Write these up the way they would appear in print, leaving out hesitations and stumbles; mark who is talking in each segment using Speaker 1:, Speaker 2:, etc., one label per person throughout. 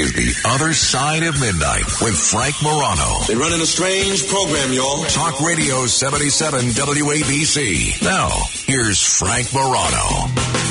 Speaker 1: is The Other Side of Midnight with Frank Morano.
Speaker 2: They're running a strange program, y'all.
Speaker 1: Talk Radio 77 WABC. Now, here's Frank Morano.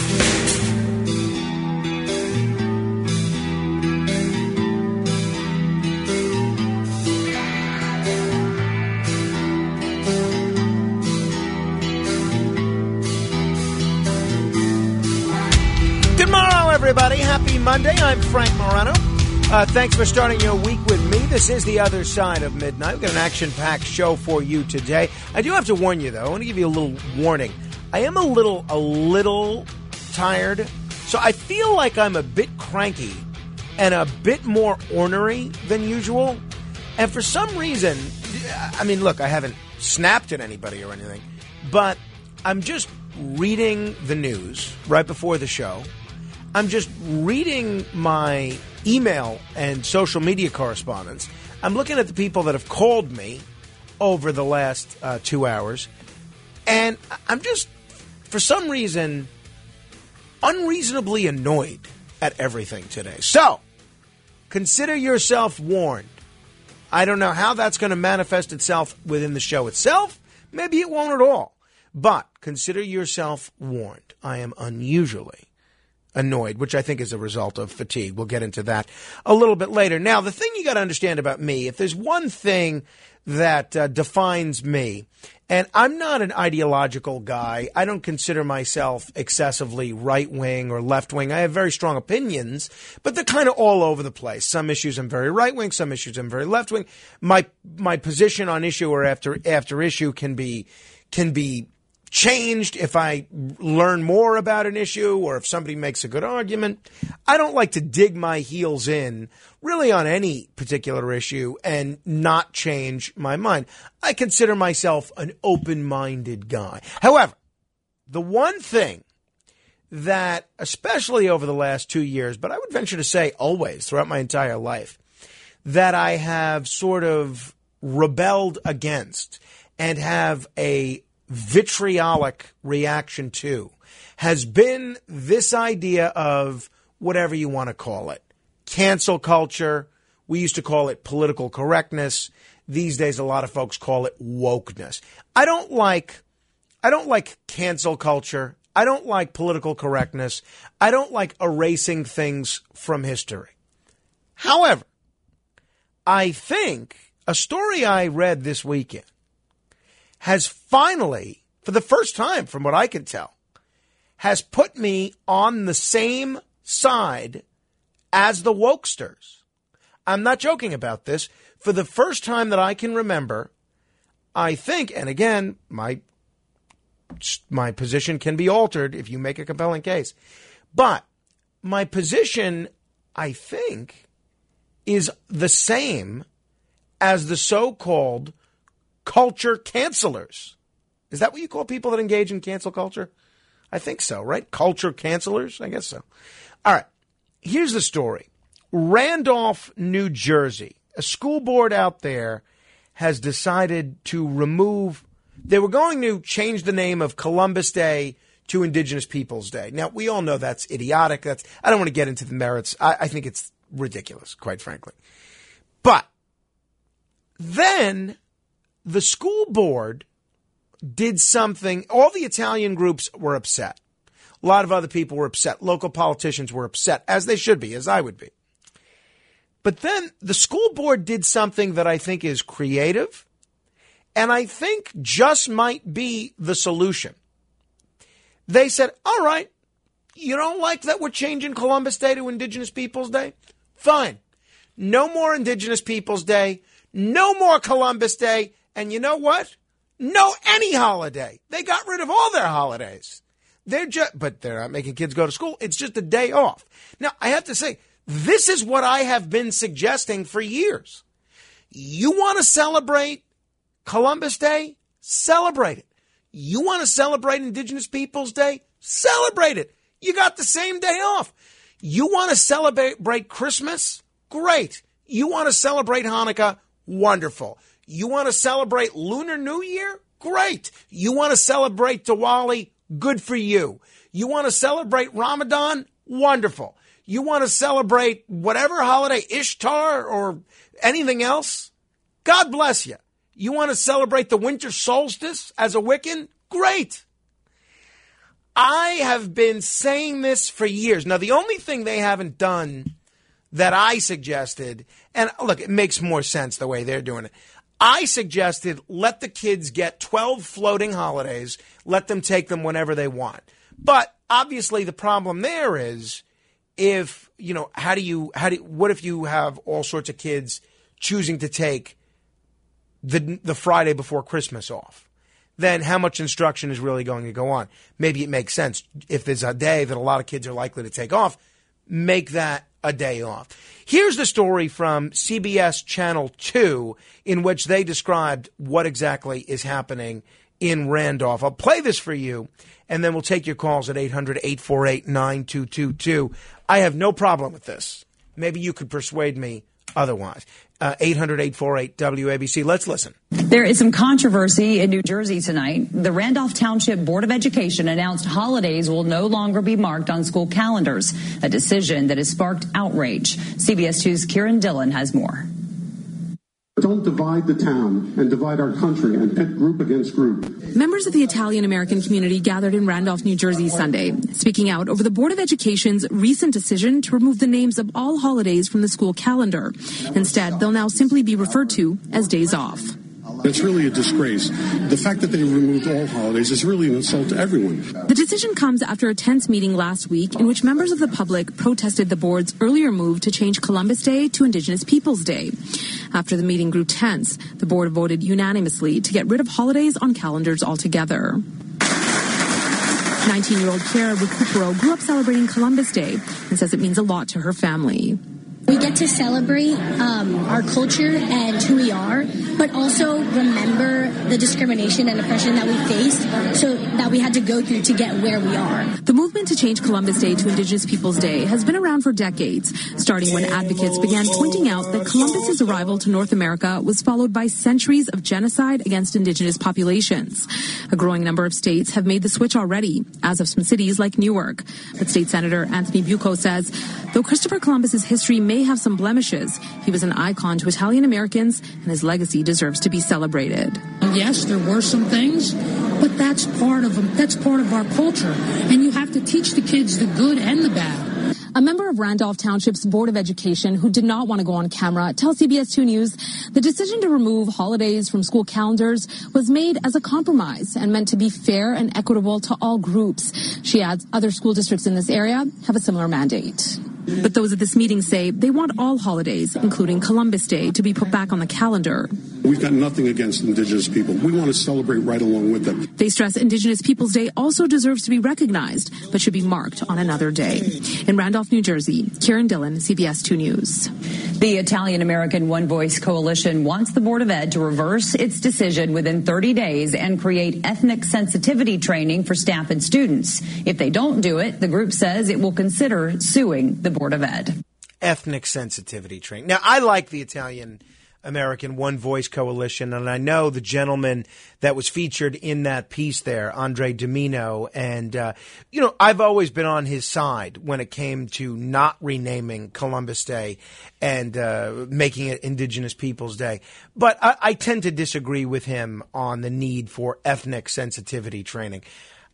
Speaker 3: Everybody, happy Monday. I'm Frank Morano. Thanks for starting your week with me. This is The Other Side of Midnight. We've got an action-packed show for you today. I do have to warn you, though. I want to give you a little warning. I am a little tired, so I feel like I'm a bit cranky and a bit more ornery than usual. And for some reason, I mean, look, I haven't snapped at anybody or anything, but I'm just reading the news right before the show. I'm just reading my email and social media correspondence. I'm looking at the people that have called me over the last 2 hours. And I'm just, for some reason, unreasonably annoyed at everything today. So, consider yourself warned. I don't know how that's going to manifest itself within the show itself. Maybe it won't at all. But consider yourself warned. I am unusually annoyed, which I think is a result of fatigue. We'll get into that a little bit later. Now, the thing you got to understand about me, if there's one thing that defines me, and I'm not an ideological guy. I don't consider myself excessively right-wing or left-wing. I have very strong opinions, but they're kind of all over the place. Some issues I'm very right-wing, some issues I'm very left-wing. My position on issue or after issue can be changed if I learn more about an issue or if somebody makes a good argument. I don't like to dig my heels in really on any particular issue and not change my mind. I consider myself an open-minded guy. However, the one thing that, especially over the last 2 years, but I would venture to say always throughout my entire life, that I have sort of rebelled against and have a vitriolic reaction to has been this idea of whatever you want to call it. Cancel culture. We used to call it political correctness. These days, a lot of folks call it wokeness. I don't like cancel culture. I don't like political correctness. I don't like erasing things from history. However, I think a story I read this weekend has finally, for the first time from what I can tell, has put me on the same side as the wokesters. I'm not joking about this. For the first time that I can remember, I think, and again, my position can be altered if you make a compelling case, but my position, I think, is the same as the so-called culture cancelers. Is that what you call people that engage in cancel culture? I think so, right? Culture cancelers? I guess so. All right. Here's the story. Randolph, New Jersey. A school board out there has decided to remove, they were going to change the name of Columbus Day to Indigenous Peoples Day. Now, we all know that's idiotic. I don't want to get into the merits. I think it's ridiculous, quite frankly. But then the school board did something. All the Italian groups were upset. A lot of other people were upset. Local politicians were upset, as they should be, as I would be. But then the school board did something that I think is creative and I think just might be the solution. They said, all right, you don't like that we're changing Columbus Day to Indigenous Peoples Day? Fine. No more Indigenous Peoples Day. No more Columbus Day. And you know what? No any holiday. They got rid of all their holidays. But they're not making kids go to school. It's just a day off. Now, I have to say, this is what I have been suggesting for years. You want to celebrate Columbus Day? Celebrate it. You want to celebrate Indigenous Peoples Day? Celebrate it. You got the same day off. You want to celebrate Christmas? Great. You want to celebrate Hanukkah? Wonderful. You want to celebrate Lunar New Year? Great. You want to celebrate Diwali? Good for you. You want to celebrate Ramadan? Wonderful. You want to celebrate whatever holiday, Ishtar or anything else? God bless you. You want to celebrate the winter solstice as a Wiccan? Great. I have been saying this for years. Now, the only thing they haven't done that I suggested, and look, it makes more sense the way they're doing it. I suggested let the kids get 12 floating holidays, let them take them whenever they want. But obviously the problem there is if, what if you have all sorts of kids choosing to take the Friday before Christmas off? Then how much instruction is really going to go on? Maybe it makes sense. If there's a day that a lot of kids are likely to take off, make that a day off. Here's the story from CBS Channel 2 in which they described what exactly is happening in Randolph. I'll play this for you, and then we'll take your calls at 800-848-9222. I have no problem with this. Maybe you could persuade me otherwise. 800-848-WABC. Let's listen.
Speaker 4: There is some controversy in New Jersey tonight. The Randolph Township Board of Education announced holidays will no longer be marked on school calendars, a decision that has sparked outrage. CBS 2's Kieran Dillon has more.
Speaker 5: Don't divide the town and divide our country and pit group against group.
Speaker 6: Members of the Italian-American community gathered in Randolph, New Jersey Sunday, speaking out over the Board of Education's recent decision to remove the names of all holidays from the school calendar. Instead, they'll now simply be referred to as days off.
Speaker 5: It's really a disgrace. The fact that they removed all holidays is really an insult to everyone.
Speaker 6: The decision comes after a tense meeting last week in which members of the public protested the board's earlier move to change Columbus Day to Indigenous Peoples Day. After the meeting grew tense, the board voted unanimously to get rid of holidays on calendars altogether. 19-year-old Chiara Recupero grew up celebrating Columbus Day and says it means a lot to her family.
Speaker 7: We get to celebrate our culture and who we are, but also remember the discrimination and oppression that we faced, so that we had to go through to get where we are.
Speaker 6: The movement to change Columbus Day to Indigenous Peoples Day has been around for decades, starting when advocates began pointing out that Columbus's arrival to North America was followed by centuries of genocide against indigenous populations. A growing number of states have made the switch already, as of some cities like Newark. But State Senator Anthony Bucco says, though Christopher Columbus's history may have some blemishes, he was an icon to Italian Americans, and his legacy deserves to be celebrated.
Speaker 8: Yes, there were some things, but that's part of our culture, and you have to teach the kids the good and the bad.
Speaker 6: A member of Randolph Township's Board of Education who did not want to go on camera tells CBS 2 News the decision to remove holidays from school calendars was made as a compromise and meant to be fair and equitable to all groups. She adds other school districts in this area have a similar mandate. But those at this meeting say they want all holidays, including Columbus Day, to be put back on the calendar.
Speaker 5: We've got nothing against Indigenous people. We want to celebrate right along with them.
Speaker 6: They stress Indigenous Peoples Day also deserves to be recognized, but should be marked on another day. In Randolph, New Jersey, Kieran Dillon, CBS 2 News.
Speaker 4: The Italian-American One Voice Coalition wants the Board of Ed to reverse its decision within 30 days and create ethnic sensitivity training for staff and students. If they don't do it, the group says it will consider suing the Board of Ed.
Speaker 3: Ethnic sensitivity training. Now, I like the Italian-American One Voice Coalition, and I know the gentleman that was featured in that piece there, Andre Domino, and, I've always been on his side when it came to not renaming Columbus Day and making it Indigenous Peoples Day. But I tend to disagree with him on the need for ethnic sensitivity training.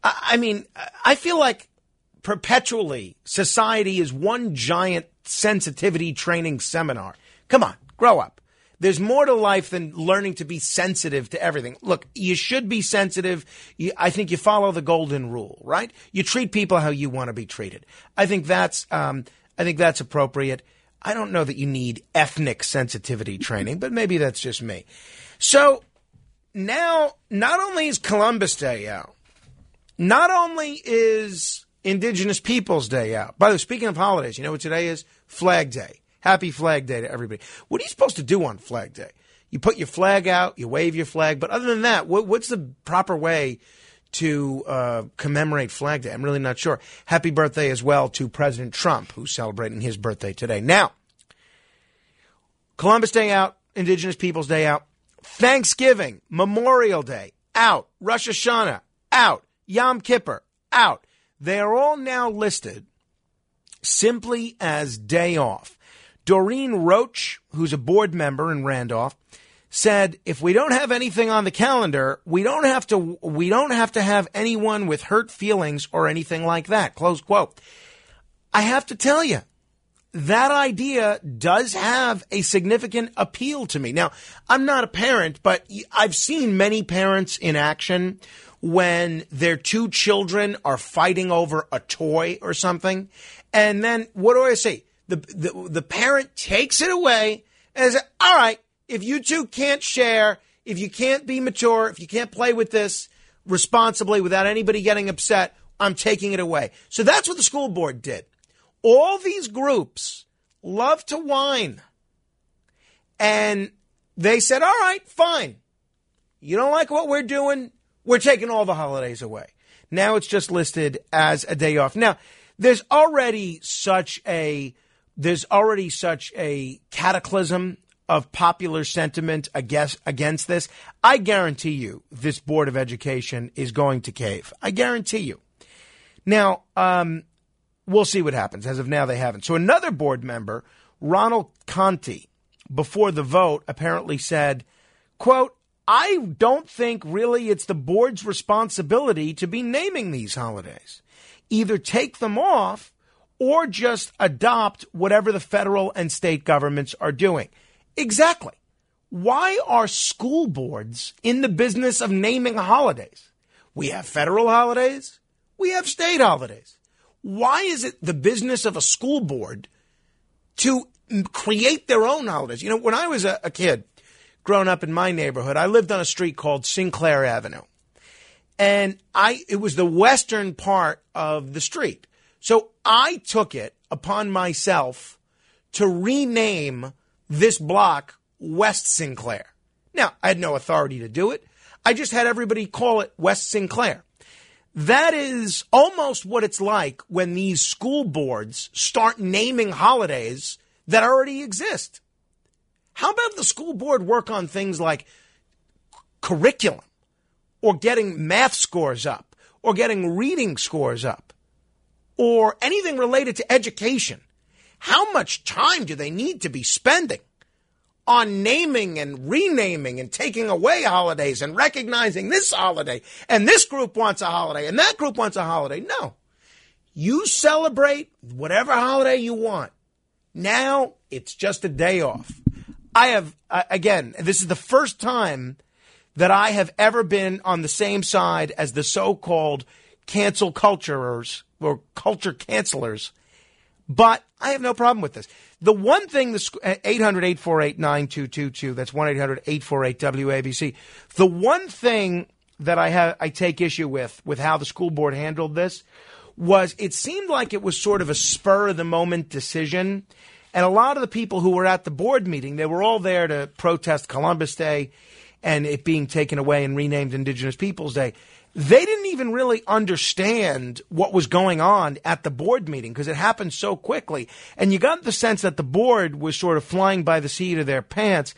Speaker 3: I feel like perpetually society is one giant sensitivity training seminar. Come on, grow up. There's more to life than learning to be sensitive to everything. Look, you should be sensitive. I think you follow the golden rule, right? You treat people how you want to be treated. I think that's appropriate. I don't know that you need ethnic sensitivity training, but maybe that's just me. So now, not only is Columbus Day out, not only is Indigenous Peoples Day out. By the way, speaking of holidays, you know what today is? Flag Day. Happy Flag Day to everybody. What are you supposed to do on Flag Day? You put your flag out, you wave your flag, but other than that, what's the proper way to commemorate Flag Day? I'm really not sure. Happy birthday as well to President Trump, who's celebrating his birthday today. Now, Columbus Day out, Indigenous Peoples Day out, Thanksgiving, Memorial Day out, Rosh Hashanah out, Yom Kippur out. They are all now listed simply as day off. Doreen Roach, who's a board member in Randolph, said, if we don't have anything on the calendar, we don't have to have anyone with hurt feelings or anything like that. Close quote. I have to tell you, that idea does have a significant appeal to me. Now, I'm not a parent, but I've seen many parents in action when their two children are fighting over a toy or something. And then what do I say? The parent takes it away and says, all right, if you two can't share, if you can't be mature, if you can't play with this responsibly without anybody getting upset, I'm taking it away. So that's what the school board did. All these groups love to whine. And they said, all right, fine. You don't like what we're doing? We're taking all the holidays away. Now it's just listed as a day off. Now, there's already such a cataclysm of popular sentiment against this. I guarantee you this Board of Education is going to cave. I guarantee you. Now, we'll see what happens. As of now, they haven't. So another board member, Ronald Conti, before the vote apparently said, quote, I don't think really it's the board's responsibility to be naming these holidays. Either take them off or just adopt whatever the federal and state governments are doing. Exactly. Why are school boards in the business of naming holidays? We have federal holidays. We have state holidays. Why is it the business of a school board to create their own holidays? You know, when I was a kid growing up in my neighborhood, I lived on a street called Sinclair Avenue. And it was the western part of the street. So I took it upon myself to rename this block West Sinclair. Now, I had no authority to do it. I just had everybody call it West Sinclair. That is almost what it's like when these school boards start naming holidays that already exist. How about the school board work on things like curriculum or getting math scores up or getting reading scores up or anything related to education? How much time do they need to be spending on naming and renaming and taking away holidays and recognizing this holiday and this group wants a holiday and that group wants a holiday? No. You celebrate whatever holiday you want. Now it's just a day off. I have, again, this is the first time that I have ever been on the same side as the so-called cancel culturers or culture cancelers, but I have no problem with this. The one thing, 800-848-9222, that's 1-800-848-WABC. The one thing that I take issue with how the school board handled this was it seemed like it was sort of a spur-of-the-moment decision. And a lot of the people who were at the board meeting, they were all there to protest Columbus Day and it being taken away and renamed Indigenous Peoples Day. They didn't even really understand what was going on at the board meeting because it happened so quickly. And you got the sense that the board was sort of flying by the seat of their pants.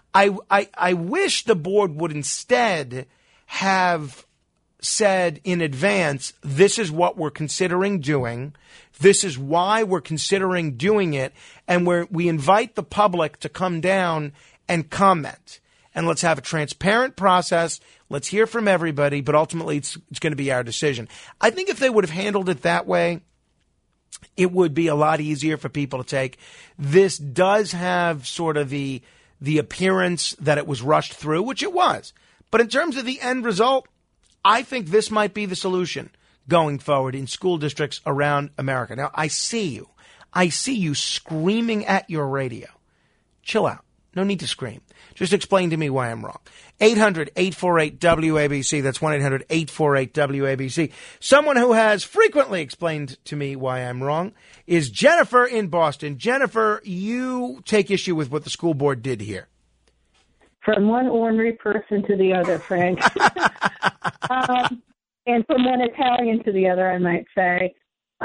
Speaker 3: I wish the board would instead have said in advance, this is what we're considering doing. This is why we're considering doing it. And we invite the public to come down and comment. And let's have a transparent process. Let's hear from everybody, but ultimately it's going to be our decision. I think if they would have handled it that way, it would be a lot easier for people to take. This does have sort of the appearance that it was rushed through, which it was. But in terms of the end result, I think this might be the solution going forward in school districts around America. Now, I see you. I see you screaming at your radio. Chill out. No need to scream. Just explain to me why I'm wrong. 800-848-WABC. That's 1-800-848-WABC. Someone who has frequently explained to me why I'm wrong is Jennifer in Boston. Jennifer, you take issue with what the school board did here.
Speaker 9: From one ornery person to the other, Frank. And from one Italian to the other, I might say.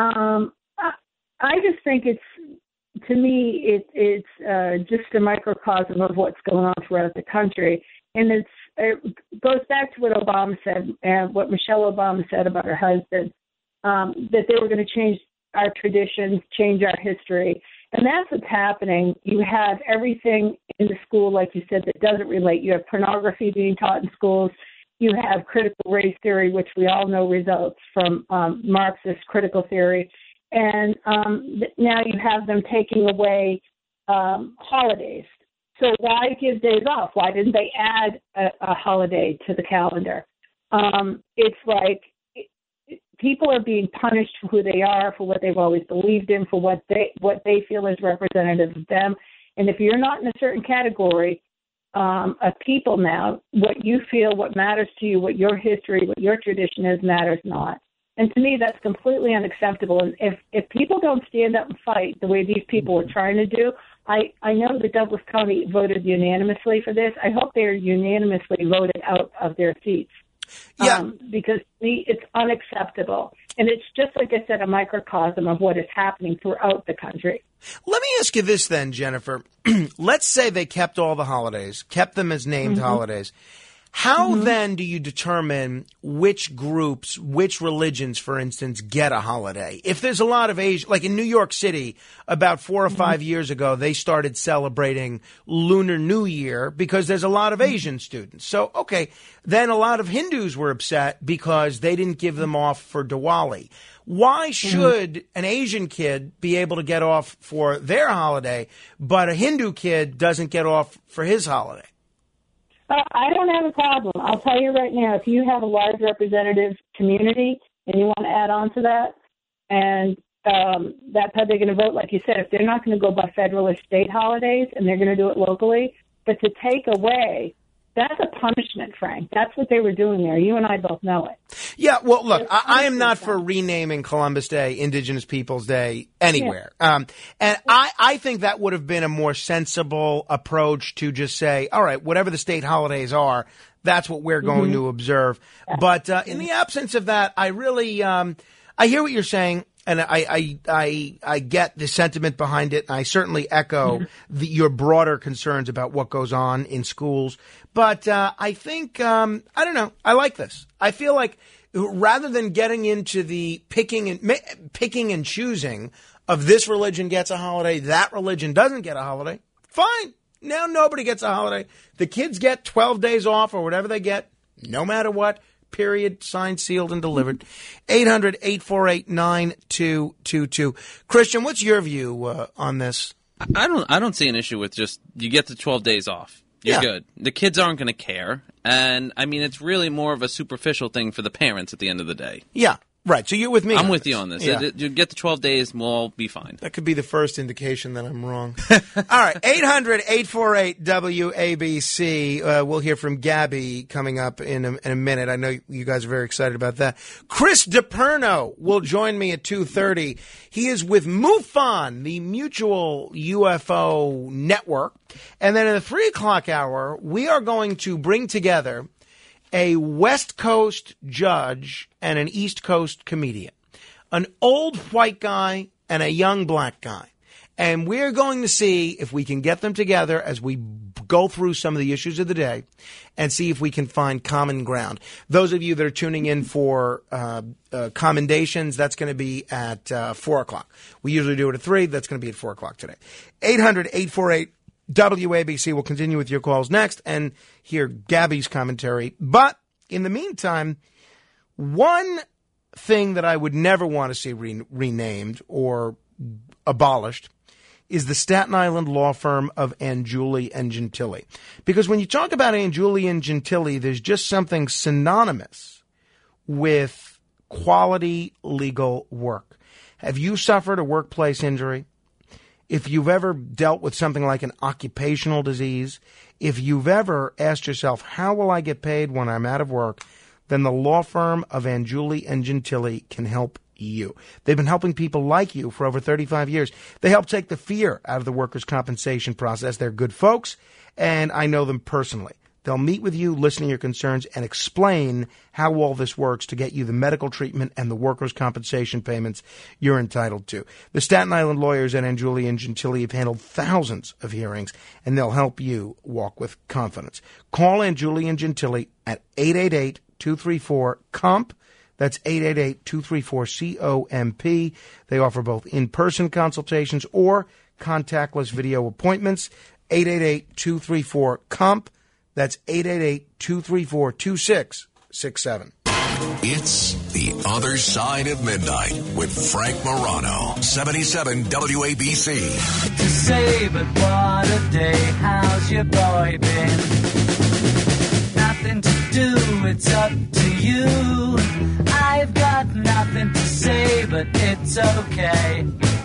Speaker 9: I just think to me, it's just a microcosm of what's going on throughout the country. And it goes back to what Obama said and what Michelle Obama said about her husband, that they were going to change our traditions, change our history. And that's what's happening. You have everything in the school, like you said, that doesn't relate. You have pornography being taught in schools. You have critical race theory, which we all know results from Marxist critical theory. And now you have them taking away holidays. So why give days off? Why didn't they add a holiday to the calendar? It's like people are being punished for who they are, for what they've always believed in, for what they feel is representative of them. And if you're not in a certain category of people now, what you feel, what matters to you, what your history, what your tradition is, matters not. And to me, that's completely unacceptable. And if people don't stand up and fight the way these people are trying to do, I know that Douglas County voted unanimously for this. I hope they're unanimously voted out of their seats.
Speaker 3: Yeah.
Speaker 9: Because to me, it's unacceptable. And it's just, like I said, a microcosm of what is happening throughout the country.
Speaker 3: Let me ask you this then, Jennifer. Let's say they kept all the holidays, kept them as named holidays. How then do you determine which groups, which religions, for instance, get a holiday? If there's a lot of Asian, like in New York City, about 4 or 5 years ago, they started celebrating Lunar New Year because there's a lot of Asian students. So, okay, then a lot of Hindus were upset because they didn't give them off for Diwali. Why should an Asian kid be able to get off for their holiday, but a Hindu kid doesn't get off for his holiday?
Speaker 9: I don't have a problem. I'll tell you right now, if you have a large representative community and you want to add on to that, and that's how they're going to vote, like you said, if they're not going to go by federal or state holidays and they're going to do it locally, but to take away, that's a punishment, Frank. That's what they were doing there. You and I both know it.
Speaker 3: Yeah, well, look, I am not for renaming Columbus Day Indigenous Peoples Day anywhere. Yeah. And I think that would have been a more sensible approach to just say, all right, whatever the state holidays are, that's what we're going to observe. Yeah. But in the absence of that, I really I hear what you're saying. And I get the sentiment behind it. I certainly echo your broader concerns about what goes on in schools. But I think, I don't know, I like this. I feel like rather than getting into the picking and choosing of this religion gets a holiday, that religion doesn't get a holiday, fine. Now nobody gets a holiday. The kids get 12 days off or whatever they get, no matter what. Period. Signed, sealed, and delivered. 800-848-9222. Christian, what's your view on this?
Speaker 10: I don't see an issue with just you get the 12 days off. You're good. The kids aren't going to care. And, I mean, it's really more of a superficial thing for the parents at the end of the day.
Speaker 3: Yeah. Right, so you're with me.
Speaker 10: I'm with you on this. Yeah. You get the 12 days, we'll all be fine.
Speaker 3: That could be the first indication that I'm wrong. All right, 800-848-WABC. We'll hear from Gabby coming up in a minute. I know you guys are very excited about that. Chris DiPerno will join me at 2:30. He is with MUFON, the Mutual UFO Network. And then in the 3 o'clock hour, we are going to bring together a West Coast judge and an East Coast comedian, an old white guy and a young black guy. And we're going to see if we can get them together as we go through some of the issues of the day and see if we can find common ground. Those of you that are tuning in for commendations, that's going to be at 4 o'clock. We usually do it at 3. That's going to be at 4 o'clock today. 800-848 WABC. Will continue with your calls next and hear Gabby's commentary. But in the meantime, one thing that I would never want to see renamed or abolished is the Staten Island law firm of Angiuli and Gentili. Because when you talk about Angiuli and Gentili, there's just something synonymous with quality legal work. Have you suffered a workplace injury? If you've ever dealt with something like an occupational disease, if you've ever asked yourself, how will I get paid when I'm out of work, then the law firm of Angiuli and Gentili can help you. They've been helping people like you for over 35 years. They help take the fear out of the workers' compensation process. They're good folks, and I know them personally. They'll meet with you, listen to your concerns, and explain how all this works to get you the medical treatment and the workers' compensation payments you're entitled to. The Staten Island lawyers at Angiuli and Gentili have handled thousands of hearings, and they'll help you walk with confidence. Call Angiuli and Gentili at 888-234-COMP. That's 888-234-COMP. They offer both in-person consultations or contactless video appointments. 888-234-COMP. That's 888-234-2667.
Speaker 1: It's The Other Side of Midnight with Frank Morano, 77 WABC.
Speaker 11: To say, but what a day, how's your boy been? Nothing to do, it's up to you. I've got nothing to say, but it's okay.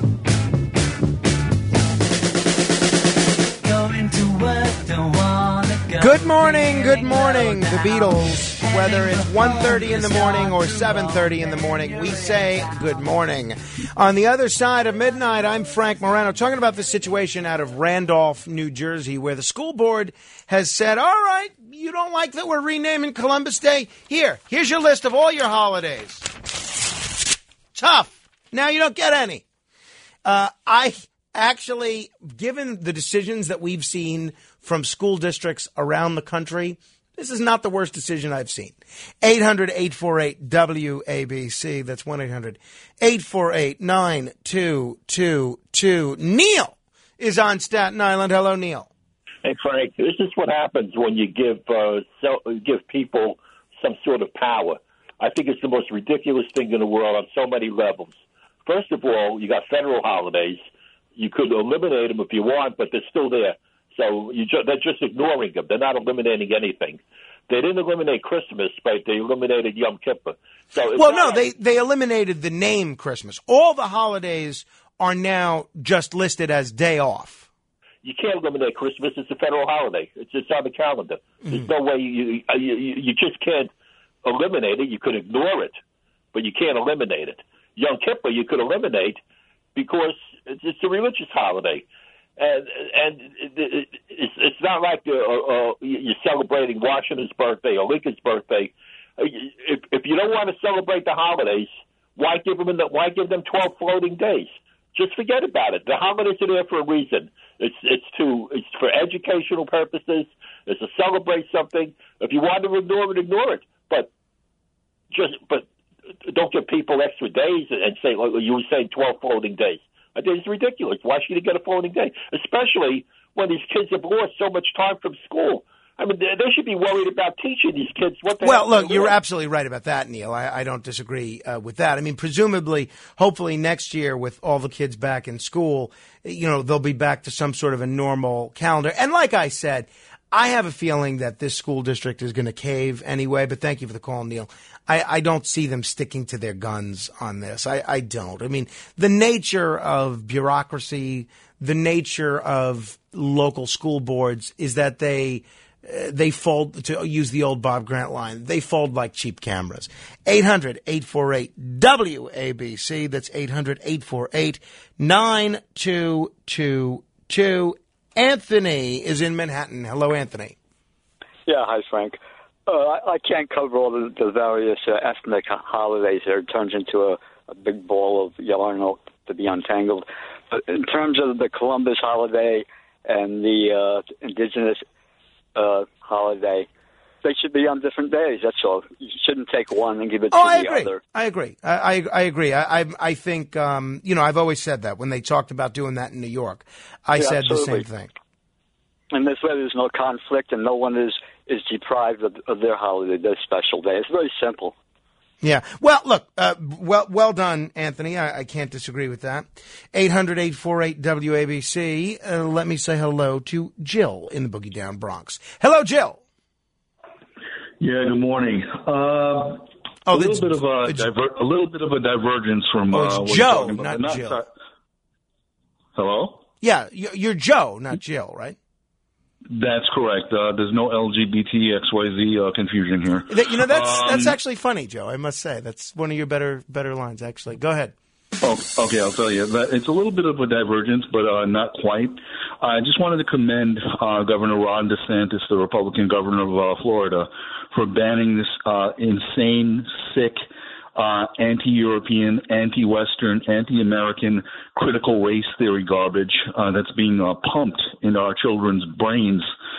Speaker 11: Going to work, don't wanna go.
Speaker 3: Good morning, the Beatles. Whether it's 1:30 in the morning or 7:30 in the morning, we say good morning. On the other side of midnight, I'm Frank Morano, talking about the situation out of Randolph, New Jersey, where the school board has said, all right, you don't like that we're renaming Columbus Day? Here's your list of all your holidays. Tough. Now you don't get any. I actually, given the decisions that we've seen from school districts around the country, this is not the worst decision I've seen. 800-848-WABC. That's 1-800-848-9222. Neil is on Staten Island. Hello, Neil.
Speaker 12: Hey, Frank. This is what happens when you give people some sort of power. I think it's the most ridiculous thing in the world on so many levels. First of all, you got federal holidays. You could eliminate them if you want, but they're still there. So they're just ignoring them. They're not eliminating anything. They didn't eliminate Christmas, but they eliminated Yom Kippur. So
Speaker 3: they eliminated the name Christmas. All the holidays are now just listed as day off.
Speaker 12: You can't eliminate Christmas. It's a federal holiday. It's on the calendar. There's no way you just can't eliminate it. You could ignore it, but you can't eliminate it. Yom Kippur you could eliminate because it's a religious holiday. And it's not like you're celebrating Washington's birthday or Lincoln's birthday. If you don't want to celebrate the holidays, why give them 12 floating days? Just forget about it. The holidays are there for a reason. It's for educational purposes. It's to celebrate something. If you want to ignore it. But don't give people extra days and say, like you were saying, 12 floating days. I think it's ridiculous. Why should you get a floating day? Especially when these kids have lost so much time from school. I mean, they should be worried about teaching these kids what they
Speaker 3: Well, look, you're absolutely right about that, Neil. I don't disagree with that. I mean, presumably, hopefully next year with all the kids back in school, they'll be back to some sort of a normal calendar. And like I said, I have a feeling that this school district is going to cave anyway, but thank you for the call, Neil. I don't see them sticking to their guns on this. I don't. I mean, the nature of bureaucracy, the nature of local school boards is that they fold, to use the old Bob Grant line, they fold like cheap cameras. 800-848-WABC. That's 800-848-9222. Anthony is in Manhattan. Hello, Anthony.
Speaker 13: Yeah, hi, Frank. I can't cover all the various ethnic holidays here. It turns into a big ball of yarn to be untangled. But in terms of the Columbus holiday and the indigenous holiday, they should be on different days. That's all. You shouldn't take one and give it to the other.
Speaker 3: I agree. I agree. I think, I've always said that when they talked about doing that in New York. I said absolutely. The same thing.
Speaker 13: And this way there's no conflict and no one is deprived of their holiday, their special day. It's very simple.
Speaker 3: Yeah. Well, look, well done, Anthony. I can't disagree with that. 800-848-WABC. Let me say hello to Jill in the Boogie Down Bronx. Hello, Jill.
Speaker 14: Yeah, good morning. A little bit of a divergence from
Speaker 3: what Joe, not Jill.
Speaker 14: Hello?
Speaker 3: Yeah, you're Joe, not Jill, right?
Speaker 14: That's correct. There's no LGBT XYZ confusion here.
Speaker 3: That's actually funny, Joe. I must say that's one of your better lines. Actually, go ahead.
Speaker 14: Oh, okay, I'll tell you. It's a little bit of a divergence, but not quite. I just wanted to commend Governor Ron DeSantis, the Republican governor of Florida, for banning this insane, sick, anti-European, anti-Western, anti-American critical race theory garbage that's being pumped into our children's brains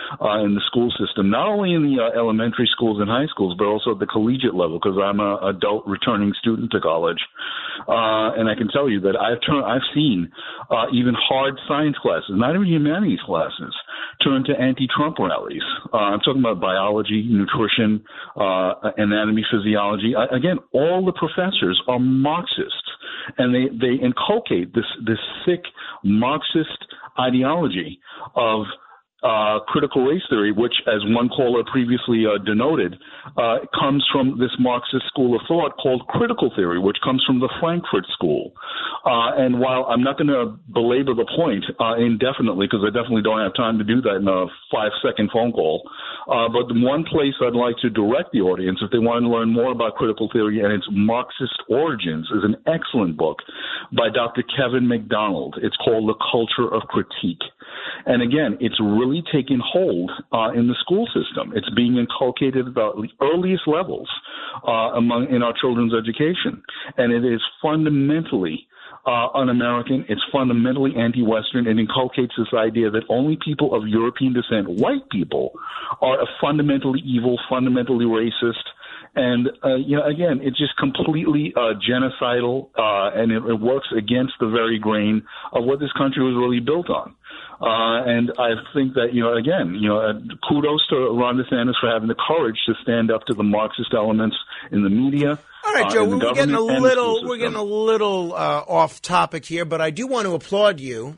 Speaker 14: in the school system, not only in the elementary schools and high schools, but also at the collegiate level, because I'm an adult returning student to college. And I can tell you that I've seen even hard science classes, not even humanities classes, turn to anti-Trump rallies. I'm talking about biology, nutrition, anatomy, physiology. Again, all the professors are Marxists, and they inculcate this sick Marxist ideology of critical race theory, which, as one caller previously denoted, comes from this Marxist school of thought called critical theory, which comes from the Frankfurt School. And while I'm not going to belabor the point indefinitely, because I definitely don't have time to do that in a 5-second phone call, but the one place I'd like to direct the audience, if they want to learn more about critical theory and its Marxist origins, is an excellent book by Dr. Kevin MacDonald. It's called The Culture of Critique. And again, it's really taken hold in the school system. It's being inculcated at the earliest levels in our children's education. And it is fundamentally un-American. It's fundamentally anti-Western. It inculcates this idea that only people of European descent, white people, are fundamentally evil, fundamentally racist. And, again, it's just completely genocidal, and it works against the very grain of what this country was really built on. And I think that, kudos to Ron DeSantis for having the courage to stand up to the Marxist elements in the media.
Speaker 3: All right, Joe, we're getting a little off topic here, but I do want to applaud you.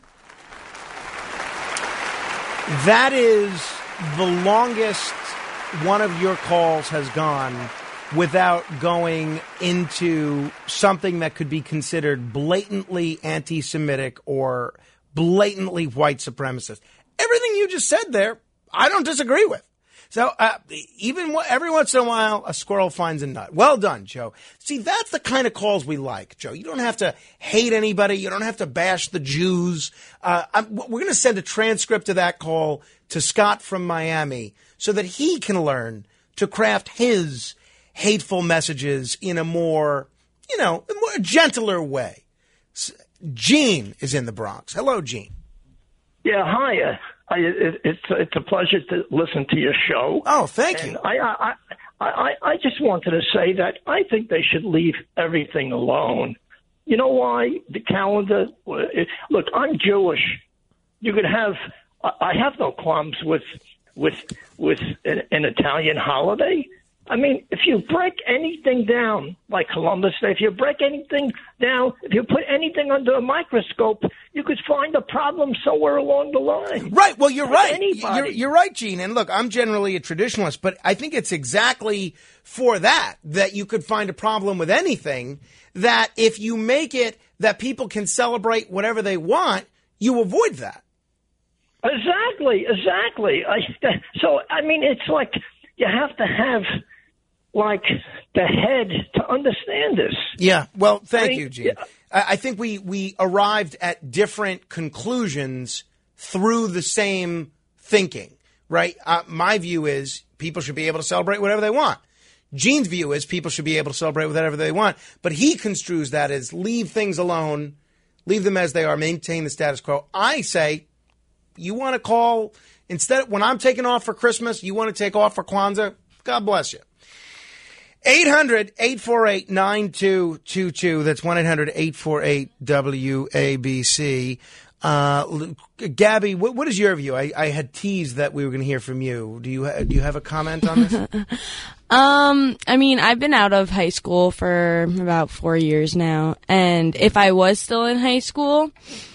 Speaker 3: That is the longest one of your calls has gone without going into something that could be considered blatantly anti-Semitic or blatantly white supremacist. Everything you just said there, I don't disagree with. So every once in a while, a squirrel finds a nut. Well done, Joe. See, that's the kind of calls we like, Joe. You don't have to hate anybody. You don't have to bash the Jews. We're going to send a transcript of that call to Scott from Miami so that he can learn to craft his hateful messages in a more gentler way. Gene is in the Bronx. Hello, Gene.
Speaker 15: Yeah, hi. It's a pleasure to listen to your show.
Speaker 3: Oh, thank you.
Speaker 15: I just wanted to say that I think they should leave everything alone. You know why? The calendar. Look, I'm Jewish. You could have. I have no qualms with an Italian holiday. I mean, if you break anything down, like Columbus Day, if you break anything down, if you put anything under a microscope, you could find a problem somewhere along the line.
Speaker 3: Right. Well, you're right. You're right, Gene. And look, I'm generally a traditionalist, but I think it's exactly for that you could find a problem with anything, that if you make it that people can celebrate whatever they want, you avoid that.
Speaker 15: Exactly. So, I mean, it's like you have to have like the head to understand this.
Speaker 3: Yeah. Well, thank you, Gene. Yeah. I think we arrived at different conclusions through the same thinking, right? My view is people should be able to celebrate whatever they want. Gene's view is people should be able to celebrate whatever they want, but he construes that as leave things alone, leave them as they are, maintain the status quo. I say, you want to call, instead, when I'm taking off for Christmas, you want to take off for Kwanzaa? God bless you. 800-848-9222. That's 1-800-848-WABC. Gabby, what is your view? I had teased that we were going to hear from you. Do you have a comment on this?
Speaker 16: I mean, I've been out of high school for about 4 years now. And if I was still in high school,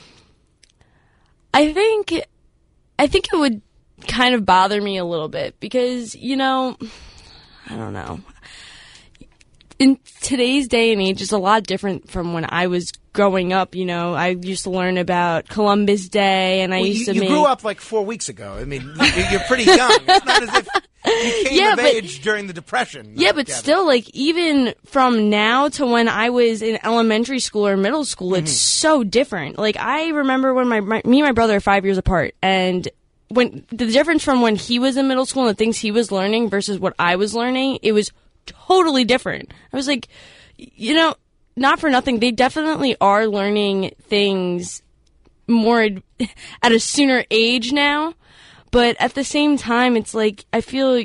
Speaker 16: I think it would kind of bother me a little bit because, I don't know. In today's day and age, it's a lot different from when I was growing up. I used to learn about Columbus Day, and you
Speaker 3: grew up like 4 weeks ago. I mean, you're pretty young. It's not as if you came of age during the Depression.
Speaker 16: Yeah, but still, like, even from now to when I was in elementary school or middle school, it's so different. Like, I remember when me and my brother are 5 years apart, and when the difference from when he was in middle school and the things he was learning versus what I was learning, it was totally different. I was like, not for nothing, they definitely are learning things more at a sooner age now. But at the same time, it's like, I feel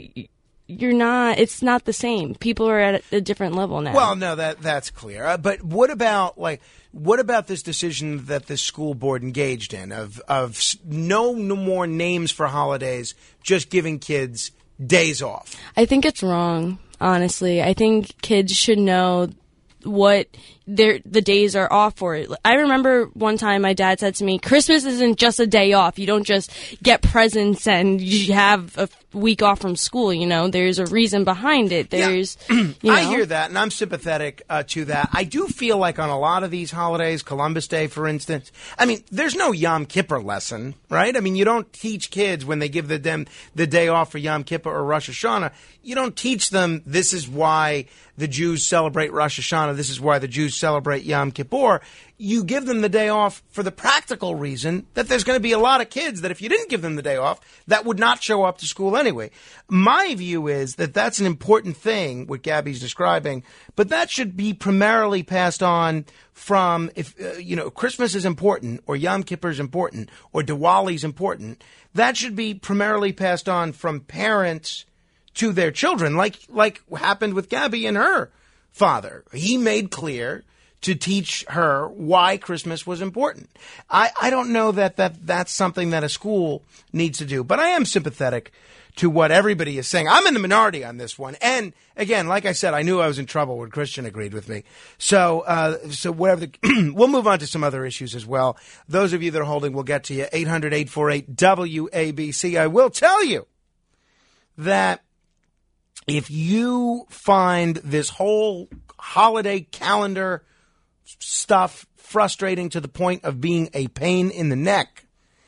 Speaker 16: it's not the same. People are at a different level now.
Speaker 3: Well, no, that's clear. But what about this decision that the school board engaged in of no more names for holidays, just giving kids days off?
Speaker 16: I think it's wrong, honestly. I think kids should know what the days are off for. I remember one time my dad said to me, Christmas isn't just a day off. You don't just get presents and you have a week off from school. There's a reason behind it. There's,
Speaker 3: I hear that, and I'm sympathetic to that. I do feel like on a lot of these holidays, Columbus Day, for instance, there's no Yom Kippur lesson, right? You don't teach kids when they give them the day off for Yom Kippur or Rosh Hashanah. You don't teach them this is why the Jews celebrate Rosh Hashanah, this is why the Jews celebrate Yom Kippur. You give them the day off for the practical reason that there's going to be a lot of kids that if you didn't give them the day off, that would not show up to school anyway. My view is that that's an important thing, what Gabby's describing, but that should be primarily passed on from, if Christmas is important, or Yom Kippur is important, or Diwali is important, that should be primarily passed on from parents to their children, like happened with Gabby and her father. He made clear to teach her why Christmas was important. I don't know that's something that a school needs to do, but I am sympathetic to what everybody is saying. I'm in the minority on this one. And again, like I said, I knew I was in trouble when Christian agreed with me. So whatever we'll move on to some other issues as well. Those of you that are holding, we'll get to you. 800-848-WABC. I will tell you that if you find this whole holiday calendar stuff frustrating to the point of being a pain in the neck,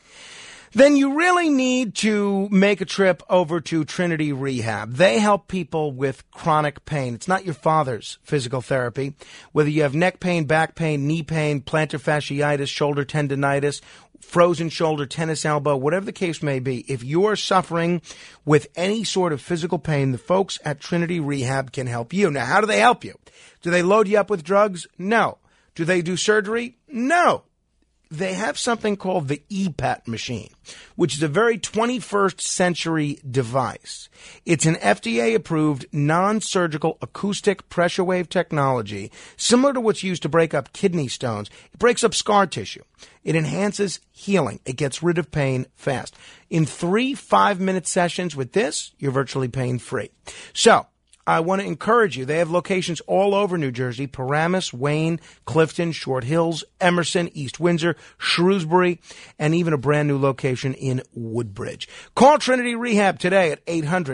Speaker 3: then you really need to make a trip over to Trinity Rehab. They help people with chronic pain. It's not your father's physical therapy. Whether you have neck pain, back pain, knee pain, plantar fasciitis, shoulder tendonitis, frozen shoulder, tennis elbow, whatever the case may be, if you're suffering with any sort of physical pain, the folks at Trinity Rehab can help you. Now, how do they help you? Do they load you up with drugs? No. Do they do surgery? No. They have something called the EPAT machine, which is a very 21st century device. It's an FDA-approved non-surgical acoustic pressure wave technology, similar to what's used to break up kidney stones. It breaks up scar tissue. It enhances healing. It gets rid of pain fast. In 3 5-minute sessions with this, you're virtually pain-free. So, I want to encourage you. They have locations all over New Jersey: Paramus, Wayne, Clifton, Short Hills, Emerson, East Windsor, Shrewsbury, and even a brand new location in Woodbridge. Call Trinity Rehab today at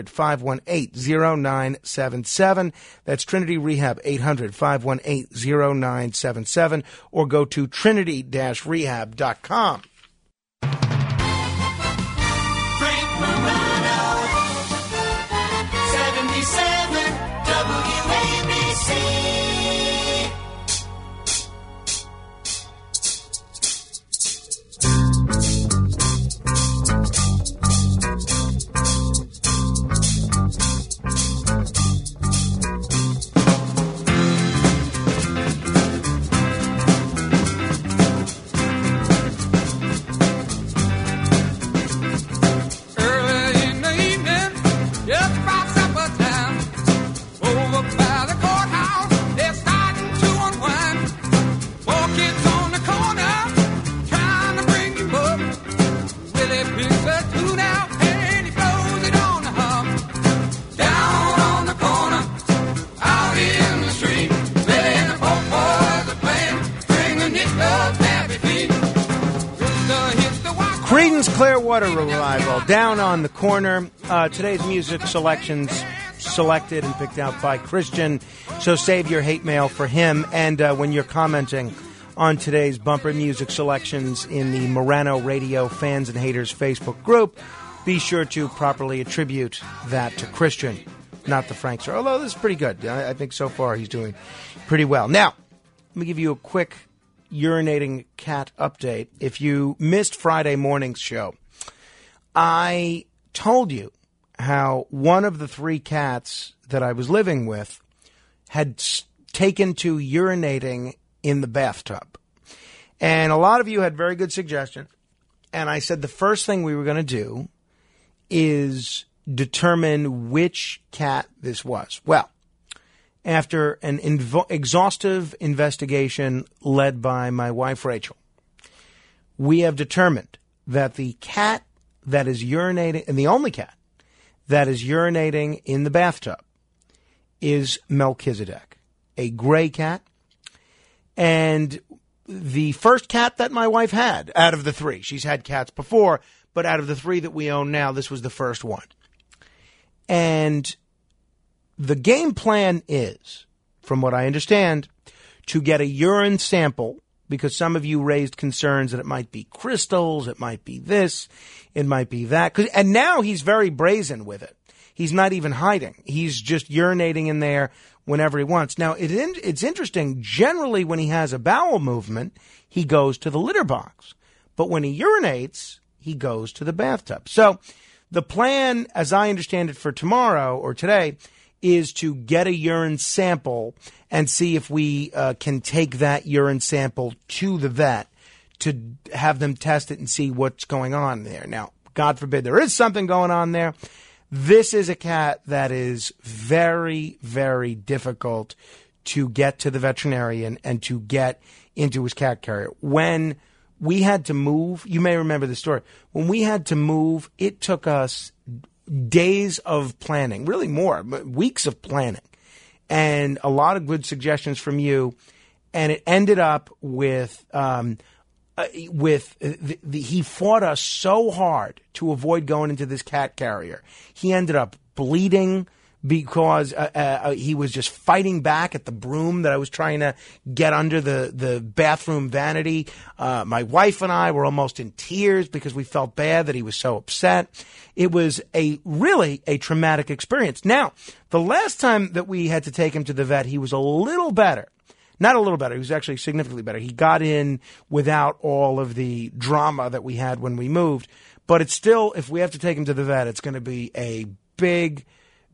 Speaker 3: 800-518-0977. That's Trinity Rehab, 800-518-0977, or go to trinity-rehab.com. Clearwater Revival, Down on the Corner. Today's music selections selected and picked out by Christian, so save your hate mail for him. And when you're commenting on today's bumper music selections in the Morano Radio Fans and Haters Facebook group, be sure to properly attribute that to Christian, not the Frank Sir. Although this is pretty good. I think so far he's doing pretty well. Now, let me give you a quick urinating cat update. If you missed Friday morning's show, I told you how one of the 3 cats that I was living with had taken to urinating in the bathtub. And a lot of you had very good suggestions. And I said the first thing we were going to do is determine which cat this was. Well, after an exhaustive investigation led by my wife, Rachel, we have determined that the cat that is urinating, and the only cat that is urinating in the bathtub, is Melchizedek, a gray cat. And the first cat that my wife had out of the three, she's had cats before, but out of the three that we own now, this was the first one. And the game plan is, from what I understand, to get a urine sample, because some of you raised concerns that it might be crystals, it might be this, it might be that. And now he's very brazen with it. He's not even hiding. He's just urinating in there whenever he wants. Now, it's interesting. Generally, when he has a bowel movement, he goes to the litter box. But when he urinates, he goes to the bathtub. So the plan, as I understand it, for tomorrow or today, is to get a urine sample and see if we can take that urine sample to the vet to have them test it and see what's going on there. Now, God forbid there is something going on there. This is a cat that is very, very difficult to get to the veterinarian and to get into his cat carrier. When we had to move, you may remember the story. When we had to move, it took us days of planning, really more, weeks of planning, and a lot of good suggestions from you. And it ended up with he fought us so hard to avoid going into this cat carrier. He ended up bleeding because he was just fighting back at the broom that I was trying to get under the bathroom vanity. My wife and I were almost in tears because we felt bad that he was so upset. It was really a traumatic experience. Now, the last time that we had to take him to the vet, he was a little better. Not a little better. He was actually significantly better. He got in without all of the drama that we had when we moved. But it's still, if we have to take him to the vet, it's going to be a big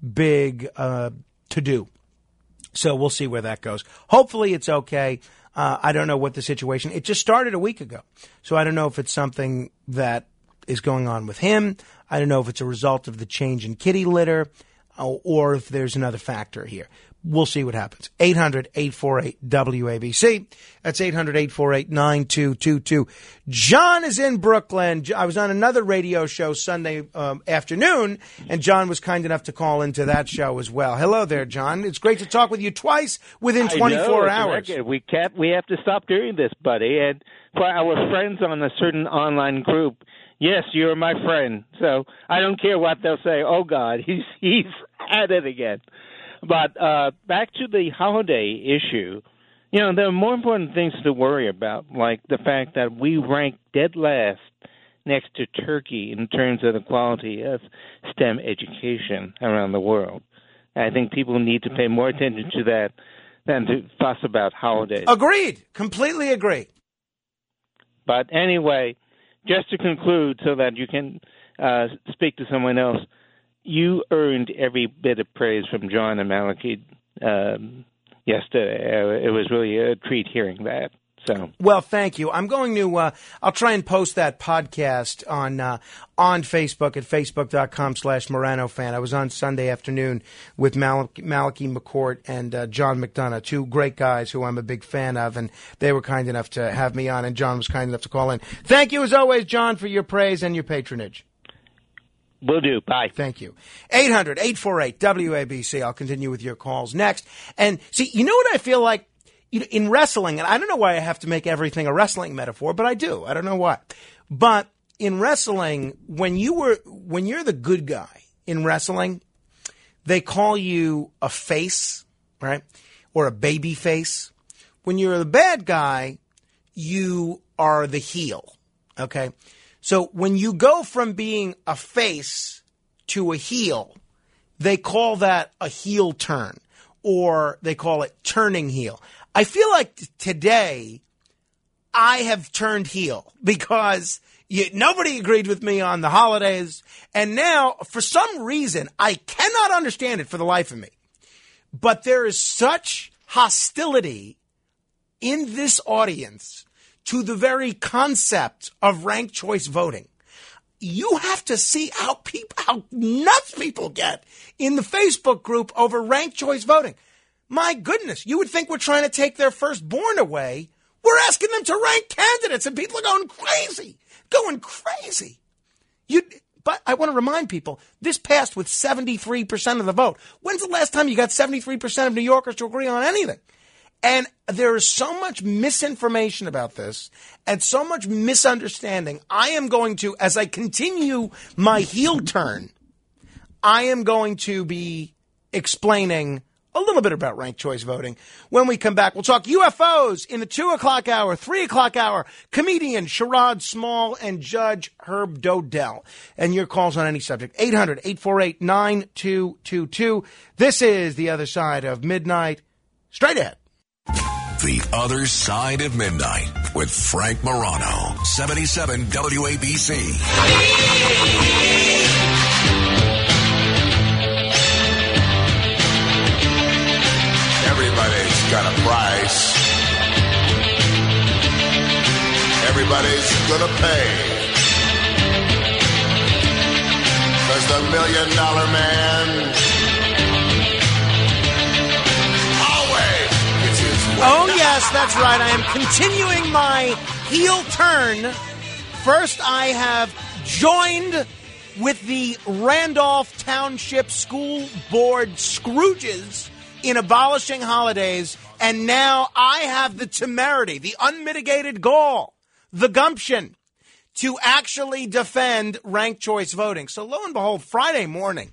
Speaker 3: to-do. So we'll see where that goes. Hopefully it's okay. I don't know what the situation. It just started a week ago. So I don't know if it's something that is going on with him. I don't know if it's a result of the change in kitty litter or if there's another factor here. We'll see what happens. 800-848-WABC. That's 800-848-9222. John is in Brooklyn. I was on another radio show Sunday afternoon, and John was kind enough to call into that show as well. Hello there, John. It's great to talk with you twice within 24 hours.
Speaker 17: We have to stop doing this, buddy. And for our friends on a certain online group, yes, you're my friend. So I don't care what they'll say. Oh, God, he's at it again. But back to the holiday issue, there are more important things to worry about, like the fact that we rank dead last next to Turkey in terms of the quality of STEM education around the world. I think people need to pay more attention to that than to fuss about holidays.
Speaker 3: Agreed. Completely agree.
Speaker 17: But anyway, just to conclude so that you can speak to someone else, you earned every bit of praise from John and Malachi yesterday. It was really a treat hearing that. So,
Speaker 3: well, thank you. I'm going to. I'll try and post that podcast on Facebook at facebook.com/Morano fan. I was on Sunday afternoon with Malachi McCourt and John McDonough, two great guys who I'm a big fan of, and they were kind enough to have me on, and John was kind enough to call in. Thank you, as always, John, for your praise and your patronage.
Speaker 17: Will do. Bye.
Speaker 3: Thank you. 800-848-WABC. I'll continue with your calls next. And see, you know what I feel like? In wrestling, and I don't know why I have to make everything a wrestling metaphor, but I do. I don't know why. But in wrestling, when you're the good guy in wrestling, they call you a face, right? Or a baby face. When you're the bad guy, you are the heel. Okay? So when you go from being a face to a heel, they call that a heel turn, or they call it turning heel. I feel like today I have turned heel because nobody agreed with me on the holidays. And now, for some reason, I cannot understand it for the life of me, but there is such hostility in this audience to the very concept of ranked choice voting. you have to see how nuts people get in the Facebook group over ranked choice voting. My goodness, you would think we're trying to take their firstborn away. We're asking them to rank candidates, and people are going crazy. But I want to remind people, this passed with 73% of the vote. When's the last time you got 73% of New Yorkers to agree on anything? And there is so much misinformation about this and so much misunderstanding. I am going to, as I continue my heel turn, I am going to be explaining a little bit about ranked choice voting. When we come back, we'll talk UFOs in the 2 o'clock hour, 3 o'clock hour, comedian Sherrod Small and Judge Herb Dodell. And your calls on any subject, 800-848-9222. This is The Other Side of Midnight. Straight ahead.
Speaker 1: The Other Side of Midnight with Frank Morano, 77 WABC.
Speaker 18: Everybody's got a price. Everybody's gonna pay. 'Cause the $1 Million Man always gets his way.
Speaker 3: Oh, yes, that's right. I am continuing my heel turn. First, I have joined with the Randolph Township School Board Scrooges in abolishing holidays, and now I have the temerity, the unmitigated gall, the gumption to actually defend ranked choice voting. So lo and behold, Friday morning,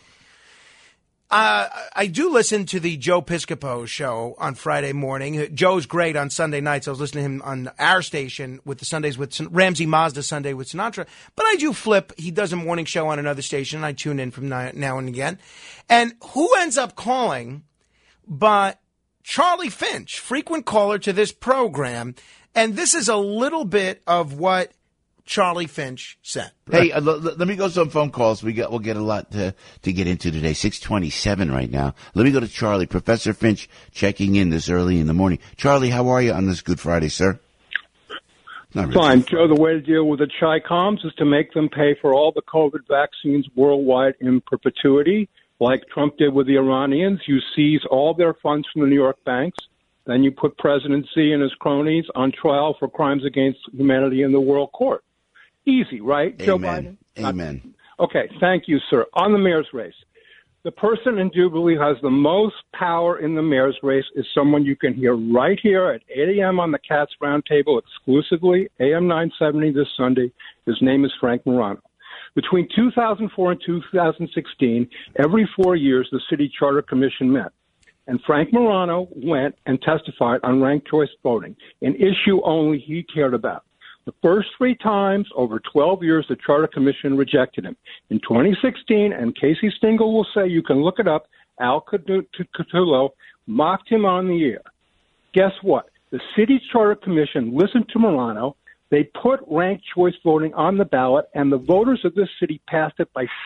Speaker 3: I do listen to the Joe Piscopo show on Friday morning. Joe's great on Sunday nights. I was listening to him on our station with the Sundays with Ramsey Mazda Sunday with Sinatra. But I do flip. He does a morning show on another station, and I tune in from now and again. And who ends up calling but Charlie Finch, frequent caller to this program. And this is a little bit of what Charlie Finch said.
Speaker 19: Hey, let me go some phone calls. We'll get a lot to get into today. 6:27 right now. Let me go to Charlie. Professor Finch checking in this early in the morning. Charlie, how are you on this Good Friday, sir?
Speaker 20: Not really. Fine, Joe. The way to deal with the Chi-Coms is to make them pay for all the COVID vaccines worldwide in perpetuity, like Trump did with the Iranians. You seize all their funds from the New York banks. Then you put President Xi and his cronies on trial for crimes against humanity in the World Court. Easy, right, Joe Biden?
Speaker 19: Amen.
Speaker 20: Okay, thank you, sir. On the mayor's race, the person indubitably has the most power in the mayor's race is someone you can hear right here at 8 a.m. on the Cats Roundtable exclusively, AM 970 this Sunday. His name is Frank Morano. Between 2004 and 2016, every 4 years, the City Charter Commission met. And Frank Morano went and testified on ranked choice voting, an issue only he cared about. The first 3 times over 12 years, the Charter Commission rejected him. In 2016, and Casey Stengel will say, you can look it up, Al Catullo mocked him on the air. Guess what? The City Charter Commission listened to Morano. They put ranked choice voting on the ballot, and the voters of this city passed it by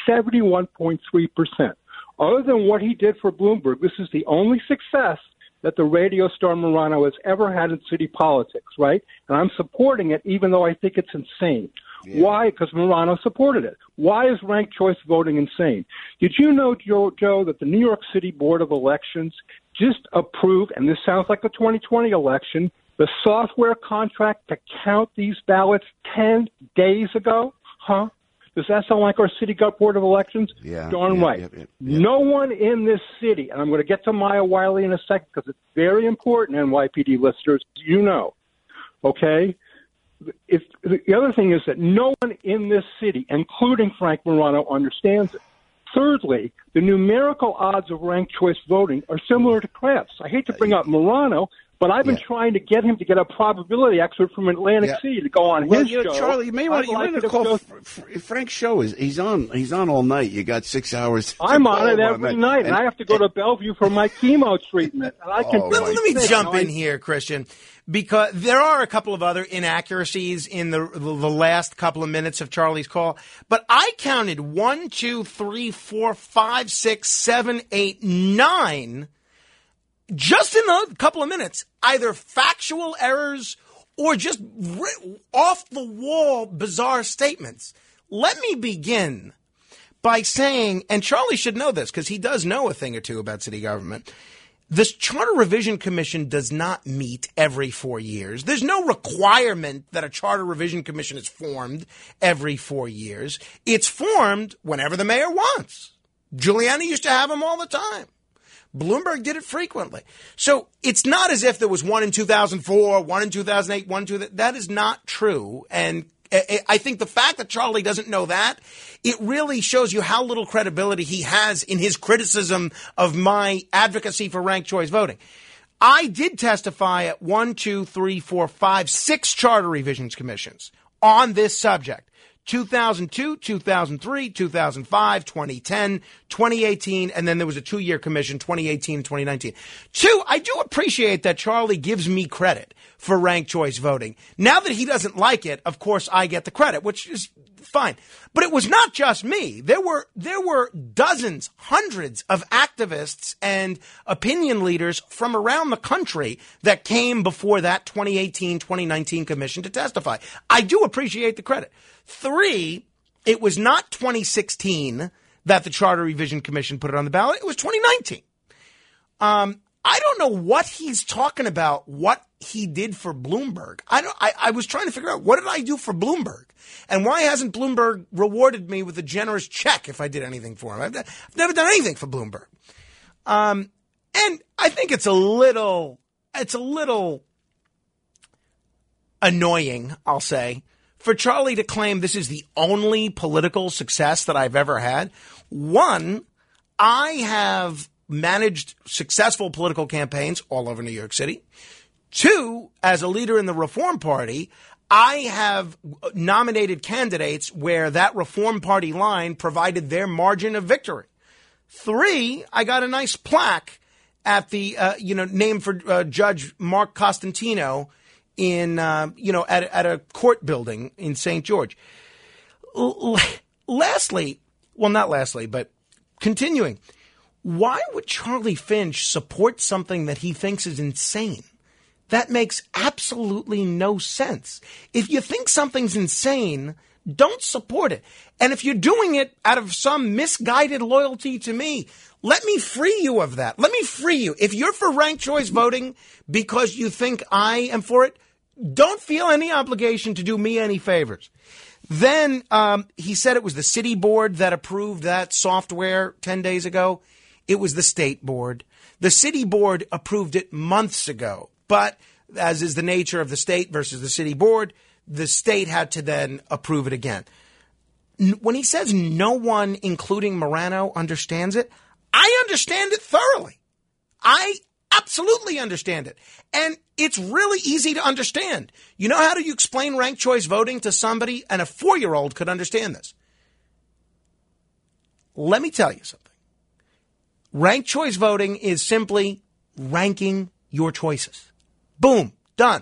Speaker 20: 71.3%. Other than what he did for Bloomberg, this is the only success that the radio star Morano has ever had in city politics, right? And I'm supporting it, even though I think it's insane. Yeah. Why? Because Morano supported it. Why is ranked choice voting insane? Did you know, Joe, that the New York City Board of Elections just approved, and this sounds like the 2020 election, the software contract to count these ballots 10 days ago? Huh? Does that sound like our city board of elections?
Speaker 19: Yeah.
Speaker 20: Darn right.
Speaker 19: Yeah.
Speaker 20: No one in this city, and I'm going to get to Maya Wiley in a second because it's very important, NYPD listeners, you know, okay? The other thing is that no one in this city, including Frank Morano, understands it. Thirdly, the numerical odds of ranked choice voting are similar to Kraft's. I hate to bring up Morano, but I've been trying to get him to get a probability expert from Atlantic City to go on his show.
Speaker 19: Charlie, you may want to call Frank's show. He's on all night. You got 6 hours.
Speaker 20: I'm on it every night, and I have to go to Bellevue for my chemo treatment. And I can
Speaker 3: let me jump in here, Christian, because there are a couple of other inaccuracies in the last couple of minutes of Charlie's call. But I counted 1, 2, 3, 4, 5, 6, 7, 8, 9. Just in a couple of minutes, either factual errors or just off-the-wall bizarre statements. let me begin by saying, and Charlie should know this because he does know a thing or two about city government, this Charter Revision Commission does not meet every 4 years. There's no requirement that a Charter Revision Commission is formed every 4 years. It's formed whenever the mayor wants. Giuliani used to have them all the time. Bloomberg did it frequently. So it's not as if there was one in 2004, one in 2008, one in 2000. That is not true. And I think the fact that Charlie doesn't know that, it really shows you how little credibility he has in his criticism of my advocacy for ranked choice voting. I did testify at 6 charter revisions commissions on this subject. 2002, 2003, 2005, 2010, 2018, and then there was a 2-year commission, 2018 and 2019. Two, I do appreciate that Charlie gives me credit for ranked choice voting. Now that he doesn't like it, of course, I get the credit, which is fine. But it was not just me. There were dozens, hundreds of activists and opinion leaders from around the country that came before that 2018, 2019 commission to testify. I do appreciate the credit. 3, it was not 2016 that the Charter Revision Commission put it on the ballot. It was 2019. I don't know what he's talking about, what he did for Bloomberg. I was trying to figure out, what did I do for Bloomberg? And why hasn't Bloomberg rewarded me with a generous check if I did anything for him? I've never done anything for Bloomberg. And I think it's a little annoying, I'll say, for Charlie to claim this is the only political success that I've ever had. One, I have managed successful political campaigns all over New York City. 2, as a leader in the Reform Party, I have nominated candidates where that Reform Party line provided their margin of victory. 3, I got a nice plaque at the, named for Judge Mark Costantino in, at a court building in St. George. Lastly, but continuing, why would Charlie Finch support something that he thinks is insane? That makes absolutely no sense. If you think something's insane, don't support it. And if you're doing it out of some misguided loyalty to me, let me free you of that. Let me free you. If you're for ranked choice voting because you think I am for it, don't feel any obligation to do me any favors. Then he said it was the city board that approved that software 10 days ago. It was the state board. The city board approved it months ago. But as is the nature of the state versus the city board, the state had to then approve it again. When he says no one, including Morano, understands it, I understand it thoroughly. I absolutely understand it. And it's really easy to understand. You know how do you explain ranked choice voting to somebody? And a 4-year-old could understand this. Let me tell you something. Ranked choice voting is simply ranking your choices. Boom, done.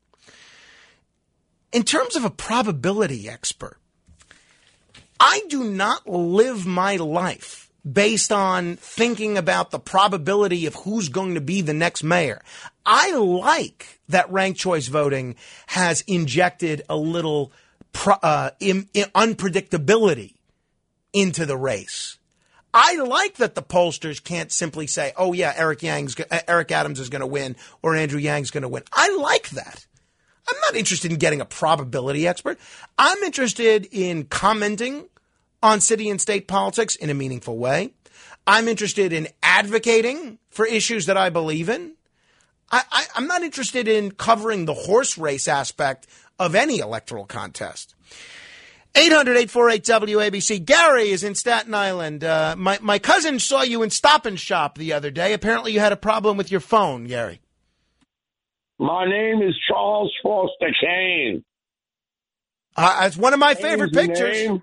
Speaker 3: In terms of a probability expert, I do not live my life based on thinking about the probability of who's going to be the next mayor. I like that ranked choice voting has injected a little unpredictability into the race. I like that the pollsters can't simply say, oh, yeah, Eric Adams is going to win or Andrew Yang's going to win. I like that. I'm not interested in getting a probability expert. I'm interested in commenting on city and state politics in a meaningful way. I'm interested in advocating for issues that I believe in. I'm not interested in covering the horse race aspect of any electoral contest. 800-848-WABC. Gary is in Staten Island. My cousin saw you in Stop and Shop the other day. Apparently you had a problem with your phone, Gary.
Speaker 21: My name is Charles Foster Kane.
Speaker 3: It's one of my favorite pictures.
Speaker 21: Name.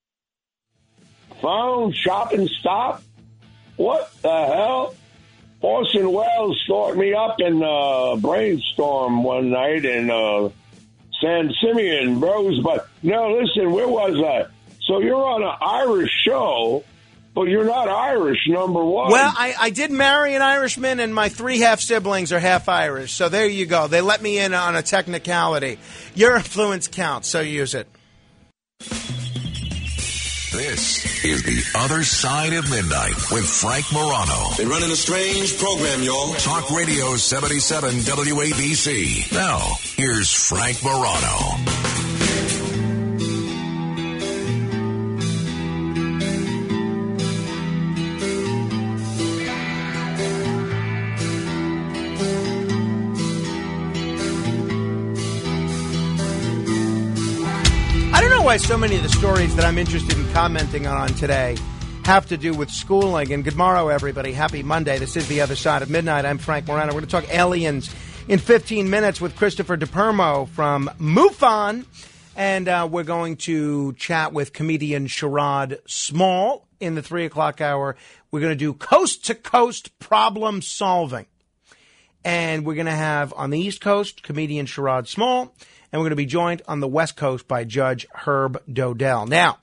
Speaker 21: Phone, Shop and Stop. What the hell? Orson Welles stored me up in a brainstorm one night in San Simeon, Rosebud. No, listen, where was I? So you're on an Irish show, but you're not Irish, number one.
Speaker 3: Well, I did marry an Irishman, and my 3 half-siblings are half Irish. So there you go. They let me in on a technicality. Your influence counts, so use it.
Speaker 1: This is The Other Side of Midnight with Frank Morano.
Speaker 2: Been running a strange program, y'all.
Speaker 1: Talk Radio 77 WABC. Now, here's Frank Morano.
Speaker 3: Why so many of the stories that I'm interested in commenting on today have to do with schooling. And good morrow, everybody. Happy Monday. This is The Other Side of Midnight. I'm Frank Morano. We're going to talk aliens in 15 minutes with Christopher DiPermo from MUFON. And we're going to chat with comedian Sherrod Small in the 3 o'clock hour. We're going to do coast-to-coast problem solving. And we're going to have on the East Coast comedian Sherrod Small. And we're going to be joined on the West Coast by Judge Herb Dodell. Now,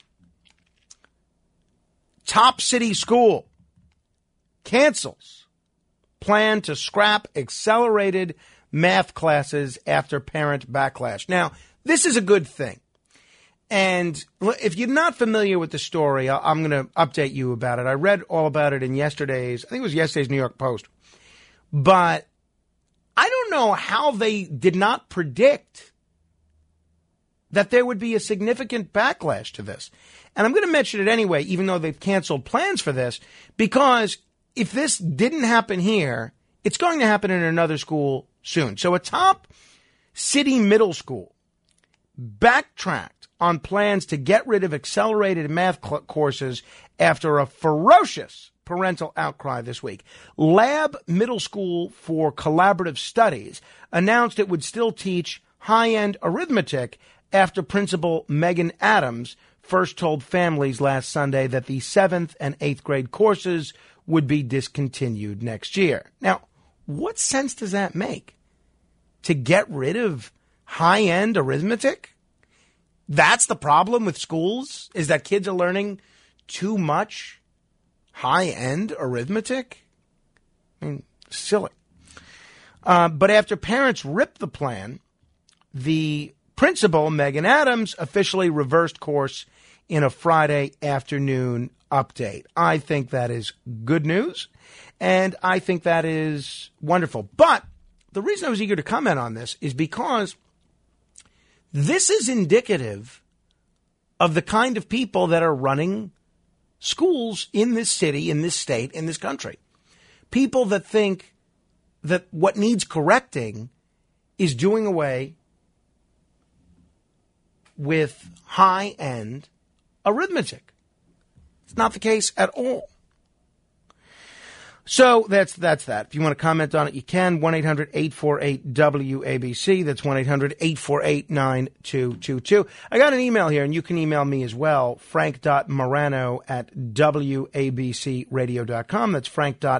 Speaker 3: Top City School cancels plan to scrap accelerated math classes after parent backlash. Now, this is a good thing. And if you're not familiar with the story, I'm going to update you about it. I read all about it in I think it was yesterday's New York Post. But I don't know how they did not predict that there would be a significant backlash to this. And I'm going to mention it anyway, even though they've canceled plans for this, because if this didn't happen here, it's going to happen in another school soon. So a top city middle school backtracked on plans to get rid of accelerated math courses after a ferocious parental outcry this week. Lab Middle School for Collaborative Studies announced it would still teach high-end arithmetic after Principal Megan Adams first told families last Sunday that the 7th and 8th grade courses would be discontinued next year. Now, what sense does that make? To get rid of high-end arithmetic? That's the problem with schools, is that kids are learning too much high-end arithmetic? I mean, silly. But after parents ripped the plan, the Principal Megan Adams officially reversed course in a Friday afternoon update. I think that is good news, and I think that is wonderful. But the reason I was eager to comment on this is because this is indicative of the kind of people that are running schools in this city, in this state, in this country. People that think that what needs correcting is doing away with high-end arithmetic. It's not the case at all. So that's that. If you want to comment on it, you can. 1-800-848-WABC. That's 1-800-848-9222. I got an email here, and you can email me as well, frank.morano@wabcradio.com. That's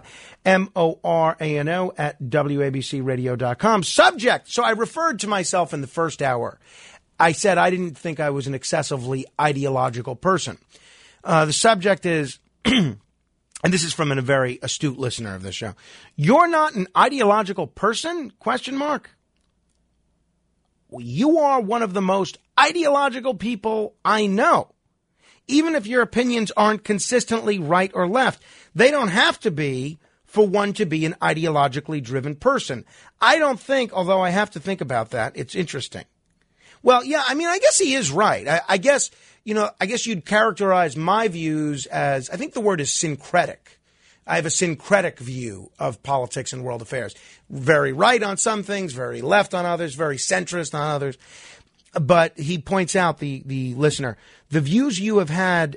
Speaker 3: frank.morano@wabcradio.com. Subject. So I referred to myself in the first hour. I said I didn't think I was an excessively ideological person. The subject is, and this is from a very astute listener of this show, you're not an ideological person? ? You are one of the most ideological people I know. Even if your opinions aren't consistently right or left, they don't have to be for one to be an ideologically driven person. I don't think, although I have to think about that, it's interesting. Well, yeah, I mean, I guess he is right. I guess you'd characterize my views as, I think the word is syncretic. I have a syncretic view of politics and world affairs. Very right on some things, very left on others, very centrist on others. But he points out, the listener, the views you have that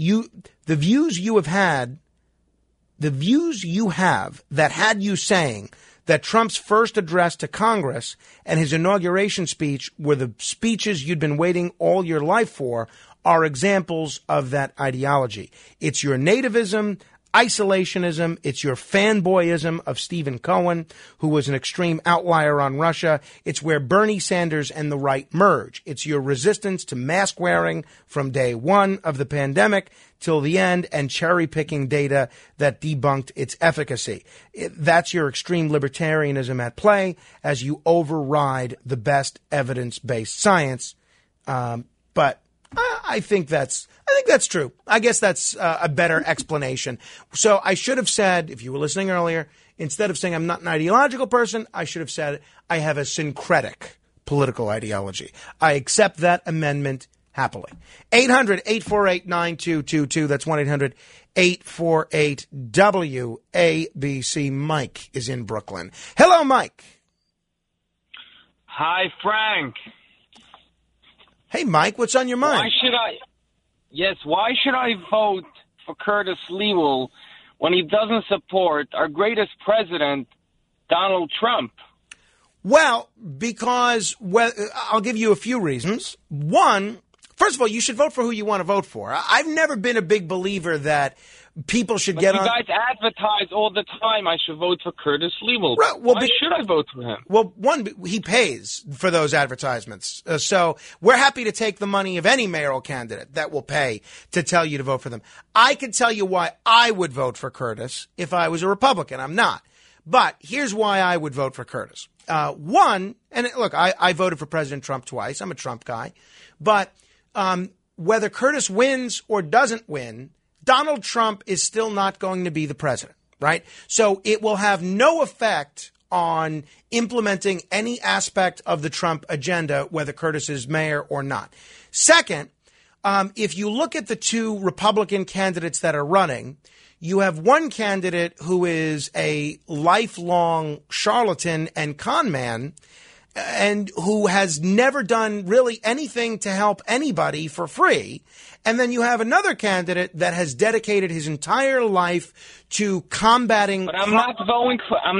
Speaker 3: had you saying that Trump's first address to Congress and his inauguration speech were the speeches you'd been waiting all your life for are examples of that ideology. It's your nativism, isolationism, it's your fanboyism of Stephen Cohen, who was an extreme outlier on Russia. It's where Bernie Sanders and the right merge. It's your resistance to mask wearing from day one of the pandemic till the end and cherry-picking data that debunked its efficacy. That's your extreme libertarianism at play as you override the best evidence-based science. But I think that's think that's true. I guess that's a better explanation. So I should have said, if you were listening earlier, instead of saying I'm not an ideological person, I should have said I have a syncretic political ideology. I accept that amendment happily. 800-848-9222. That's 1-800-848-WABC. Mike is in Brooklyn. Hello, Mike.
Speaker 7: Hi, Frank.
Speaker 3: Hey, Mike, what's on your mind?
Speaker 7: Why should I vote for Curtis Lewa when he doesn't support our greatest president, Donald Trump?
Speaker 3: Well, because I'll give you a few reasons. One, first of all, you should vote for who you want to vote for. I've never been a big believer that people should get on.
Speaker 7: You guys advertise all the time I should vote for Curtis Lewa.
Speaker 3: Right,
Speaker 7: why should I vote for him?
Speaker 3: Well, one, he pays for those advertisements. So we're happy to take the money of any mayoral candidate that will pay to tell you to vote for them. I can tell you why I would vote for Curtis if I was a Republican. I'm not. But here's why I would vote for Curtis. One, and look, I voted for President Trump twice. I'm a Trump guy. But whether Curtis wins or doesn't win, Donald Trump is still not going to be the president, right? So it will have no effect on implementing any aspect of the Trump agenda, whether Curtis is mayor or not. Second, if you look at the two Republican candidates that are running, you have one candidate who is a lifelong charlatan and con man and who has never done really anything to help anybody for free. And then you have another candidate that has dedicated his entire life to combating.
Speaker 7: But I'm not voting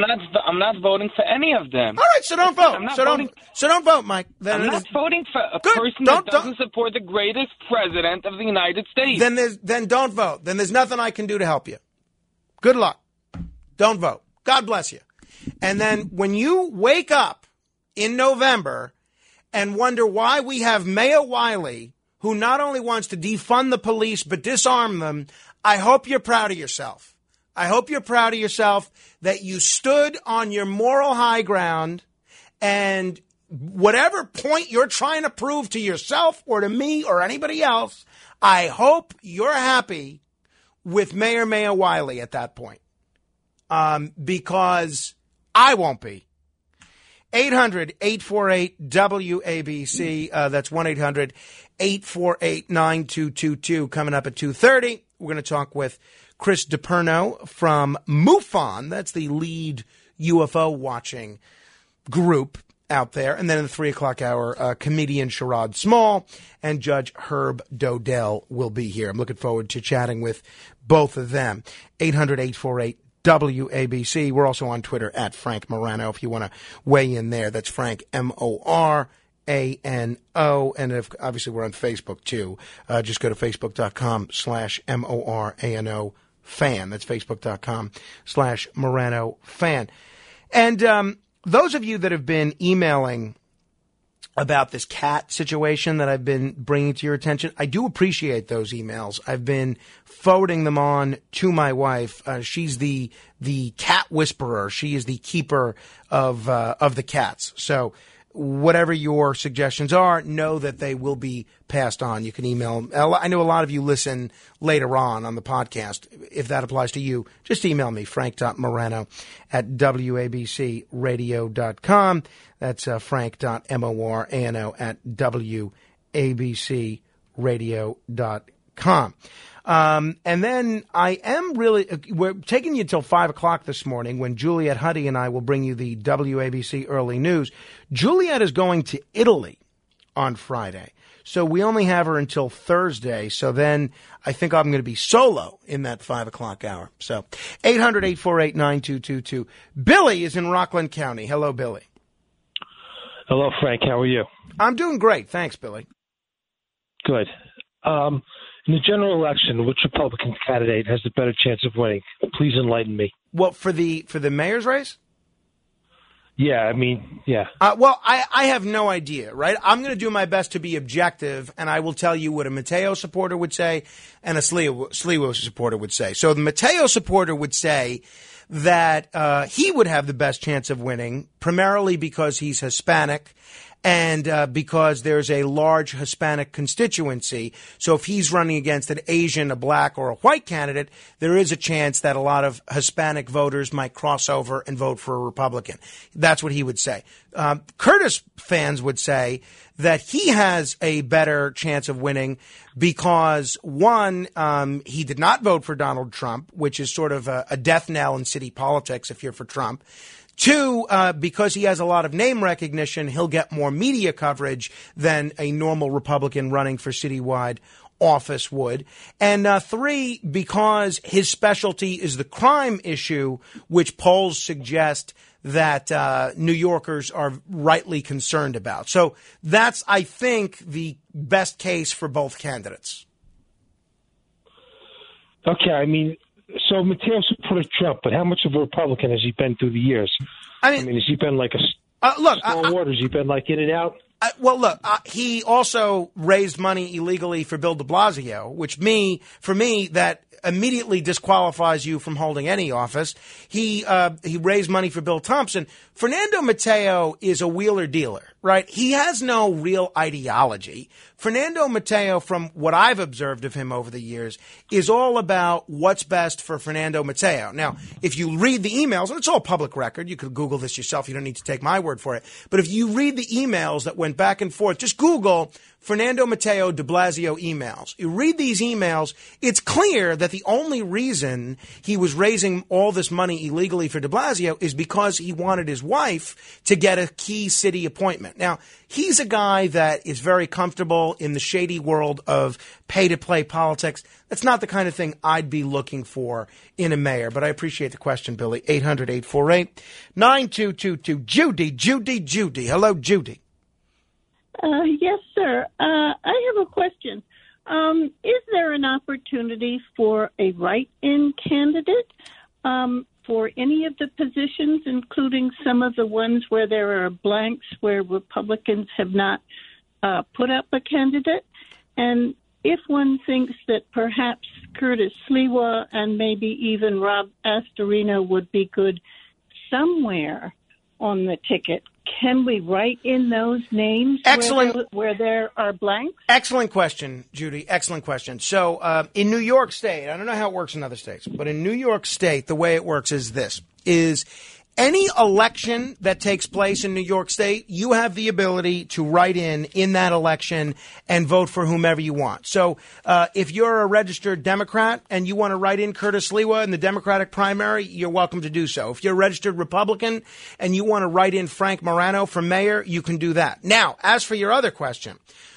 Speaker 7: for any of them.
Speaker 3: All right, so don't vote. So don't vote, Mike.
Speaker 7: I'm not voting for a person that doesn't support the greatest president of the United States.
Speaker 3: Then don't vote. Then there's nothing I can do to help you. Good luck. Don't vote. God bless you. And then when you wake up in November and wonder why we have Mayor Wiley, who not only wants to defund the police but disarm them, I hope you're proud of yourself. I hope you're proud of yourself that you stood on your moral high ground, and whatever point you're trying to prove to yourself or to me or anybody else, I hope you're happy with Mayor Wiley at that point, because I won't be. 800-848-WABC. That's 1-800-848-9222. Coming up at 2:30, we're going to talk with Chris DiPerno from MUFON. That's the lead UFO watching group out there. And then in the 3 o'clock hour, comedian Sherrod Small and Judge Herb Dodell will be here. I'm looking forward to chatting with both of them. 800-848-WABC. We're also on Twitter at Frank Morano if you want to weigh in there. That's Frank, Morano. And obviously we're on Facebook too. Just go to facebook.com/MORANO fan. That's facebook.com/Morano fan. And those of you that have been emailing about this cat situation that I've been bringing to your attention, I do appreciate those emails. I've been forwarding them on to my wife. She's the cat whisperer. She is the keeper of the cats. So whatever your suggestions are, know that they will be passed on. You can email. I know a lot of you listen later on the podcast. If that applies to you, just email me, frank.morano@wabcradio.com. That's frank.morano@wabcradio.com. And then we're taking you till 5 o'clock this morning when Juliet Huddy and I will bring you the WABC early news. Juliet is going to Italy on Friday, so we only have her until Thursday. So then I think I'm going to be solo in that 5 o'clock hour. So 800-848-9222. Billy is in Rockland County. Hello, Billy.
Speaker 22: Hello, Frank. How are you?
Speaker 3: I'm doing great. Thanks, Billy.
Speaker 22: Good. In the general election, which Republican candidate has the better chance of winning? Please enlighten me.
Speaker 3: What, for the mayor's race?
Speaker 22: Yeah.
Speaker 3: Well, I have no idea, right? I'm going to do my best to be objective, and I will tell you what a Mateo supporter would say and a Sliwa supporter would say. So the Mateo supporter would say that he would have the best chance of winning, primarily because he's Hispanic and because there's a large Hispanic constituency. So if he's running against an Asian, a black, or a white candidate, there is a chance that a lot of Hispanic voters might cross over and vote for a Republican. That's what he would say. Curtis fans would say that he has a better chance of winning because, one, he did not vote for Donald Trump, which is sort of a death knell in city politics if you're for Trump. Two, because he has a lot of name recognition, he'll get more media coverage than a normal Republican running for citywide office would. And three, because his specialty is the crime issue, which polls suggest that New Yorkers are rightly concerned about. So that's, I think, the best case for both candidates.
Speaker 22: Okay, I mean, so Mateo supported Trump, but how much of a Republican has he been through the years? I mean has he been like a stalwart? Has he been like in and out?
Speaker 3: He also raised money illegally for Bill de Blasio, which for me, that immediately disqualifies you from holding any office. He raised money for Bill Thompson. Fernando Mateo is a wheeler dealer, right? He has no real ideology. Fernando Mateo, from what I've observed of him over the years, is all about what's best for Fernando Mateo. Now, if you read the emails, and it's all public record, you could Google this yourself, you don't need to take my word for it, but if you read the emails that went back and forth, just Google Fernando Mateo de Blasio emails. You read these emails, it's clear that the only reason he was raising all this money illegally for de Blasio is because he wanted his wife to get a key city appointment. Now, he's a guy that is very comfortable in the shady world of pay-to-play politics. That's not the kind of thing I'd be looking for in a mayor, but I appreciate the question, Billy. 800-848-9222. Judy. Hello, Judy.
Speaker 5: Yes, sir. I have a question. Is there an opportunity for a write-in candidate for any of the positions, including some of the ones where there are blanks where Republicans have not put up a candidate? And if one thinks that perhaps Curtis Sliwa and maybe even Rob Astorino would be good somewhere on the ticket, can we write in those names where there are blanks?
Speaker 3: Excellent question, Judy. Excellent question. So in New York State, I don't know how it works in other states, but in New York State, the way it works is this, is any election that takes place in New York State, you have the ability to write in that election and vote for whomever you want. So if you're a registered Democrat and you want to write in Curtis Sliwa in the Democratic primary, you're welcome to do so. If you're a registered Republican and you want to write in Frank Morano for mayor, you can do that. Now, as for your other question,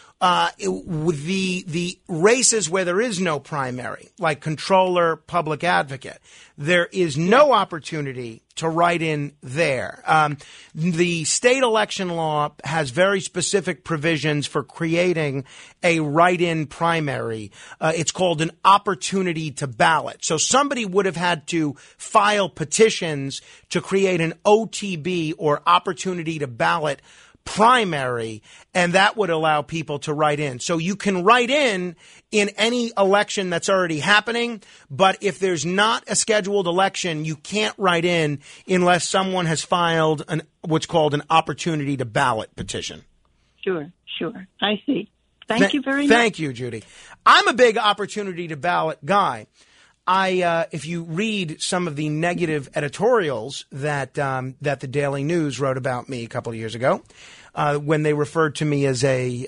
Speaker 3: with the races where there is no primary, like controller, public advocate, there is no opportunity to write in there. The state election law has very specific provisions for creating a write-in primary. It's called an opportunity to ballot. So somebody would have had to file petitions to create an OTB, or opportunity to ballot primary, and that would allow people to write in. So you can write in any election that's already happening, but if there's not a scheduled election, you can't write in unless someone has filed what's called an opportunity to ballot petition.
Speaker 5: Sure. I see. Thank you very much.
Speaker 3: Thank you, Judy. I'm a big opportunity to ballot guy. If you read some of the negative editorials that the Daily News wrote about me a couple of years ago, when they referred to me as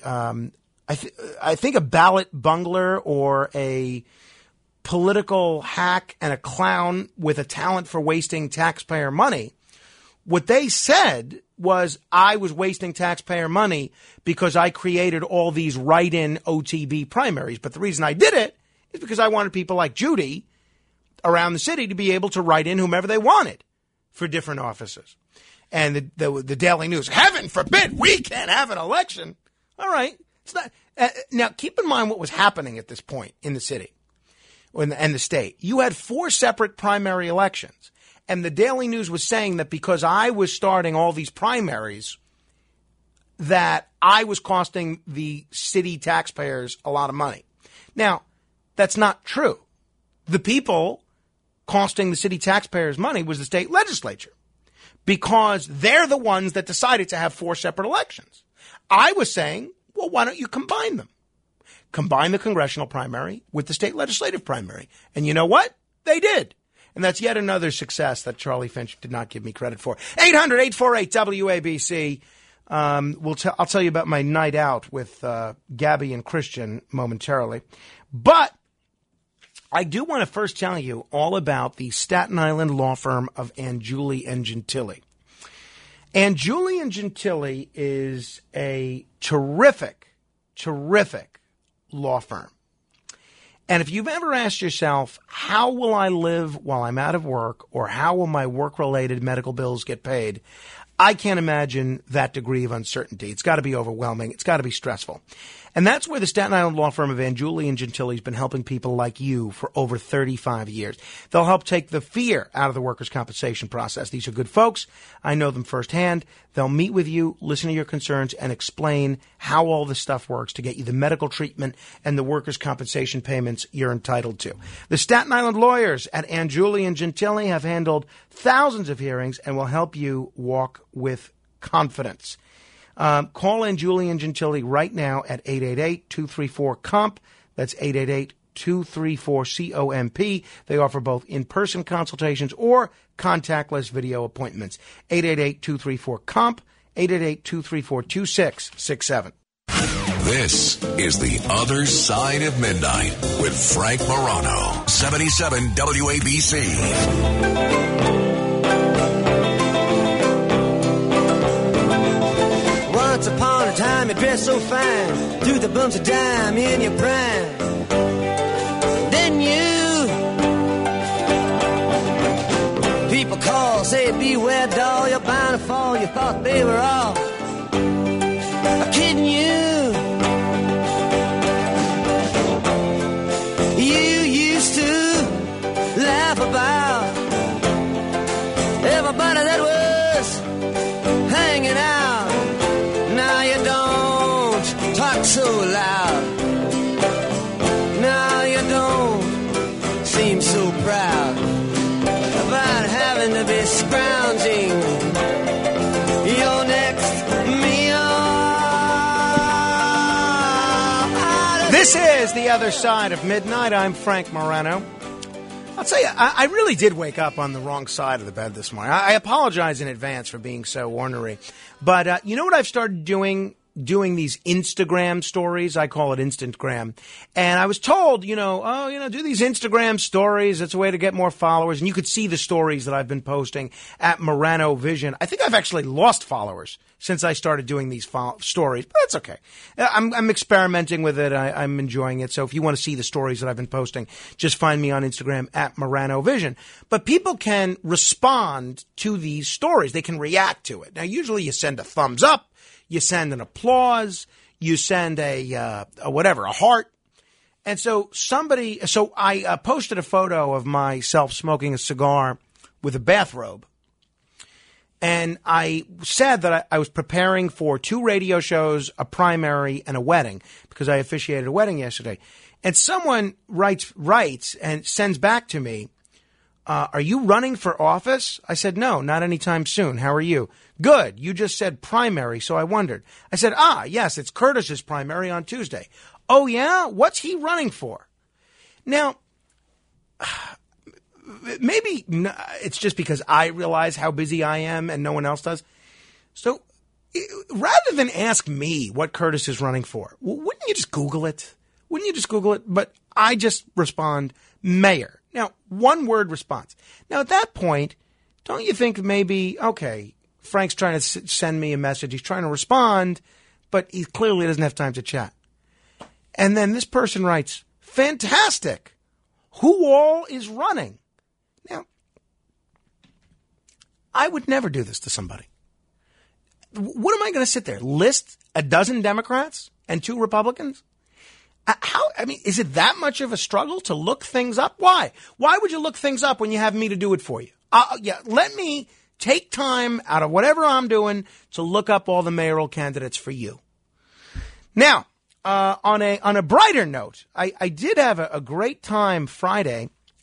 Speaker 3: I think a ballot bungler or a political hack and a clown with a talent for wasting taxpayer money, what they said was I was wasting taxpayer money because I created all these write-in OTB primaries. But the reason I did it is because I wanted people like Judy around the city to be able to write in whomever they wanted for different offices. And the Daily News, heaven forbid we can't have an election. All right. It's not. Now, keep in mind what was happening at this point in the city and the state. You had 4 separate primary elections. And the Daily News was saying that because I was starting all these primaries, that I was costing the city taxpayers a lot of money. Now, that's not true. The people costing the city taxpayers money was the state legislature, because they're the ones that decided to have 4 separate elections. I was saying, well, why don't you combine them? Combine the congressional primary with the state legislative primary. And you know what? They did. And that's yet another success that Charlie Finch did not give me credit for. 800-848-WABC. I'll tell you about my night out with Gabby and Christian momentarily. But I do want to first tell you all about the Staten Island law firm of Angiuli and Gentili. Angiuli and Gentili is a terrific law firm. And if you've ever asked yourself, how will I live while I'm out of work, or how will my work-related medical bills get paid, I can't imagine that degree of uncertainty. It's got to be overwhelming. It's got to be stressful. And that's where the Staten Island law firm of Angiuli and Gentili has been helping people like you for over 35 years. They'll help take the fear out of the workers' compensation process. These are good folks. I know them firsthand. They'll meet with you, listen to your concerns, and explain how all this stuff works to get you the medical treatment and the workers' compensation payments you're entitled to. The Staten Island lawyers at Angiuli and Gentili have handled thousands of hearings and will help you walk with confidence. Call Angiuli and Gentili right now at 888-234-COMP. That's 888-234-COMP. They offer both in-person consultations or contactless video appointments. 888-234-COMP, 888-234-2667.
Speaker 1: This is The Other Side of Midnight with Frank Morano, 77 WABC.
Speaker 6: Once upon a time you dressed so fine, threw the bumps of dime in your prime. Then you, people call, say beware doll, you're bound to fall, you thought they were all kidding you. You used to laugh about everybody that was hanging out. Now you don't talk so loud. Now you don't seem so proud about having to be scrounging your next meal.
Speaker 3: This is The Other Side of Midnight. I'm Frank Morano. I'll tell you, I really did wake up on the wrong side of the bed this morning. I apologize in advance for being so ornery. But you know what I've started doing these Instagram stories? I call it Instantgram. And I was told, do these Instagram stories. It's a way to get more followers. And you could see the stories that I've been posting at Morano Vision. I think I've actually lost followers since I started doing these stories, but that's okay. I'm experimenting with it. I'm enjoying it. So if you want to see the stories that I've been posting, just find me on Instagram at Morano Vision. But people can respond to these stories. They can react to it. Now, usually you send a thumbs up, you send an applause, you send a heart. And so I posted a photo of myself smoking a cigar with a bathrobe. And I said that I was preparing for 2 radio shows, a primary, and a wedding, because I officiated a wedding yesterday. And someone writes and sends back to me, are you running for office? I said, no, not anytime soon. How are you? Good. You just said primary, so I wondered. I said, yes, it's Curtis's primary on Tuesday. Oh, yeah? What's he running for? Now, maybe it's just because I realize how busy I am and no one else does. So rather than ask me what Curtis is running for, wouldn't you just Google it? But I just respond, mayor. Now, one-word response. Now, at that point, don't you think maybe, okay, Frank's trying to send me a message. He's trying to respond, but he clearly doesn't have time to chat. And then this person writes, fantastic. Who all is running? Now, I would never do this to somebody. What am I going to sit there? List a dozen Democrats and 2 Republicans? Is it that much of a struggle to look things up? Why? Why would you look things up when you have me to do it for you? Let me take time out of whatever I'm doing to look up all the mayoral candidates for you. Now, on a brighter note, I did have a great time Friday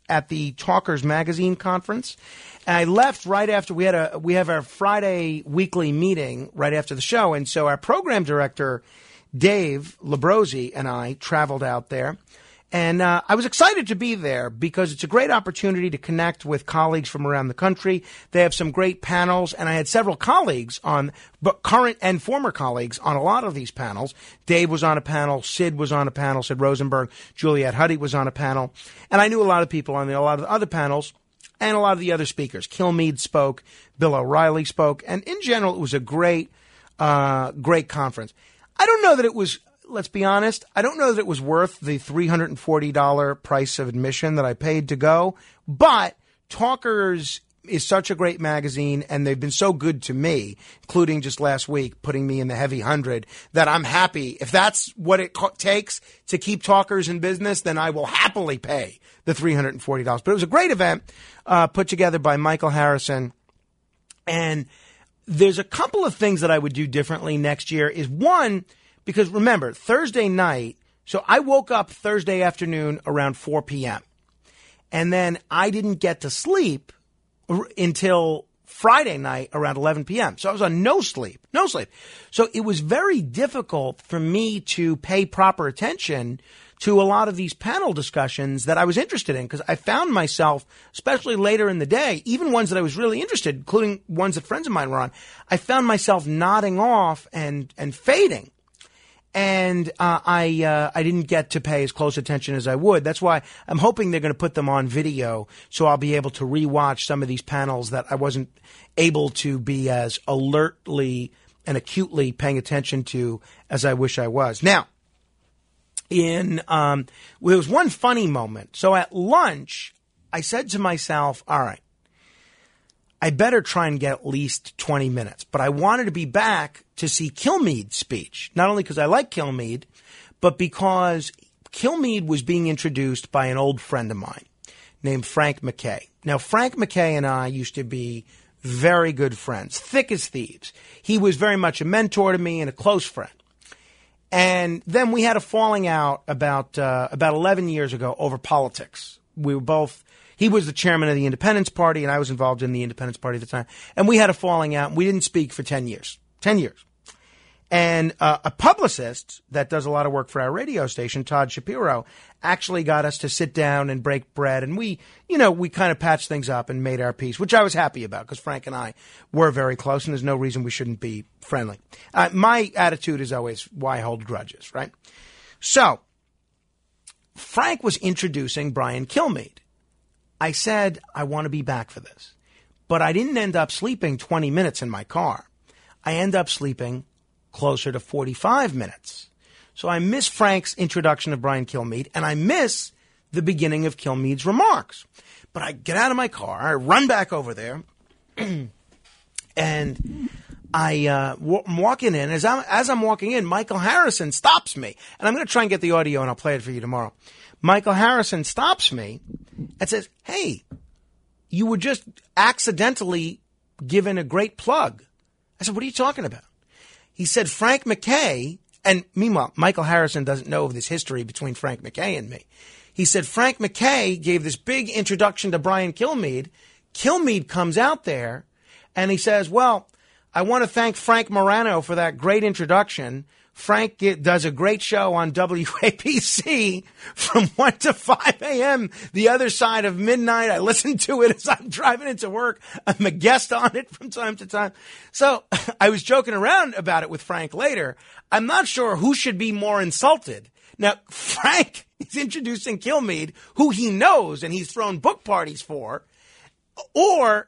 Speaker 3: at the Talkers Magazine conference. And I left right after we have our Friday weekly meeting right after the show. And so our program director, Dave Labrosi, and I traveled out there. And I was excited to be there because it's a great opportunity to connect with colleagues from around the country. They have some great panels, and I had several colleagues current and former colleagues on a lot of these panels. Dave was on a panel, Sid was on a panel, Sid Rosenberg, Juliet Huddy was on a panel, and I knew a lot of people on a lot of the other panels and a lot of the other speakers. Kilmeade spoke, Bill O'Reilly spoke, and in general, it was a great conference. I don't know that it was... Let's be honest, I don't know that it was worth the $340 price of admission that I paid to go, but Talkers is such a great magazine, and they've been so good to me, including just last week, putting me in the heavy 100, that I'm happy. If that's what it takes to keep Talkers in business, then I will happily pay the $340. But it was a great event put together by Michael Harrison, and there's a couple of things that I would do differently next year. Is one... Because remember, Thursday night, so I woke up Thursday afternoon around 4 p.m. And then I didn't get to sleep until Friday night around 11 p.m. So I was on no sleep. So it was very difficult for me to pay proper attention to a lot of these panel discussions that I was interested in, because I found myself, especially later in the day, even ones that I was really interested, including ones that friends of mine were on, I found myself nodding off and fading. And I didn't get to pay as close attention as I would. That's why I'm hoping they're going to put them on video, so I'll be able to rewatch some of these panels that I wasn't able to be as alertly and acutely paying attention to as I wish I was. Now, there was one funny moment. So at lunch, I said to myself, all right, I better try and get at least 20 minutes. But I wanted to be back to see Kilmeade's speech, not only because I like Kilmeade, but because Kilmeade was being introduced by an old friend of mine named Frank McKay. Now, Frank McKay and I used to be very good friends, thick as thieves. He was very much a mentor to me and a close friend. And then we had a falling out about 11 years ago over politics. He was the chairman of the Independence Party, and I was involved in the Independence Party at the time. And we had a falling out, and we didn't speak for 10 years. 10 years. And a publicist that does a lot of work for our radio station, Todd Shapiro, actually got us to sit down and break bread. And we kind of patched things up and made our peace, which I was happy about because Frank and I were very close, and there's no reason we shouldn't be friendly. My attitude is always, why hold grudges, right? So Frank was introducing Brian Kilmeade. I said, I want to be back for this. But I didn't end up sleeping 20 minutes in my car. I end up sleeping closer to 45 minutes. So I miss Frank's introduction of Brian Kilmeade, and I miss the beginning of Kilmeade's remarks. But I get out of my car, I run back over there, and I'm walking in. As I'm walking in, Michael Harrison stops me. And I'm going to try and get the audio, and I'll play it for you tomorrow. Michael Harrison stops me and says, hey, you were just accidentally given a great plug. I said, what are you talking about? He said, Frank McKay, and meanwhile, Michael Harrison doesn't know of this history between Frank McKay and me. He said, Frank McKay gave this big introduction to Brian Kilmeade. Kilmeade comes out there, and he says, well, I want to thank Frank Morano for that great introduction. Frank does a great show on WAPC from 1 to 5 a.m., the other side of midnight. I listen to it as I'm driving into work. I'm a guest on it from time to time. So I was joking around about it with Frank later. I'm not sure who should be more insulted. Now, Frank is introducing Kilmeade, who he knows and he's thrown book parties for, or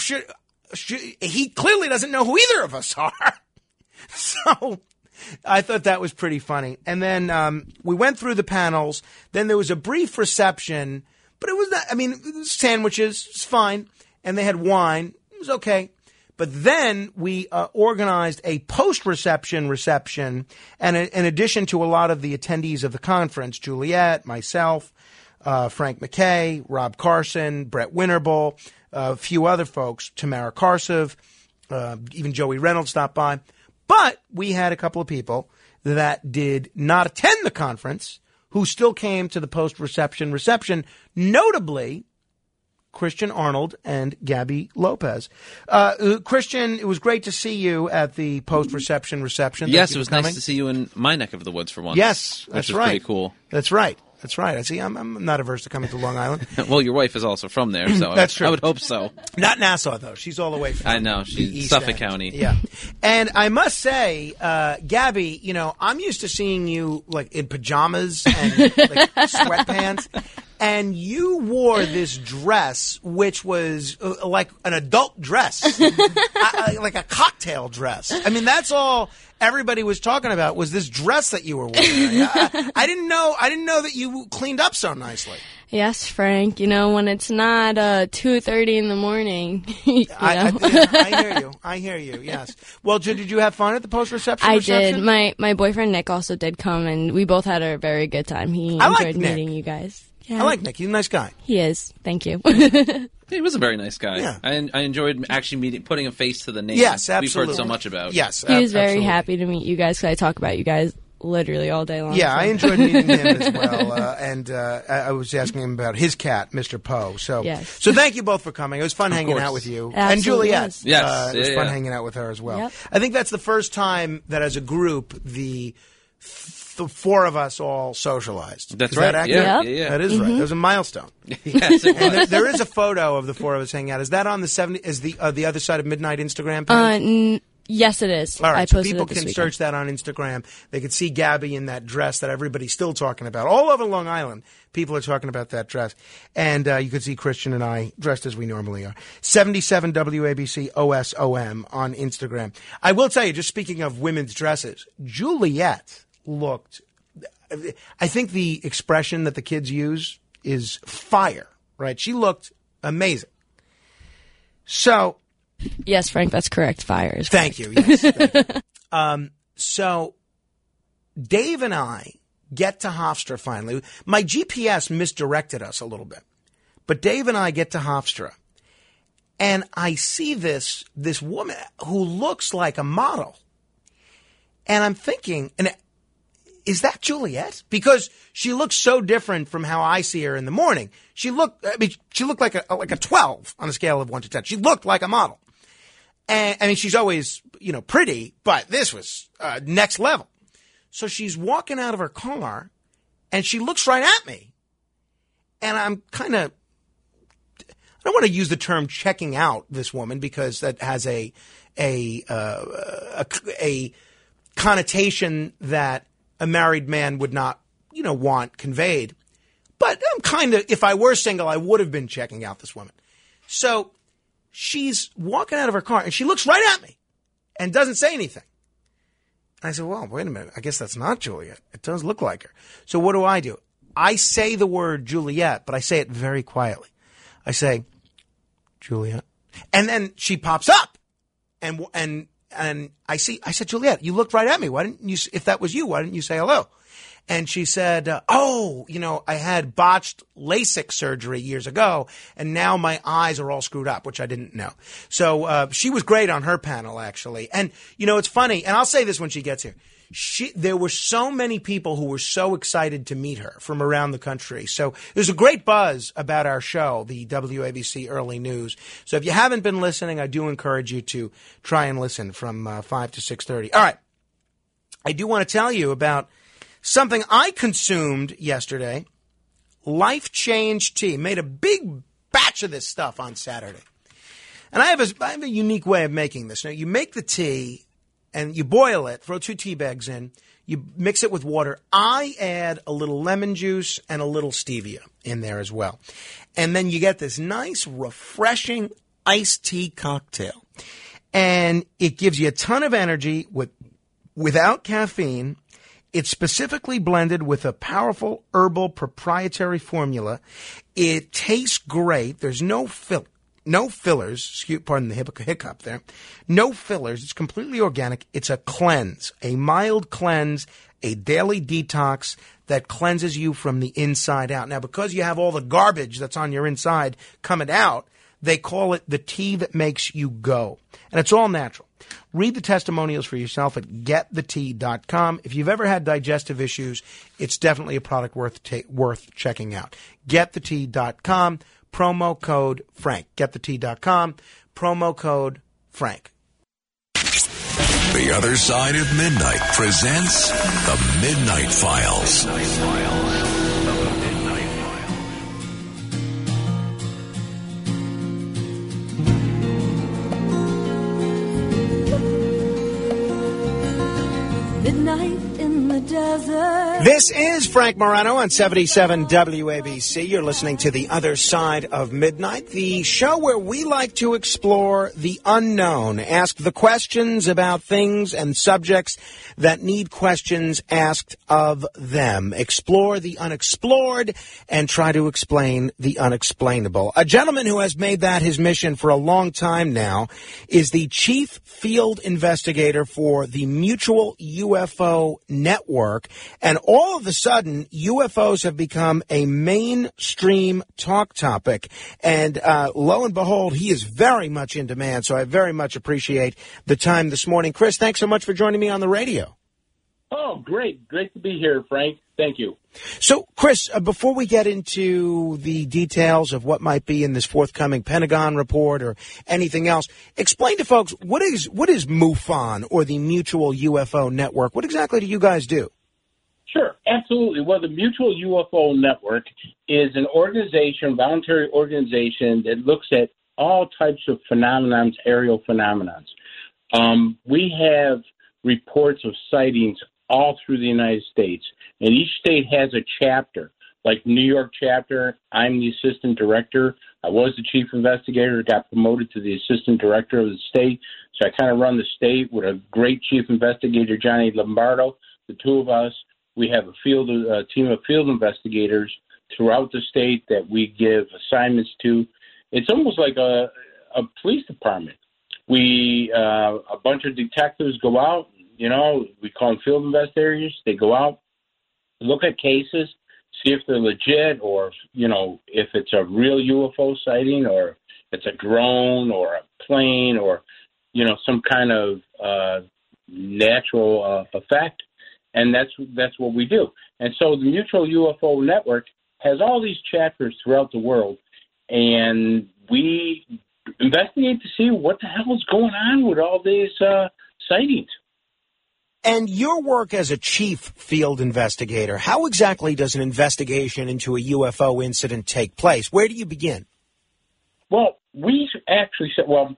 Speaker 3: he clearly doesn't know who either of us are. So I thought that was pretty funny. And then we went through the panels. Then there was a brief reception, but it was sandwiches, it's fine. And they had wine. It was okay. But then we organized a post-reception reception. And in addition to a lot of the attendees of the conference, Juliet, myself, Frank McKay, Rob Carson, Brett Winterbull, a few other folks, Tamara Karsov, even Joey Reynolds stopped by. But we had a couple of people that did not attend the conference who still came to the post-reception reception, notably Christian Arnold and Gabby Lopez. Christian, it was great to see you at the post-reception reception.
Speaker 10: Yes, it was nice to see you in my neck of the woods for once.
Speaker 3: Yes,
Speaker 10: which
Speaker 3: that's
Speaker 10: was
Speaker 3: right.
Speaker 10: pretty cool.
Speaker 3: That's right. That's right. I see. I'm not averse to coming to Long Island.
Speaker 10: Well, your wife is also from there, so
Speaker 3: That's true.
Speaker 10: I would hope so.
Speaker 3: Not Nassau, though. She's all the way from
Speaker 10: I know. She's
Speaker 3: East
Speaker 10: Suffolk
Speaker 3: End.
Speaker 10: County.
Speaker 3: Yeah. And I must say, Gabby, I'm used to seeing you like in pajamas and like sweatpants. And you wore this dress, which was like an adult dress, like a cocktail dress. I mean, that's all everybody was talking about was this dress that you were wearing. I didn't know that you cleaned up so nicely.
Speaker 16: Yes, Frank. When it's not 2:30 in the morning.
Speaker 3: I hear you. Yes. Well, did you have fun at the post-reception?
Speaker 16: I
Speaker 3: reception?
Speaker 16: did. My boyfriend Nick also did come, and we both had a very good time. He enjoyed meeting you guys. Yeah.
Speaker 3: I like Nick. He's a nice guy.
Speaker 16: He is. Thank you.
Speaker 10: He was a very nice guy.
Speaker 3: Yeah.
Speaker 10: I enjoyed actually putting a face to the name.
Speaker 3: Yes, absolutely.
Speaker 10: We've heard so much about.
Speaker 3: Yes,
Speaker 16: he was very happy to meet you guys because I talk about you guys literally all day long.
Speaker 3: Yeah,
Speaker 16: so.
Speaker 3: I enjoyed meeting him as well. And I was asking him about his cat, Mr. Poe. So,
Speaker 16: Yes.
Speaker 3: so thank you both for coming. It was fun hanging
Speaker 10: course.
Speaker 3: out with you.
Speaker 16: Absolutely
Speaker 3: And Juliet.
Speaker 16: was.
Speaker 10: Yes.
Speaker 3: It was
Speaker 10: Yeah,
Speaker 3: fun
Speaker 10: yeah.
Speaker 3: hanging out with her as well.
Speaker 16: Yep.
Speaker 3: I think that's the first time that as a group, the four of us all socialized.
Speaker 10: That's
Speaker 3: Is
Speaker 10: right.
Speaker 3: That accurate?
Speaker 10: Yeah, yeah, yeah.
Speaker 3: That is right. That was a milestone.
Speaker 10: Yes, it
Speaker 3: And
Speaker 10: was.
Speaker 3: there is a photo of the four of us hanging out. Is that on the Other Side of Midnight Instagram page?
Speaker 16: Yes, it is.
Speaker 3: All right,
Speaker 16: I
Speaker 3: so
Speaker 16: posted
Speaker 3: people
Speaker 16: it this
Speaker 3: can
Speaker 16: weekend.
Speaker 3: search that on Instagram. They can see Gabby in that dress that everybody's still talking about. All over Long Island, people are talking about that dress. And you can see Christian and I dressed as we normally are. 77 WABC OSOM on Instagram. I will tell you, just speaking of women's dresses, Juliet looked... I think the expression that the kids use is fire, right? She looked amazing. So...
Speaker 16: Yes, Frank, that's correct. Fire is
Speaker 3: Thank you. Yes. Thank you. So Dave and I get to Hofstra finally. My GPS misdirected us a little bit, but Dave and I get to Hofstra, and I see this woman who looks like a model, and I'm thinking, is that Juliet? Because she looks so different from how I see her in the morning. She looked like a 12 on a scale of 1 to 10. She looked like a model. And, I mean, she's always, pretty, but this was next level. So she's walking out of her car, and she looks right at me. And I'm kind of, I don't want to use the term checking out this woman because that has a connotation that a married man would not, want conveyed. But I'm kind of, if I were single, I would have been checking out this woman. So she's walking out of her car and she looks right at me and doesn't say anything. And I said, well, wait a minute. I guess that's not Juliet. It does look like her. So what do? I say the word Juliet, but I say it very quietly. I say, Juliet. And then she pops up and I said, Juliet, you looked right at me. Why didn't you, if that was you, why didn't you say hello? And she said, I had botched LASIK surgery years ago, and now my eyes are all screwed up, which I didn't know. So she was great on her panel, actually. And, it's funny, and I'll say this when she gets here. There were so many people who were so excited to meet her from around the country. So there's a great buzz about our show, the WABC Early News. So if you haven't been listening, I do encourage you to try and listen from 5 to 6:30. All right. I do want to tell you about something I consumed yesterday, Life Change Tea. Made a big batch of this stuff on Saturday. And I have a unique way of making this. Now, you make the tea and you boil it, throw 2 tea bags in, you mix it with water. I add a little lemon juice and a little stevia in there as well. And then you get this nice, refreshing iced tea cocktail. And it gives you a ton of energy without caffeine. It's specifically blended with a powerful herbal proprietary formula. It tastes great. There's no fillers. Pardon the hiccup there. No fillers. It's completely organic. It's a cleanse, a mild cleanse, a daily detox that cleanses you from the inside out. Now, because you have all the garbage that's on your inside coming out, They call it the tea that makes you go. And it's all natural. Read the testimonials for yourself at getthetea.com. If you've ever had digestive issues, it's definitely a product worth checking out. Getthetea.com, promo code Frank. Getthetea.com, promo code Frank.
Speaker 1: The Other Side of Midnight presents The Midnight Files.
Speaker 11: Midnight in the desert.
Speaker 3: This is Frank Morano on 77 WABC. You're listening to The Other Side of Midnight, the show where we like to explore the unknown, ask the questions about things and subjects that need questions asked of them, explore the unexplored, and try to explain the unexplainable. A gentleman who has made that his mission for a long time now is the chief field investigator for the Mutual UFO Network, and all of a sudden, UFOs have become a mainstream talk topic, and lo and behold, he is very much in demand, so I very much appreciate the time this morning. Chris, thanks so much for joining me on the radio.
Speaker 4: Oh, great. Great to be here, Frank. Thank you.
Speaker 3: So, Chris, before we get into the details of what might be in this forthcoming Pentagon report or anything else, explain to folks, what is MUFON, or the Mutual UFO Network? What exactly do you guys do?
Speaker 4: Sure, absolutely. Well, the Mutual UFO Network is an organization, voluntary organization, that looks at all types of phenomenons, aerial phenomenons. We have reports of sightings all through the United States, and each state has a chapter. Like New York chapter, I'm the assistant director. I was the chief investigator, got promoted to the assistant director of the state, so I kind of run the state with a great chief investigator, Johnny Lombardo. The two of us, we have a team of field investigators throughout the state that we give assignments to. It's almost like a police department. A bunch of detectives go out, we call them field investigators. They go out, look at cases, see if they're legit, or, if it's a real UFO sighting, or it's a drone or a plane, or, some kind of natural effect. And that's what we do. And so the Mutual UFO Network has all these chapters throughout the world, and we investigate to see what the hell is going on with all these sightings.
Speaker 3: And your work as a chief field investigator, how exactly does an investigation into a UFO incident take place? Where do you begin?
Speaker 4: Well, we actually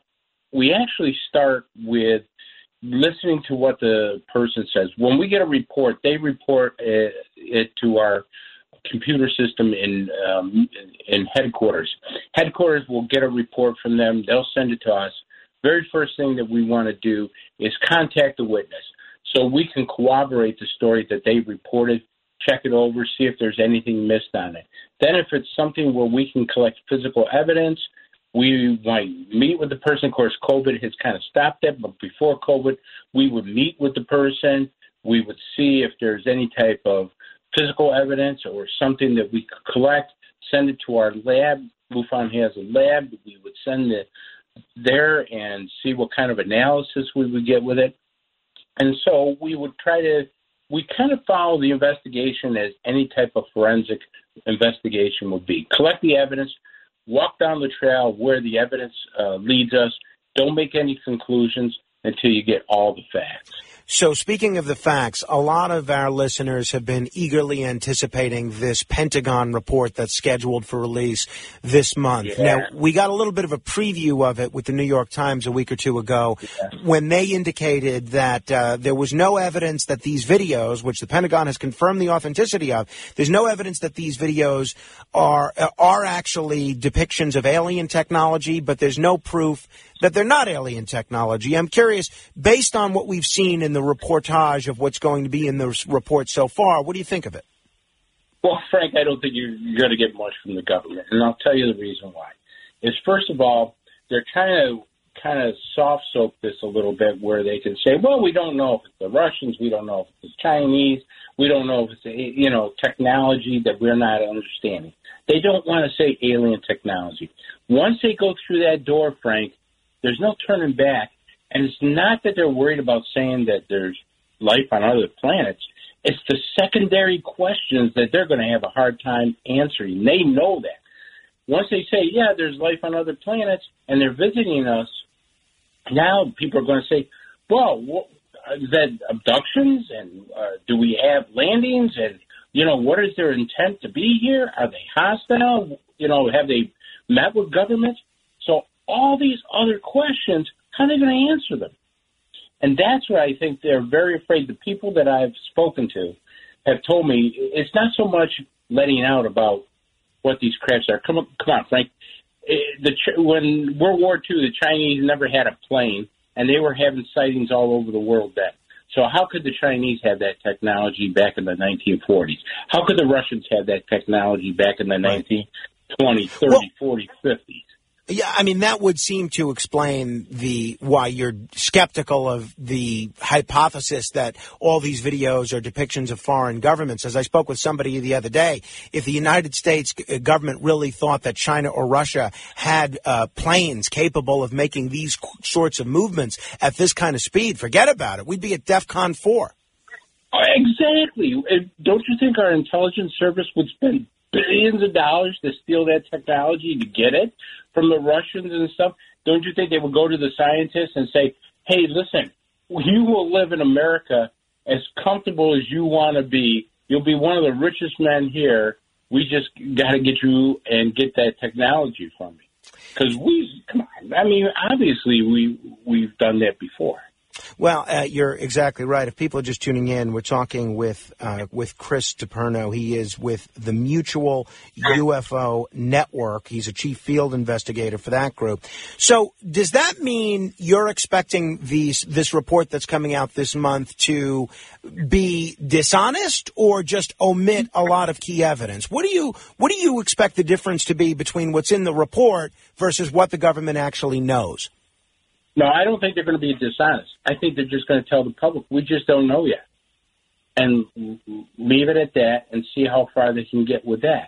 Speaker 4: start with listening to what the person says. When we get a report, they report it to our computer system in headquarters. Headquarters will get a report from them. They'll send it to us. Very first thing that we want to do is contact the witness so we can corroborate the story that they reported, check it over, see if there's anything missed on it. Then if it's something where we can collect physical evidence, we might meet with the person. Of course, COVID has kind of stopped it, but before COVID, we would meet with the person. We would see if there's any type of physical evidence or something that we could collect, send it to our lab. MUFON has a lab. We would send it there and see what kind of analysis we would get with it. And so we kind of follow the investigation as any type of forensic investigation would be. Collect the evidence, walk down the trail where the evidence leads us. Don't make any conclusions until you get all the facts.
Speaker 3: So speaking of the facts, a lot of our listeners have been eagerly anticipating this Pentagon report that's scheduled for release this month.
Speaker 4: Yeah.
Speaker 3: Now, we got a little bit of a preview of it with the New York Times a week or two ago when they indicated that there was no evidence that these videos, which the Pentagon has confirmed the authenticity of, there's no evidence that these videos are actually depictions of alien technology, but there's no proof that they're not alien technology. I'm curious, based on what we've seen in the reportage of what's going to be in the report so far, what do you think of it?
Speaker 4: Well, Frank, I don't think you're going to get much from the government, and I'll tell you the reason why. Is first of all, they're trying to kind of soft soak this a little bit where they can say, well, we don't know if it's the Russians, we don't know if it's the Chinese, we don't know if it's technology that we're not understanding. They don't want to say alien technology. Once they go through that door, Frank, there's no turning back. And it's not that they're worried about saying that there's life on other planets. It's the secondary questions that they're going to have a hard time answering. They know that. Once they say, yeah, there's life on other planets, and they're visiting us, now people are going to say, well, is that abductions? And do we have landings? And, what is their intent to be here? Are they hostile? Have they met with governments? So all these other questions, how are they going to answer them? And that's where I think they're very afraid. The people that I've spoken to have told me it's not so much letting out about what these crafts are. Come on, Frank. When World War II, the Chinese never had a plane, and they were having sightings all over the world then. So how could the Chinese have that technology back in the 1940s? How could the Russians have that technology back in the 1920s, 30s, 40s, 50s?
Speaker 3: Yeah, I mean, that would seem to explain why you're skeptical of the hypothesis that all these videos are depictions of foreign governments. As I spoke with somebody the other day, if the United States government really thought that China or Russia had planes capable of making these sorts of movements at this kind of speed, forget about it. We'd be at DEFCON 4.
Speaker 4: Exactly. Don't you think our intelligence service would spend billions of dollars to steal that technology to get it from the Russians and stuff? Don't you think they would go to the scientists and say, hey, listen, you will live in America as comfortable as you want to be. You'll be one of the richest men here. We just got to get you and get that technology from me. Because come on. I mean, obviously we've done that before.
Speaker 3: Well, you're exactly right. If people are just tuning in, we're talking with Chris DiPerno. He is with the Mutual UFO Network. He's a chief field investigator for that group. So does that mean you're expecting this report that's coming out this month to be dishonest or just omit a lot of key evidence? What do you expect the difference to be between what's in the report versus what the government actually knows?
Speaker 4: No, I don't think they're going to be dishonest. I think they're just going to tell the public, we just don't know yet. And leave it at that and see how far they can get with that.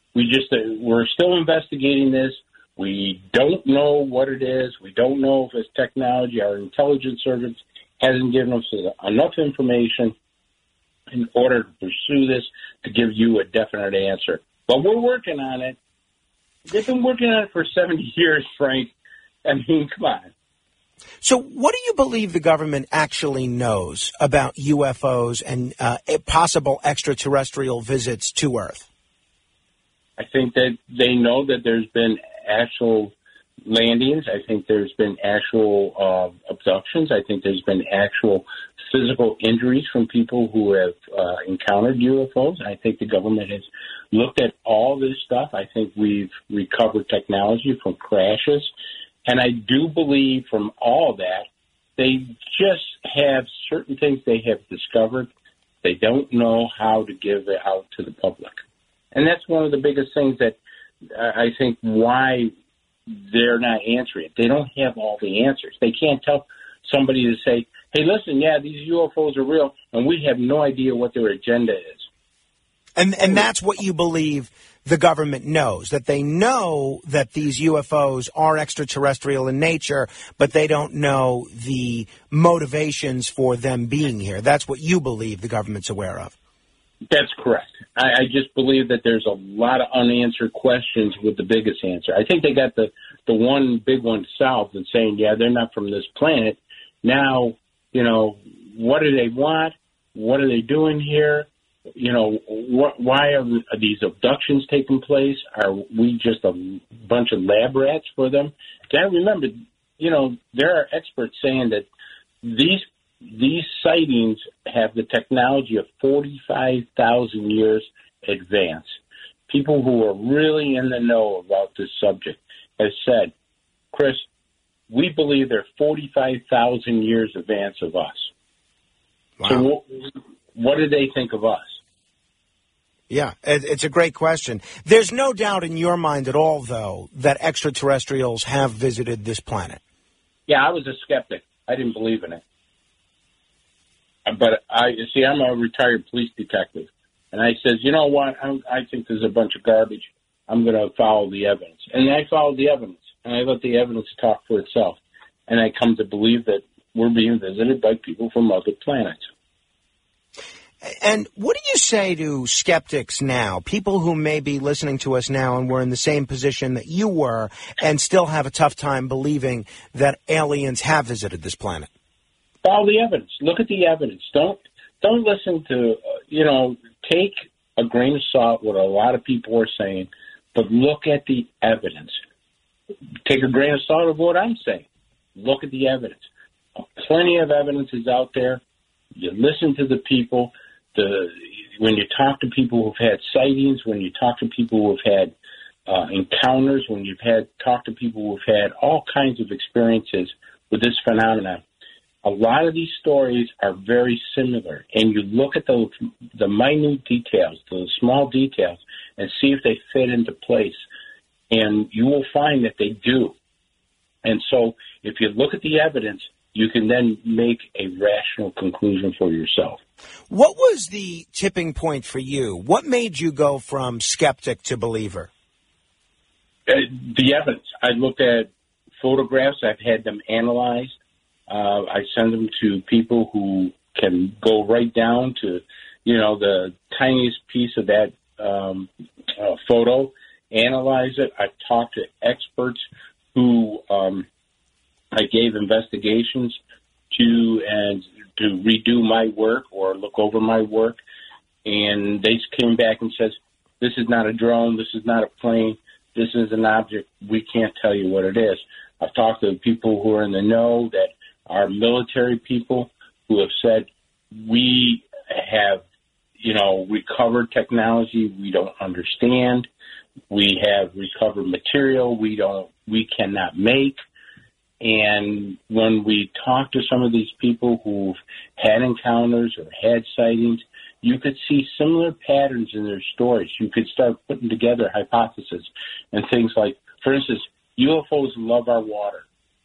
Speaker 4: We're still investigating this. We don't know what it is. We don't know if it's technology. Our intelligence service hasn't given us enough information in order to pursue this to give you a definite answer. But we're working on it. They've been working on it for 70 years, Frank. I mean, come on.
Speaker 3: So what do you believe the government actually knows about UFOs and possible extraterrestrial visits to Earth?
Speaker 4: I think that they know that there's been actual landings. I think there's been actual abductions. I think there's been actual physical injuries from people who have encountered UFOs. I think the government has looked at all this stuff. I think we've recovered technology from crashes. And I do believe from all that, they just have certain things they have discovered. They don't know how to give it out to the public. And that's one of the biggest things that I think why they're not answering it. They don't have all the answers. They can't tell somebody to say, hey, listen, yeah, these UFOs are real, and we have no idea what their agenda is.
Speaker 3: And that's what you believe the government knows, that they know that these UFOs are extraterrestrial in nature, but they don't know the motivations for them being here. That's what you believe the government's aware of.
Speaker 4: That's correct. I just believe that there's a lot of unanswered questions with the biggest answer. I think they got the one big one solved and saying, yeah, they're not from this planet. Now, what do they want? What are they doing here? Why are these abductions taking place? Are we just a bunch of lab rats for them? Got to remember, there are experts saying that these sightings have the technology of 45,000 years advance. People who are really in the know about this subject have said, Chris, we believe they're 45,000 years advance of us. Wow. So what do they think of us?
Speaker 3: Yeah, it's a great question. There's no doubt in your mind at all, though, that extraterrestrials have visited this planet.
Speaker 4: Yeah, I was a skeptic. I didn't believe in it. But I'm a retired police detective. And I says, you know what? I think there's a bunch of garbage. I'm going to follow the evidence. And I followed the evidence, and I let the evidence talk for itself. And I come to believe that we're being visited by people from other planets.
Speaker 3: And what do you say to skeptics now, people who may be listening to us now and were in the same position that you were and still have a tough time believing that aliens have visited this planet?
Speaker 4: Follow the evidence. Look at the evidence. Don't listen to, take a grain of salt what a lot of people are saying, but look at the evidence. Take a grain of salt of what I'm saying. Look at the evidence. Plenty of evidence is out there. You listen to the people. When you talk to people who've had sightings, when you talk to people who've had encounters, when you've talked to people who've had all kinds of experiences with this phenomenon, a lot of these stories are very similar. And you look at the minute details, the small details, and see if they fit into place. And you will find that they do. And so if you look at the evidence, you can then make a rational conclusion for yourself.
Speaker 3: What was the tipping point for you? What made you go from skeptic to believer?
Speaker 4: The evidence. I looked at photographs. I've had them analyzed. I send them to people who can go right down to, the tiniest piece of that photo, analyze it. I've talked to experts who I gave investigations to and to redo my work or look over my work, and they came back and says, this is not a drone, this is not a plane, this is an object, we can't tell you what it is. I've talked to people who are in the know that are military people who have said, we have, recovered technology we don't understand, we have recovered material we cannot make. And when we talk to some of these people who've had encounters or had sightings, you could see similar patterns in their stories. You could start putting together hypotheses and things like, for instance, UFOs love our water.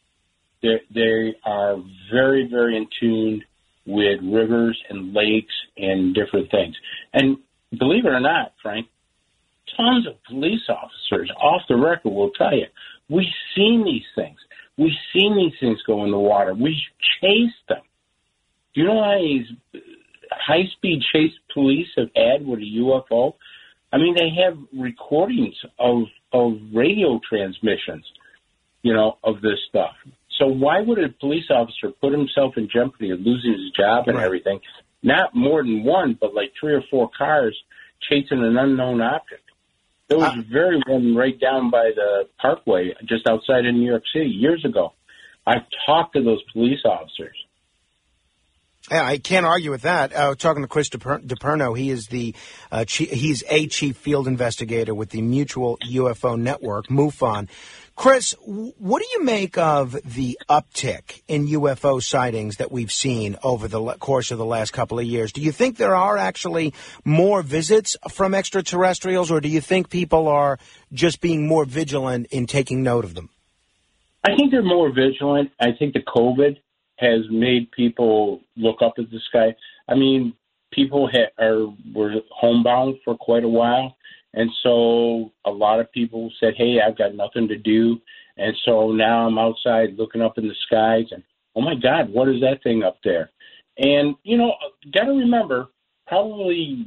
Speaker 4: They are very, very in tune with rivers and lakes and different things. And believe it or not, Frank, tons of police officers off the record will tell you, we've seen these things. We've seen these things go in the water. We chased them. Do you know how many high-speed chase police have had with a UFO? I mean, they have recordings of radio transmissions, of this stuff. So why would a police officer put himself in jeopardy of losing his job and everything? Not more than one, but like 3 or 4 cars chasing an unknown object. There was very one right down by the Parkway, just outside of New York City, years ago. I've talked to those police officers.
Speaker 3: Yeah, I can't argue with that. Talking to Chris DiPerno, he is he's a chief field investigator with the Mutual UFO Network, MUFON. Chris, what do you make of the uptick in UFO sightings that we've seen over the course of the last couple of years? Do you think there are actually more visits from extraterrestrials, or do you think people are just being more vigilant in taking note of them?
Speaker 4: I think they're more vigilant. I think the COVID has made people look up at the sky. I mean, people were homebound for quite a while. And so a lot of people said, hey, I've got nothing to do. And so now I'm outside looking up in the skies and, oh, my God, what is that thing up there? And, got to remember, probably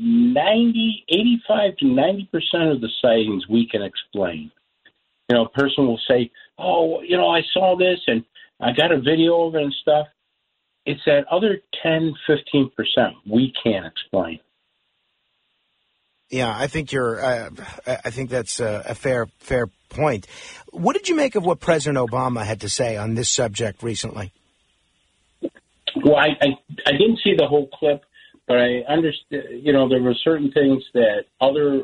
Speaker 4: 85 to 90% of the sightings we can explain. A person will say, oh, I saw this and I got a video of it and stuff. It's that other 10, 15% we can't explain.
Speaker 3: Yeah, I think I think that's a fair point. What did you make of what President Obama had to say on this subject recently?
Speaker 4: Well, I didn't see the whole clip, but I understand. There were certain things that other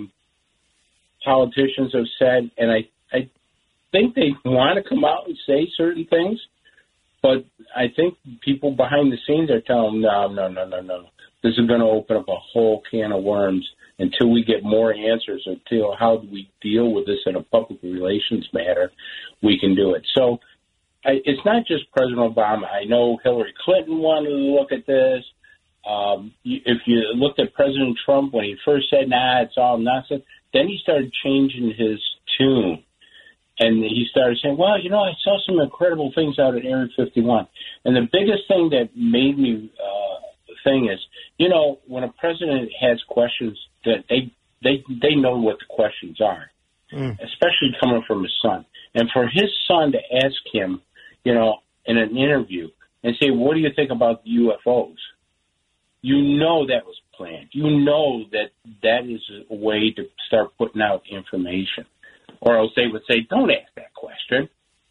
Speaker 4: politicians have said, and I think they want to come out and say certain things, but I think people behind the scenes are telling them, no. This is going to open up a whole can of worms until we get more answers, until how do we deal with this in a public relations matter, we can do it. So it's not just President Obama. I know Hillary Clinton wanted to look at this. If you looked at President Trump when he first said, it's all nonsense, then he started changing his tune. And he started saying, well, I saw some incredible things out at Area 51. And the biggest thing that made me thing is, when a president has questions, that they know what the questions are, especially coming from his son. And for his son to ask him, in an interview and say, what do you think about UFOs? That was planned. That is a way to start putting out information. Or else they would say, don't ask that question.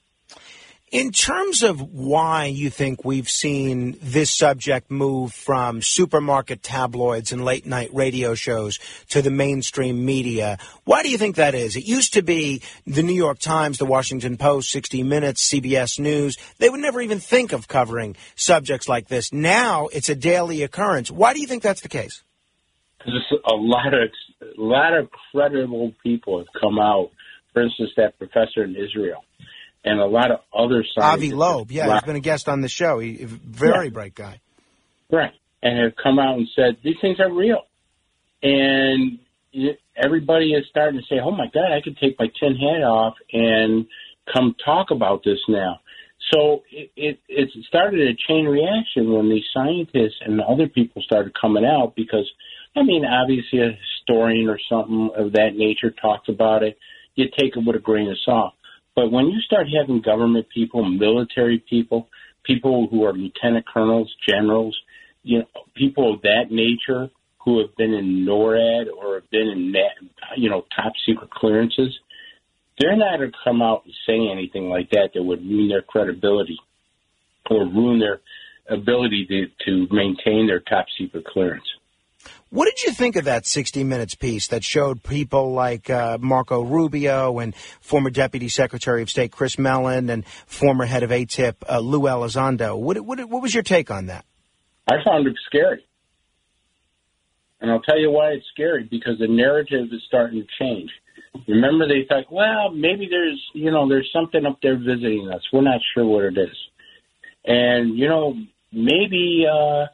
Speaker 3: In terms of why you think we've seen this subject move from supermarket tabloids and late-night radio shows to the mainstream media, why do you think that is? It used to be the New York Times, the Washington Post, 60 Minutes, CBS News. They would never even think of covering subjects like this. Now it's a daily occurrence. Why do you think that's the case?
Speaker 4: Because a lot of credible people have come out. For instance, that professor in Israel. And a lot of other scientists.
Speaker 3: Avi Loeb, he's been a guest on the show. He's a very bright guy.
Speaker 4: Right. And have come out and said, these things are real. And everybody is starting to say, oh, my God, I could take my tin hat off and come talk about this now. So it started a chain reaction when these scientists and other people started coming out because, obviously a historian or something of that nature talks about it. You take it with a grain of salt. But when you start having government people, military people, people who are lieutenant colonels, generals, people of that nature who have been in NORAD or have been in, top secret clearances, they're not going to come out and say anything like that would ruin their credibility or ruin their ability to maintain their top secret clearance.
Speaker 3: What did you think of that 60 Minutes piece that showed people like Marco Rubio and former Deputy Secretary of State Chris Mellon and former head of ATIP Lou Elizondo? What was your take on that?
Speaker 4: I found it scary. And I'll tell you why it's scary, because the narrative is starting to change. Remember, they thought, well, maybe there's something up there visiting us. We're not sure what it is. And, maybe,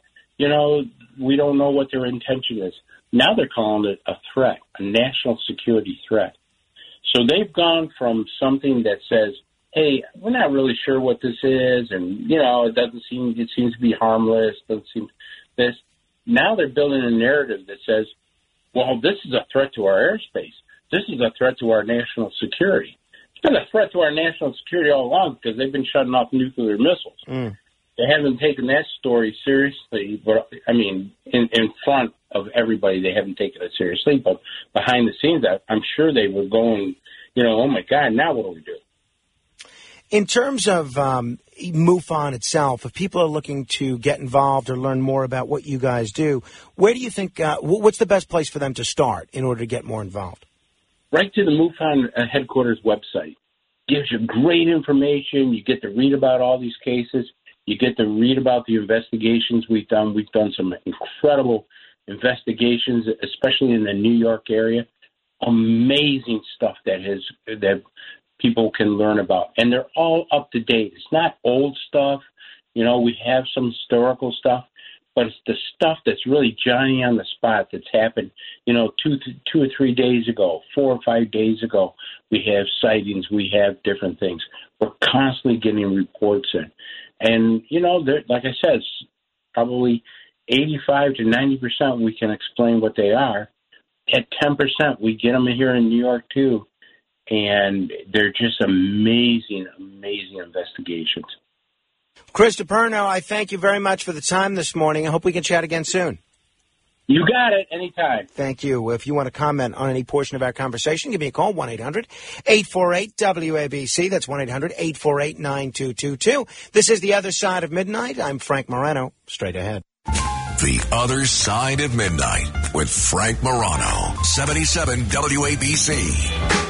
Speaker 4: we don't know what their intention is. Now they're calling it a threat, a national security threat. So they've gone from something that says, hey, we're not really sure what this is, and, it seems to be harmless, doesn't seem this. Now they're building a narrative that says, well, this is a threat to our airspace. This is a threat to our national security. It's been a threat to our national security all along because they've been shutting off nuclear missiles. They haven't taken that story seriously, but in front of everybody, they haven't taken it seriously. But behind the scenes, I'm sure they were going, oh my God, now what do we do?
Speaker 3: In terms of MUFON itself, if people are looking to get involved or learn more about what you guys do, where do you think, what's the best place for them to start in order to get more involved?
Speaker 4: Right to the MUFON headquarters website. Gives you great information. You get to read about all these cases. You get to read about the investigations we've done. We've done some incredible investigations, especially in the New York area. Amazing stuff that people can learn about. And they're all up to date. It's not old stuff. We have some historical stuff, but it's the stuff that's really Johnny on the spot that's happened, 2 or 3 days ago, 4 or 5 days ago. We have sightings. We have different things. We're constantly getting reports in. And, like I said, probably 85 to 90% we can explain what they are. At 10%, we get them here in New York, too. And they're just amazing, amazing investigations.
Speaker 3: Chris DiPerno, I thank you very much for the time this morning. I hope we can chat again soon.
Speaker 4: You got it. Anytime.
Speaker 3: Thank you. If you want to comment on any portion of our conversation, give me a call, 1-800-848-WABC. That's 1-800-848-9222. This is The Other Side of Midnight. I'm Frank Morano. Straight ahead.
Speaker 1: The Other Side of Midnight with Frank Morano. 77 WABC.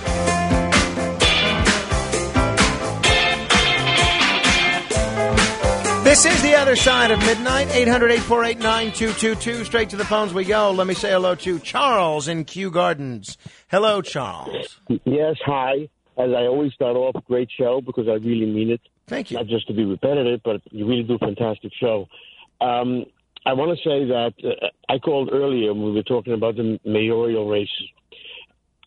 Speaker 3: This is The Other Side of Midnight, 800-848-9222. Straight to the phones we go. Let me say hello to Charles in Kew Gardens. Hello, Charles.
Speaker 8: Yes, hi. As I always start off, great show, because I really mean it.
Speaker 3: Thank you.
Speaker 8: Not just to be repetitive, but you really do a fantastic show. I want to say that I called earlier when we were talking about the mayoral races.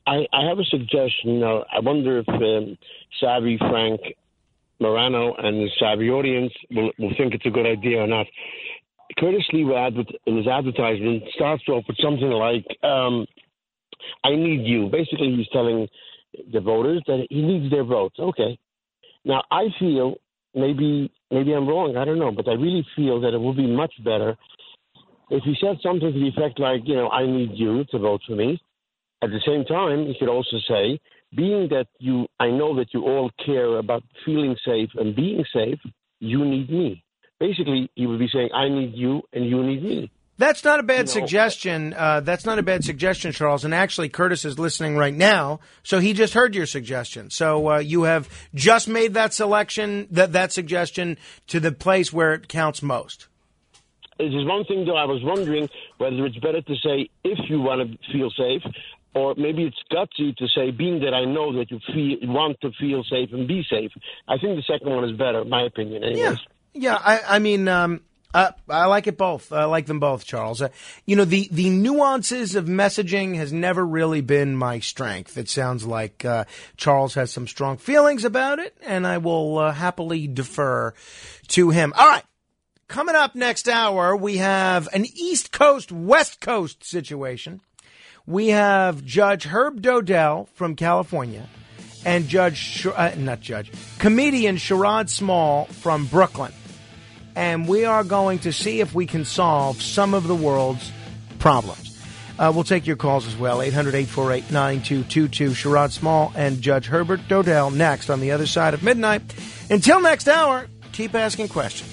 Speaker 8: I have a suggestion. I wonder if savvy Frank Morano and the savvy audience will think it's a good idea or not. Curtis Lee, in his advertisement, starts off with something like, I need you. Basically, he's telling the voters that he needs their votes. Okay. Now, I feel, maybe I'm wrong, I don't know, but I really feel that it would be much better if he said something to the effect like, I need you to vote for me. At the same time, he could also say, being that I know that you all care about feeling safe and being safe, you need me. Basically, he would be saying, I need you and you need me.
Speaker 3: That's not a bad suggestion. That's not a bad suggestion, Charles. And actually, Curtis is listening right now, so he just heard your suggestion. So you have just made that selection, that suggestion to the place where it counts most.
Speaker 8: There's one thing, though, I was wondering whether it's better to say, if you want to feel safe, or maybe it's gutsy to say, being that I know that you want to feel safe and be safe. I think the second one is better, in my opinion, anyways.
Speaker 3: Yeah, I mean, I like it both. I like them both, Charles. The nuances of messaging has never really been my strength. It sounds like Charles has some strong feelings about it, and I will happily defer to him. All right. Coming up next hour, we have an East Coast, West Coast situation. We have Judge Herb Dodell from California and comedian Sherrod Small from Brooklyn. And we are going to see if we can solve some of the world's problems. We'll take your calls as well, 800-848-9222. Sherrod Small and Judge Herbert Dodell next on the other side of midnight. Until next hour, keep asking questions.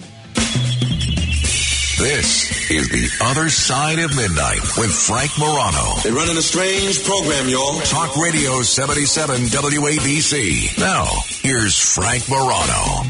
Speaker 1: This is The Other Side of Midnight with Frank Morano.
Speaker 2: They're running a strange program, y'all.
Speaker 1: Talk Radio 77 WABC. Now, here's Frank Morano.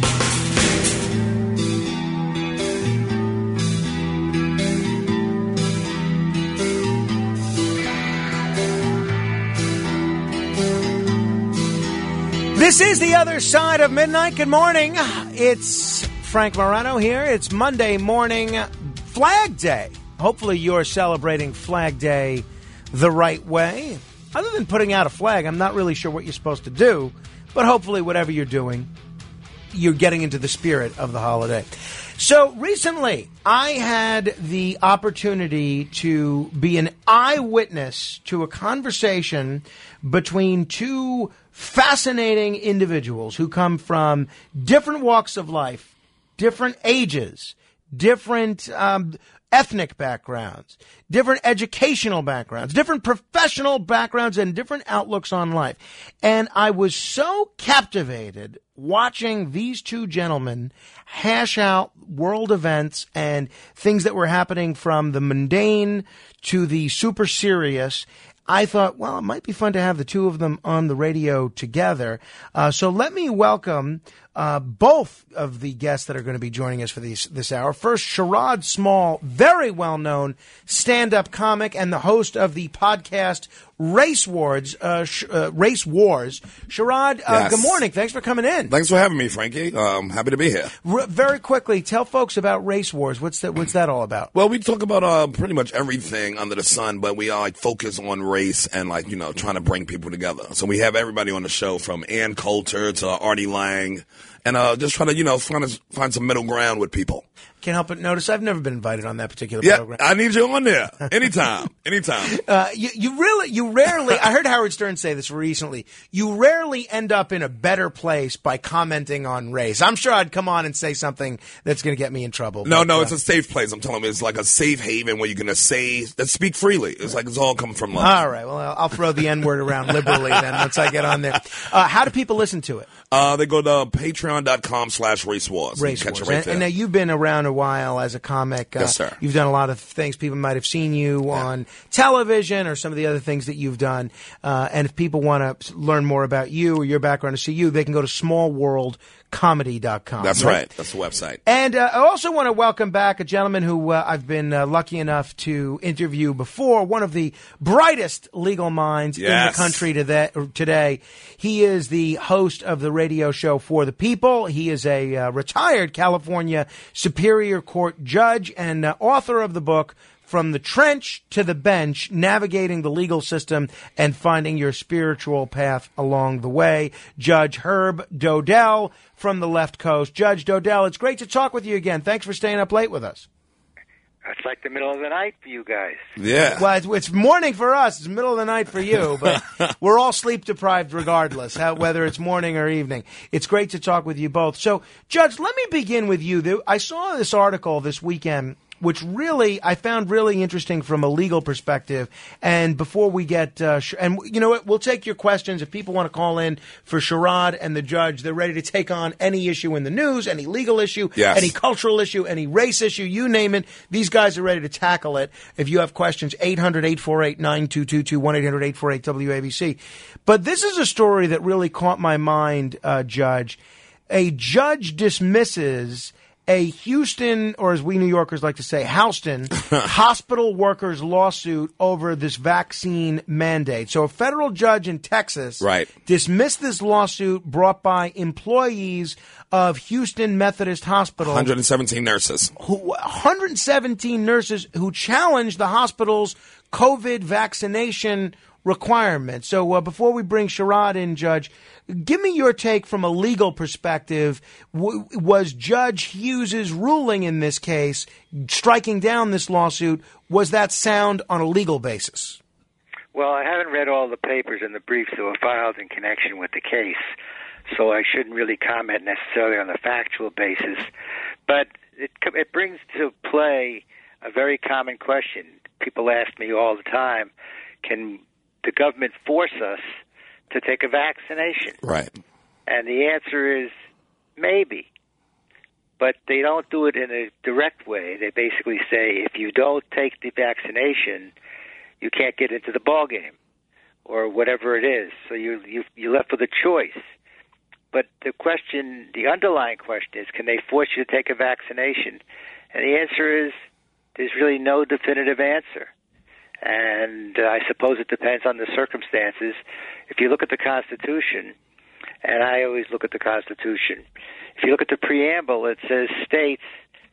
Speaker 3: This is The Other Side of Midnight. Good morning. It's Frank Morano here. It's Monday morning, Flag Day. Hopefully you're celebrating Flag Day the right way. Other than putting out a flag, I'm not really sure what you're supposed to do, but hopefully whatever you're doing, you're getting into the spirit of the holiday. So recently, I had the opportunity to be an eyewitness to a conversation between two fascinating individuals who come from different walks of life, different ages, different ethnic backgrounds, different educational backgrounds, different professional backgrounds, and different outlooks on life. And I was so captivated watching these two gentlemen hash out world events and things that were happening from the mundane to the super serious. I thought, well, it might be fun to have the two of them on the radio together. So let me welcome both of the guests that are going to be joining us for this hour. First, Sherrod Small, very well-known stand-up comic and the host of the podcast Race Wars. Sherrod,
Speaker 9: yes.
Speaker 3: Good morning. Thanks for coming in.
Speaker 9: Thanks for having me, Frankie. Happy to be here.
Speaker 3: Very quickly, tell folks about Race Wars. What's that all about?
Speaker 9: Well, we talk about pretty much everything under the sun, but we focus on race and trying to bring people together. So we have everybody on the show from Ann Coulter to Artie Lang, and just trying to find some middle ground with people.
Speaker 3: Can't help but notice I've never been invited on that particular program.
Speaker 9: I need you on there anytime.
Speaker 3: You rarely. I heard Howard Stern say this recently. You rarely end up in a better place by commenting on race. I'm sure I'd come on and say something that's going to get me in trouble.
Speaker 9: No, it's a safe place. I'm telling you, it's like a safe haven where you're going to speak freely. It's like it's all coming from love.
Speaker 3: All right. Well, I'll throw the N-word around liberally then once I get on there. How do people listen to it?
Speaker 9: They go to patreon.com/racewars.
Speaker 3: Race Wars. And now you've been around a while as a comic.
Speaker 9: Yes, sir.
Speaker 3: You've done a lot of things. People might have seen you on television or some of the other things that you've done. And if people want to learn more about you or your background to see you, they can go to smallworldcomedy.com.
Speaker 9: That's right. That's the website.
Speaker 3: And I also want to welcome back a gentleman who I've been lucky enough to interview before, one of the brightest legal minds in the country today. He is the host of the radio show For the People. He is a retired California Superior Court judge and author of the book from the trench to the bench, navigating the legal system and finding your spiritual path along the way. Judge Herb Dodell from the left coast. Judge Dodell, it's great to talk with you again. Thanks for staying up late with us.
Speaker 12: It's like the middle of the night for you guys.
Speaker 9: Yeah.
Speaker 3: Well, it's morning for us. It's middle of the night for you, but we're all sleep deprived regardless, whether it's morning or evening. It's great to talk with you both. So, Judge, let me begin with you. I saw this article this weekend, which really I found really interesting from a legal perspective. And before we get, and you know what, we'll take your questions. If people want to call in for Sherrod and the judge, they're ready to take on any issue in the news, any legal issue, any cultural issue, any race issue, you name it. These guys are ready to tackle it. If you have questions, 800-848-9222, 1-800-848-WABC. But this is a story that really caught my mind, Judge. A judge dismisses a Houston, or as we New Yorkers like to say, Houston, hospital workers lawsuit over this vaccine mandate. So a federal judge in Texas dismissed this lawsuit brought by employees of Houston Methodist Hospital.
Speaker 9: 117 nurses.
Speaker 3: 117 nurses who challenged the hospital's COVID vaccination requirements. So before we bring Sherrod in, Judge, give me your take from a legal perspective. Was Judge Hughes's ruling in this case, striking down this lawsuit, was that sound on a legal basis?
Speaker 12: Well, I haven't read all the papers and the briefs that were filed in connection with the case, so I shouldn't really comment necessarily on the factual basis. But it brings to play a very common question. People ask me all the time, can the government force us to take a vaccination?
Speaker 9: Right.
Speaker 12: And the answer is maybe. But they don't do it in a direct way. They basically say if you don't take the vaccination, you can't get into the ball game or whatever it is. So you're left with a choice. But the underlying question is, can they force you to take a vaccination? And the answer is there's really no definitive answer. And I suppose it depends on the circumstances. If you look at the Constitution, and I always look at the Constitution, if you look at the preamble, it says states,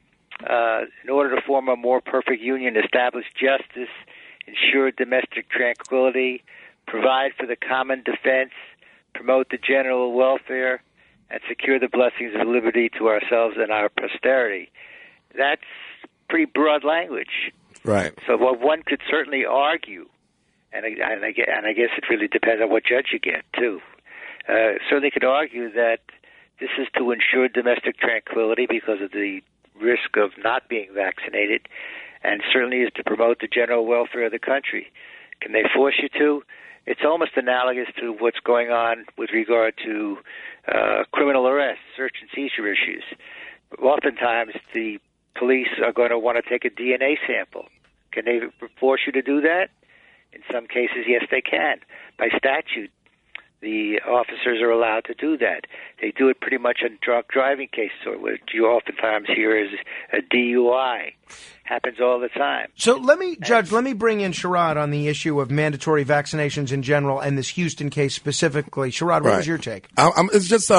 Speaker 12: in order to form a more perfect union, establish justice, ensure domestic tranquility, provide for the common defense, promote the general welfare, and secure the blessings of liberty to ourselves and our posterity. That's pretty broad language.
Speaker 9: Right.
Speaker 12: So one could certainly argue, and I guess it really depends on what judge you get, too. Certainly could argue that this is to ensure domestic tranquility because of the risk of not being vaccinated, and certainly is to promote the general welfare of the country. Can they force you to? It's almost analogous to what's going on with regard to criminal arrests, search and seizure issues. Oftentimes, the police are going to want to take a DNA sample. Can they force you to do that? In some cases, yes, they can. By statute, the officers are allowed to do that. They do it pretty much in drunk driving cases, or what you oftentimes hear is a DUI. Happens all the time.
Speaker 3: So let me bring in Sherrod on the issue of mandatory vaccinations in general and this Houston case specifically. Sherrod, what was your take?
Speaker 9: It's just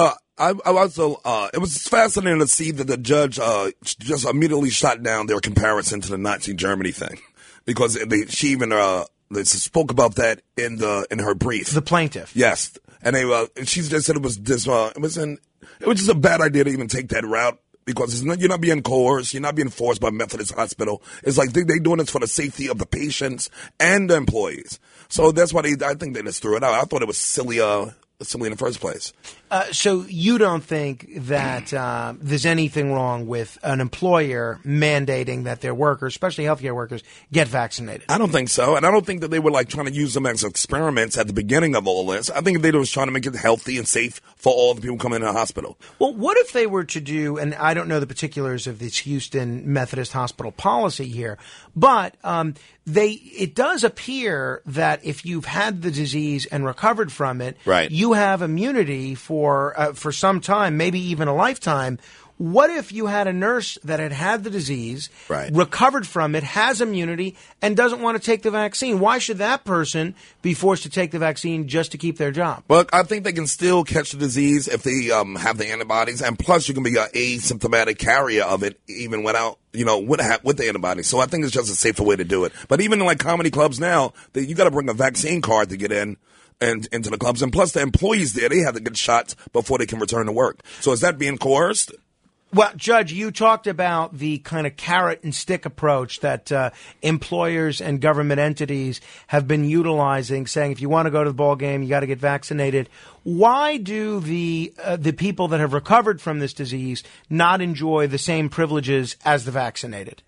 Speaker 9: it was fascinating to see that the judge just immediately shot down their comparison to the Nazi Germany thing, because she even they spoke about that in her brief.
Speaker 3: The plaintiff,
Speaker 9: yes, and she just said it was just a bad idea to even take that route, because you're not being coerced, you're not being forced by Methodist Hospital. It's like they're doing this for the safety of the patients and the employees. So that's why I think they just threw it out. I thought it was silly in the first place.
Speaker 3: So you don't think that there's anything wrong with an employer mandating that their workers, especially healthcare workers, get vaccinated?
Speaker 9: I don't think so. And I don't think that they were trying to use them as experiments at the beginning of all this. I think they were trying to make it healthy and safe for all the people coming in the hospital.
Speaker 3: Well, what if they were to do, and I don't know the particulars of this Houston Methodist Hospital policy here, but it does appear that if you've had the disease and recovered from it,
Speaker 9: right,
Speaker 3: you have immunity for some time, maybe even a lifetime. What if you had a nurse that had the disease,
Speaker 9: Right.
Speaker 3: recovered from it, has immunity, and doesn't want to take the vaccine? Why should that person be forced to take the vaccine just to keep their job?
Speaker 9: Well, I think they can still catch the disease if they have the antibodies, and plus you can be an asymptomatic carrier of it even without, with the antibodies. So I think it's just a safer way to do it. But even in like comedy clubs now, you got to bring a vaccine card to get in and into the clubs, and plus the employees there, they have to get shots before they can return to work. So is that being coerced?
Speaker 3: Well, Judge, you talked about the kind of carrot and stick approach that employers and government entities have been utilizing, saying if you want to go to the ball game, you got to get vaccinated. Why do the people that have recovered from this disease not enjoy the same privileges as the vaccinated?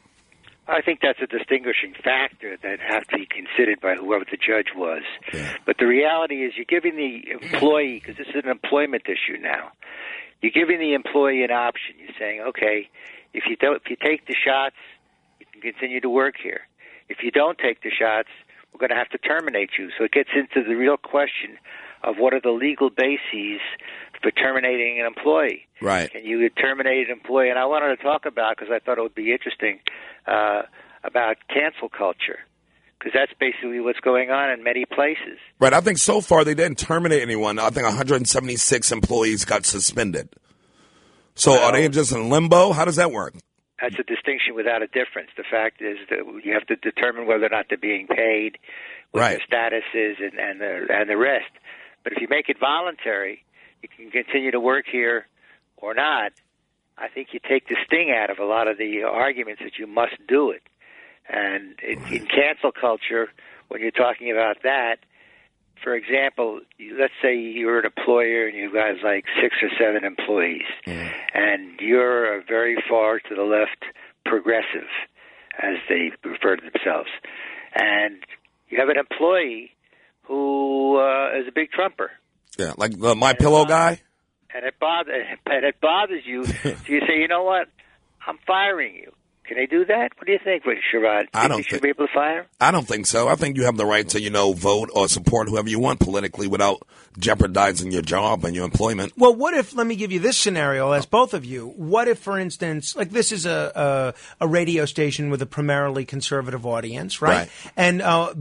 Speaker 12: I think that's a distinguishing factor that has to be considered by whoever the judge was. But the reality is you're giving the employee, because this is an employment issue now, you're giving the employee an option. You're saying, okay, if you take the shots, you can continue to work here. If you don't take the shots, we're going to have to terminate you. So it gets into the real question of what are the legal bases for terminating an employee.
Speaker 9: Right.
Speaker 12: Can you terminate an employee? And I wanted to talk about, because I thought it would be interesting, about cancel culture, because that's basically what's going on in many places.
Speaker 9: Right. I think so far they didn't terminate anyone. I think 176 employees got suspended. So are they just in limbo? How does that work?
Speaker 12: That's a distinction without a difference. The fact is that you have to determine whether or not they're being paid, what their status is, and the rest. But if you make it voluntary, you can continue to work here or not. I think you take the sting out of a lot of the arguments that you must do it. And in cancel culture, when you're talking about that, for example, let's say you're an employer and you've got like 6 or 7 employees, and you're very far to the left progressive, as they refer to themselves, and you have an employee who is a big Trumper.
Speaker 9: Yeah, like the My Pillow guy?
Speaker 12: And it bothers you. So you say, you know what? I'm firing you. Can they do that? What do you think, Sherrod? You should be able to fire?
Speaker 9: I don't think so. I think you have the right to, vote or support whoever you want politically without jeopardizing your job and your employment.
Speaker 3: Well, what if, let me give you this scenario, as both of you, what if, for instance, like this is a radio station with a primarily conservative audience, right? And,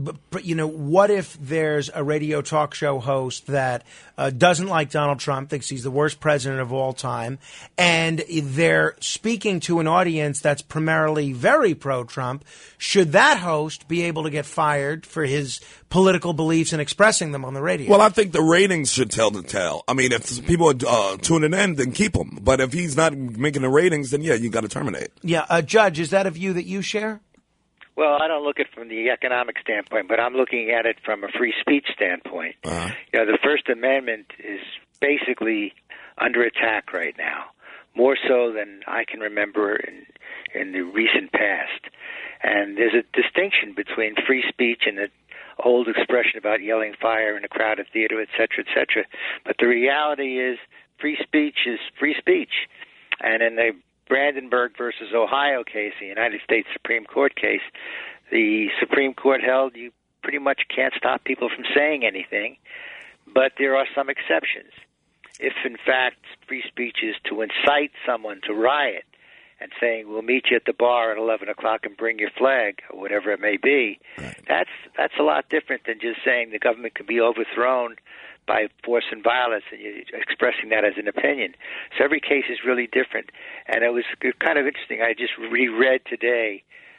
Speaker 3: what if there's a radio talk show host that doesn't like Donald Trump, thinks he's the worst president of all time, and they're speaking to an audience that's primarily very pro-Trump? Should that host be able to get fired for his political beliefs and expressing them on the radio?
Speaker 9: Well, I think the ratings should tell the tale. I mean, if people are tuning in, then keep him. But if he's not making the ratings, then yeah, you got to terminate.
Speaker 3: Yeah, Judge, is that a view that you share?
Speaker 12: Well, I don't look at it from the economic standpoint, but I'm looking at it from a free speech standpoint. The First Amendment is basically under attack right now, more so than I can remember in the recent past. And there's a distinction between free speech and the old expression about yelling fire in a crowded theater, et cetera, et cetera. But the reality is free speech is free speech. And in the Brandenburg versus Ohio case, the United States Supreme Court case, the Supreme Court held you pretty much can't stop people from saying anything, but there are some exceptions. If, in fact, free speech is to incite someone to riot and saying, we'll meet you at the bar at 11 o'clock and bring your flag, or whatever it may be, that's a lot different than just saying the government can be overthrown by force and violence, and you're expressing that as an opinion. So every case is really different. And it was kind of interesting. I just reread today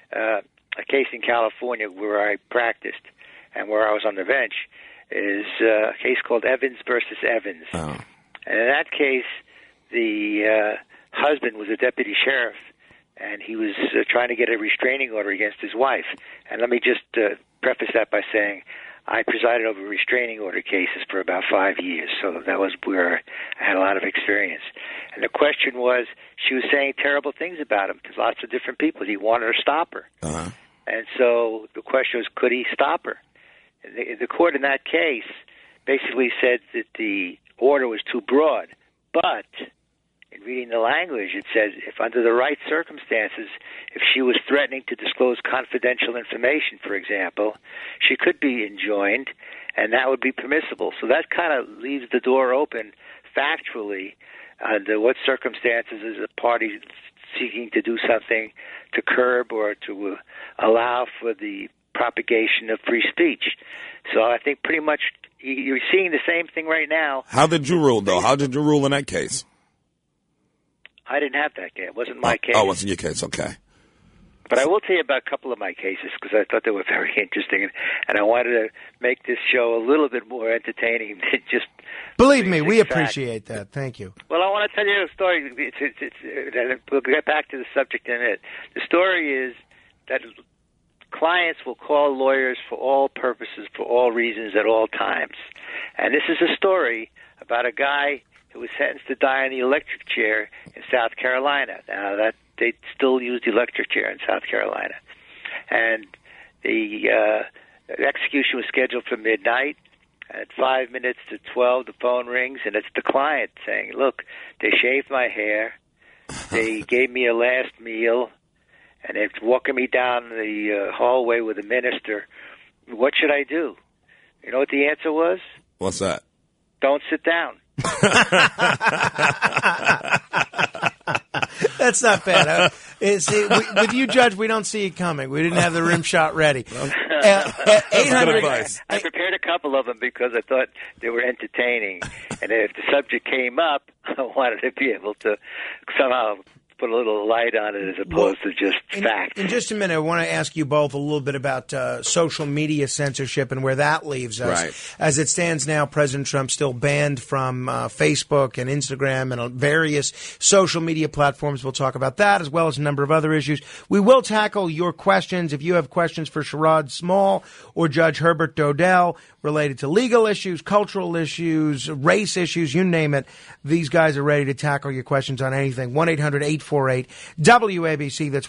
Speaker 12: a case in California where I practiced and where I was on the bench, is a case called Evans versus Evans. And in that case, the husband was a deputy sheriff, and he was trying to get a restraining order against his wife. And let me just preface that by saying I presided over restraining order cases for about 5 years, so that was where I had a lot of experience. And the question was, she was saying terrible things about him to lots of different people. He wanted to stop her. And so the question was, could he stop her? And the court in that case basically said that the order was too broad. But in reading the language, it says if under the right circumstances, if she was threatening to disclose confidential information, for example, she could be enjoined, and that would be permissible. So that kind of leaves the door open factually Under what circumstances is a party seeking to do something to curb or to allow for the propagation of free speech? So I think pretty much you're seeing the same thing right now.
Speaker 9: How did you rule, though? How did you rule in that case?
Speaker 12: I didn't have that case. It wasn't my case.
Speaker 9: Oh, it wasn't your case. Okay.
Speaker 12: But I will tell you about a couple of my cases because I thought they were very interesting, and I wanted to make this show a little bit more entertaining than just.
Speaker 3: Believe me, we appreciate that. Thank you.
Speaker 12: Well, I want to tell you a story. We'll get back to the subject in a minute. The story is that clients will call lawyers for all purposes, for all reasons, at all times. And this is a story about a guy who was sentenced to die in the electric chair in South Carolina. Now, that they still use the electric chair in South Carolina. And the execution was scheduled for midnight. At 5 minutes to 12, the phone rings, and it's the client saying, look, they shaved my hair, they gave me a last meal, and they're walking me down the hallway with a minister. What should I do? You know what the answer was?
Speaker 9: What's that?
Speaker 12: Don't sit down.
Speaker 3: That's not bad. See, with you, Judge, we don't see it coming. We didn't have the rim shot ready. 800.
Speaker 12: I prepared a couple of them because I thought they were entertaining, and if the subject came up, I wanted to be able to somehow put a little light on it as opposed to just fact.
Speaker 3: In just a minute, I want to ask you both a little bit about social media censorship and where that leaves us.
Speaker 9: Right.
Speaker 3: As it stands now, President Trump still banned from Facebook and Instagram and various social media platforms. We'll talk about that as well as a number of other issues. We will tackle your questions. If you have questions for Sherrod Small or Judge Herbert Dodell related to legal issues, cultural issues, race issues, you name it, these guys are ready to tackle your questions on anything. 1-800-848-WABC. That's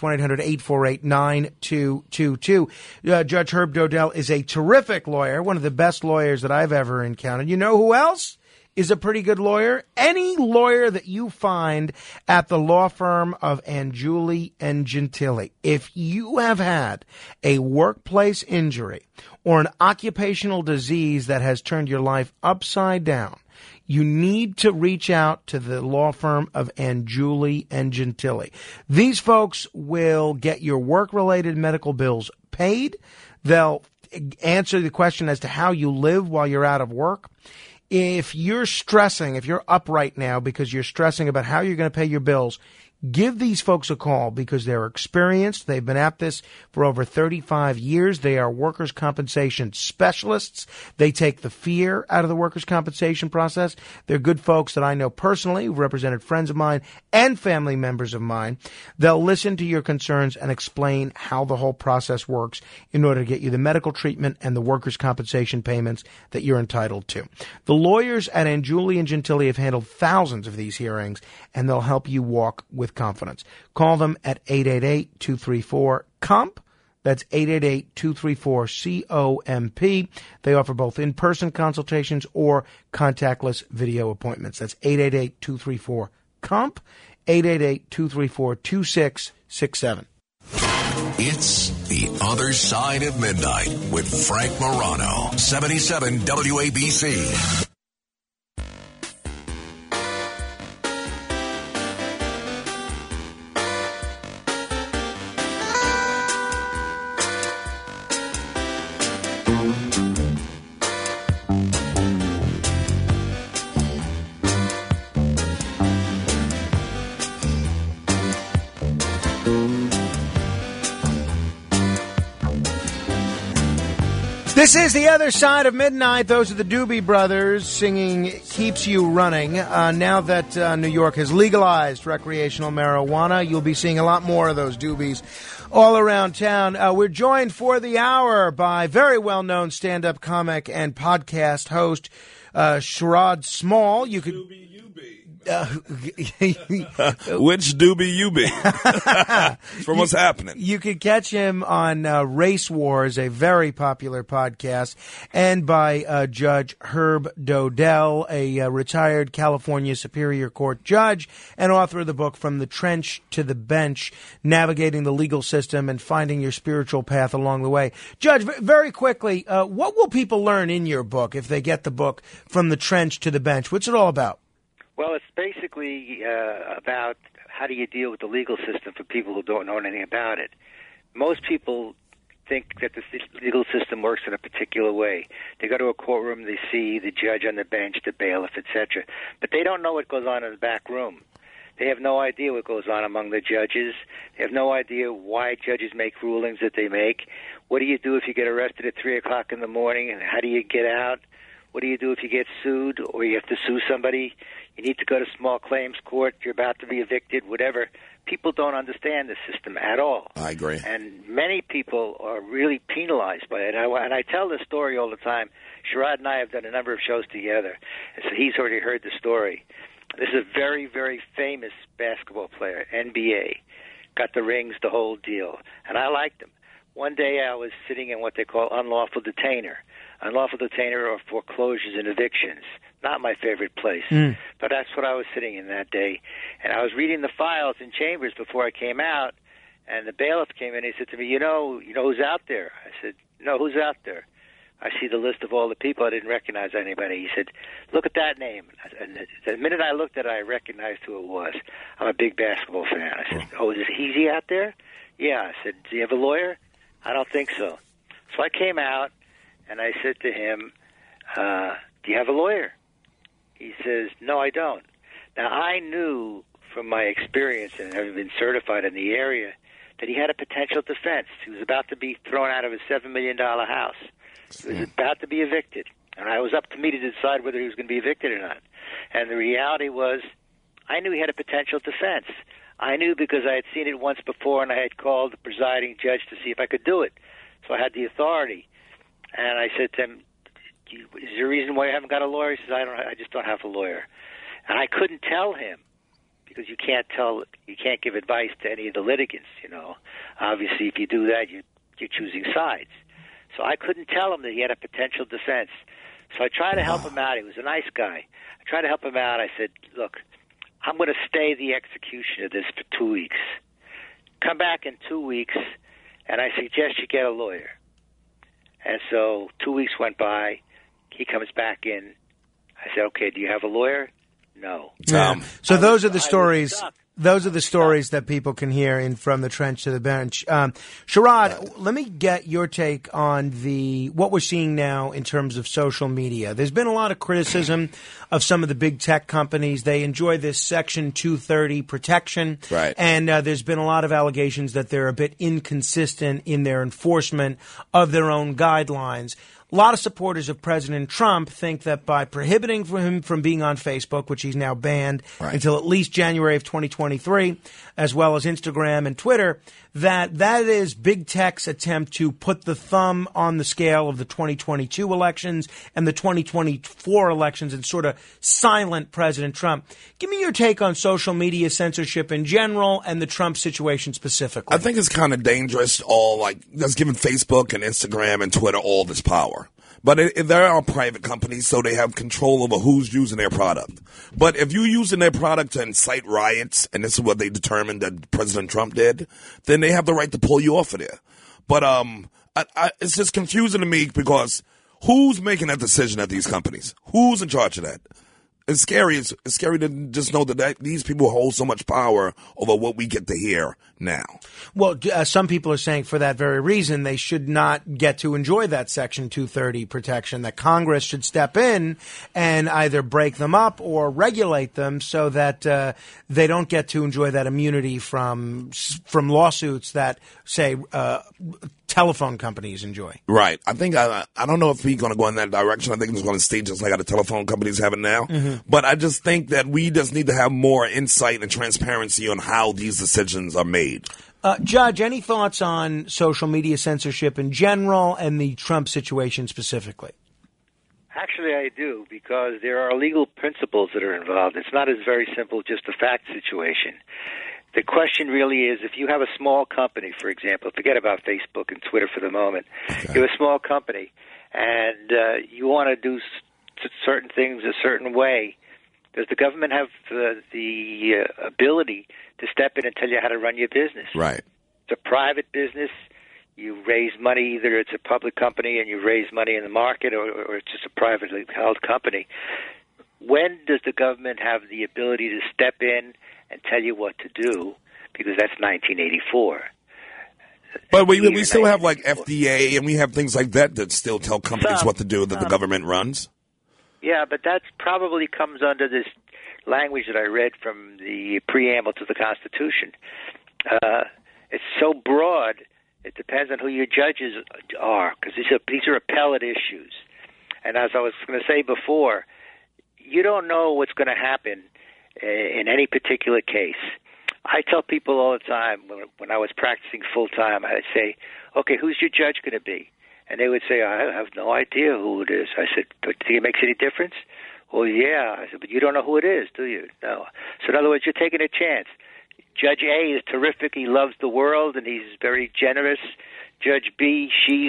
Speaker 3: 1-800-848-9222. Judge Herb Dodell is a terrific lawyer, one of the best lawyers that I've ever encountered. You know who else is a pretty good lawyer? Any lawyer that you find at the law firm of Angiuli and Gentili. If you have had a workplace injury or an occupational disease that has turned your life upside down, you need to reach out to the law firm of Angiuli and Gentili. These folks will get your work-related medical bills paid. They'll answer the question as to how you live while you're out of work. If you're stressing, if you're up right now because you're stressing about how you're going to pay your bills, give these folks a call because they're experienced. They've been at this for over 35 years. They are workers' compensation specialists. They take the fear out of the workers' compensation process. They're good folks that I know personally who've represented friends of mine and family members of mine. They'll listen to your concerns and explain how the whole process works in order to get you the medical treatment and the workers' compensation payments that you're entitled to. The lawyers at Angiuli and Gentili have handled thousands of these hearings, and they'll help you walk with confidence. Call them at 888-234-COMP. That's 888-234-COMP. They offer both in-person consultations or contactless video appointments. That's 888-234-COMP, 888-234-2667.
Speaker 1: It's The Other Side of Midnight with Frank Morano, 77 WABC.
Speaker 3: This is The Other Side of Midnight. Those are the Doobie Brothers singing Keeps You Running. Now that New York has legalized recreational marijuana, you'll be seeing a lot more of those Doobies all around town. We're joined for the hour by very well-known stand-up comic and podcast host Sherrod Small. You could...
Speaker 9: Which doobie you be? From what's happening.
Speaker 3: You could catch him on Race Wars, a very popular podcast, and by Judge Herb Dodell, a retired California Superior Court judge and author of the book From the Trench to the Bench, Navigating the Legal System and Finding Your Spiritual Path Along the Way. Judge, very quickly, what will people learn in your book if they get the book From the Trench to the Bench? What's it all about?
Speaker 12: Well, it's basically about how do you deal with the legal system for people who don't know anything about it. Most people think that the legal system works in a particular way. They go to a courtroom, they see the judge on the bench, the bailiff, etc., but they don't know what goes on in the back room. They have no idea what goes on among the judges. They have no idea why judges make rulings that they make. What do you do if you get arrested at 3 o'clock in the morning, and how do you get out? What do you do if you get sued or you have to sue somebody? You need to go to small claims court. You're about to be evicted, whatever. People don't understand the system at all.
Speaker 9: I agree.
Speaker 12: And many people are really penalized by it. And I tell this story all the time. Sherrod and I have done a number of shows together, and so he's already heard the story. This is a very, very famous basketball player, NBA. Got the rings, the whole deal. And I liked him. One day I was sitting in what they call unlawful detainer. Unlawful detainer or foreclosures and evictions. Not my favorite place. But that's what I was sitting in that day. And I was reading the files in chambers before I came out, and the bailiff came in and he said to me, you know who's out there? I said, no, who's out there? I see the list of all the people. I didn't recognize anybody. He said, look at that name. And the minute I looked at it, I recognized who it was. I'm a big basketball fan. I said, oh, is he out there? Yeah. I said, do you have a lawyer? I don't think so. So I came out, and I said to him, do you have a lawyer? He says, no, I don't. Now, I knew from my experience and having been certified in the area that he had a potential defense. He was about to be thrown out of his $7 million house. He was about to be evicted. And I was up to me to decide whether he was going to be evicted or not. And the reality was, I knew he had a potential defense. I knew because I had seen it once before, and I had called the presiding judge to see if I could do it. So I had the authority. And I said to him, is there a reason why you haven't got a lawyer? He says, I just don't have a lawyer. And I couldn't tell him, because you can't give advice to any of the litigants, Obviously, if you do that, you're choosing sides. So I couldn't tell him that he had a potential defense. So I tried to help him out. He was a nice guy. I tried to help him out. I said, look, I'm going to stay the execution of this for 2 weeks. Come back in 2 weeks, and I suggest you get a lawyer. And so 2 weeks went by. He comes back in. I said, okay, do you have a lawyer? No.
Speaker 3: So those are the stories. Those are the stories that people can hear in From the Trench to the Bench. Sherrod, let me get your take on what we're seeing now in terms of social media. There's been a lot of criticism of some of the big tech companies. They enjoy this Section 230 protection.
Speaker 9: Right.
Speaker 3: And there's been a lot of allegations that they're a bit inconsistent in their enforcement of their own guidelines. A lot of supporters of President Trump think that by prohibiting him from being on Facebook, which he's now banned until at least January of 2023, as well as Instagram and Twitter, that is big tech's attempt to put the thumb on the scale of the 2022 elections and the 2024 elections and sort of silent President Trump. Give me your take on social media censorship in general and the Trump situation specifically.
Speaker 9: I think it's kind of dangerous, that's giving Facebook and Instagram and Twitter all this power. But there are private companies, so they have control over who's using their product. But if you're using their product to incite riots, and this is what they determined that President Trump did, then they have the right to pull you off of there. But it's just confusing to me because who's making that decision at these companies? Who's in charge of that? It's scary. It's scary to just know that these people hold so much power over what we get to hear now.
Speaker 3: Well, some people are saying for that very reason they should not get to enjoy that Section 230 protection, that Congress should step in and either break them up or regulate them so that they don't get to enjoy that immunity from lawsuits that, say, telephone companies enjoy.
Speaker 9: Right. I think I don't know if he's going to go in that direction. I think he's going to stay just like how the telephone companies have it now.
Speaker 3: Mm-hmm.
Speaker 9: But I just think that we just need to have more insight and transparency on how these decisions are made.
Speaker 3: Judge, any thoughts on social media censorship in general and the Trump situation specifically?
Speaker 12: Actually, I do, because there are legal principles that are involved. It's not as very simple, just a fact situation. The question really is, if you have a small company, for example, forget about Facebook and Twitter for the moment. Okay. You have a small company, and you want to do certain things a certain way. Does the government have the ability to step in and tell you how to run your business?
Speaker 9: Right.
Speaker 12: It's a private business. You raise money, either it's a public company and you raise money in the market, or it's just a privately held company. when does the government have the ability to step in and tell you what to do? Because that's 1984.
Speaker 9: But we still have like FDA and we have things like that still tell companies what to do that the government runs.
Speaker 12: Yeah, but that probably comes under this language that I read from the preamble to the Constitution. It's so broad, it depends on who your judges are, because these are appellate issues. And as I was going to say before, you don't know what's going to happen in any particular case. I tell people all the time, when I was practicing full-time, I'd say, okay, who's your judge going to be? And they would say, I have no idea who it is. I said, but do you think it makes any difference? Well, yeah. I said, but you don't know who it is, do you? No. So in other words, you're taking a chance. Judge A is terrific. He loves the world, and he's very generous. Judge B, she's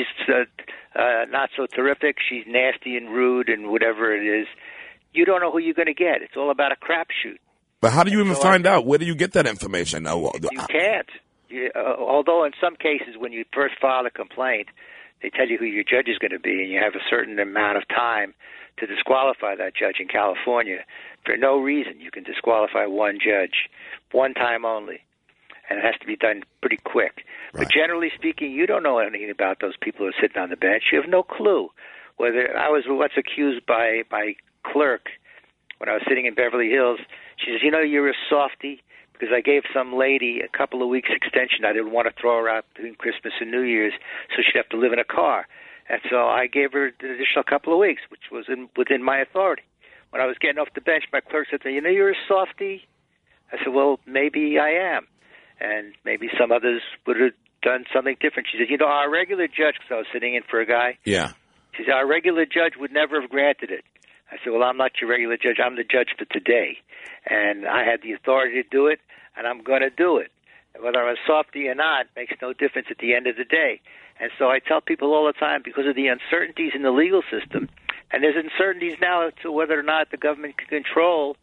Speaker 12: not so terrific. She's nasty and rude and whatever it is. You don't know who you're going to get. It's all about a crapshoot.
Speaker 9: But how do you even find out? Where do you get that information?
Speaker 12: You can't. Although in some cases, when you first file a complaint, they tell you who your judge is going to be, and you have a certain amount of time to disqualify that judge in California. For no reason, you can disqualify one judge, one time only, and it has to be done pretty quick. Right. But generally speaking, you don't know anything about those people who are sitting on the bench. You have no clue. Whether I was once accused by my clerk when I was sitting in Beverly Hills. She says, you're a softie, because I gave some lady a couple of weeks extension. I didn't want to throw her out between Christmas and New Year's, so she'd have to live in a car. And so I gave her an additional couple of weeks, which was within my authority. When I was getting off the bench, my clerk said to me, you're a softie? I said, well, maybe I am. And maybe some others would have done something different. She said, our regular judge, because I was sitting in for a guy.
Speaker 9: Yeah.
Speaker 12: She said, our regular judge would never have granted it. I said, well, I'm not your regular judge. I'm the judge for today. And I had the authority to do it, and I'm going to do it. Whether I'm a softie or not makes no difference at the end of the day. And so I tell people all the time, because of the uncertainties in the legal system, and there's uncertainties now to whether or not the government can control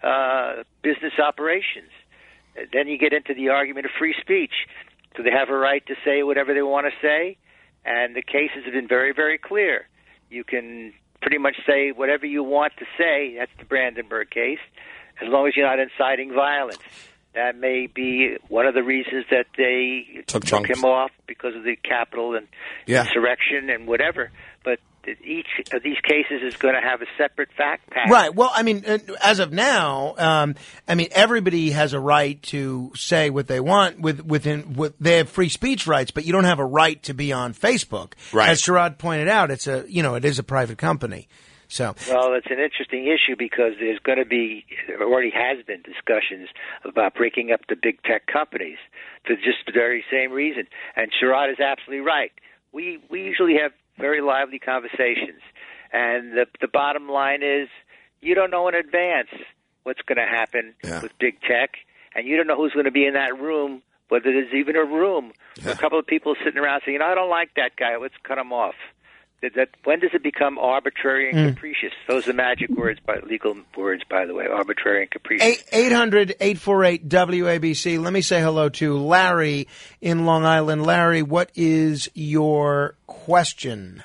Speaker 12: business operations. Then you get into the argument of free speech. Do they have a right to say whatever they want to say? And the cases have been very, very clear. You can pretty much say whatever you want to say. That's the Brandenburg case, as long as you're not inciting violence. That may be one of the reasons that they took him off, because of the Capitol and insurrection and whatever. But each of these cases is going to have a separate fact pattern.
Speaker 3: Right. Well, I mean, as of now, everybody has a right to say what they want they have free speech rights, but you don't have a right to be on Facebook.
Speaker 9: Right.
Speaker 3: As Sherrod pointed out, it is a private company. So,
Speaker 12: well, it's an interesting issue, because there's going to be, there already has been discussions about breaking up the big tech companies for just the very same reason. And Sherrod is absolutely right. We usually have very lively conversations, and the bottom line is, you don't know in advance what's going to happen with big tech, and you don't know who's going to be in that room, whether there's even a room. A couple of people sitting around saying, I don't like that guy, let's cut him off. When does it become arbitrary and capricious? Those are magic words, legal words, by the way, arbitrary and capricious.
Speaker 3: 800-848-WABC. Let me say hello to Larry in Long Island. Larry, what is your question?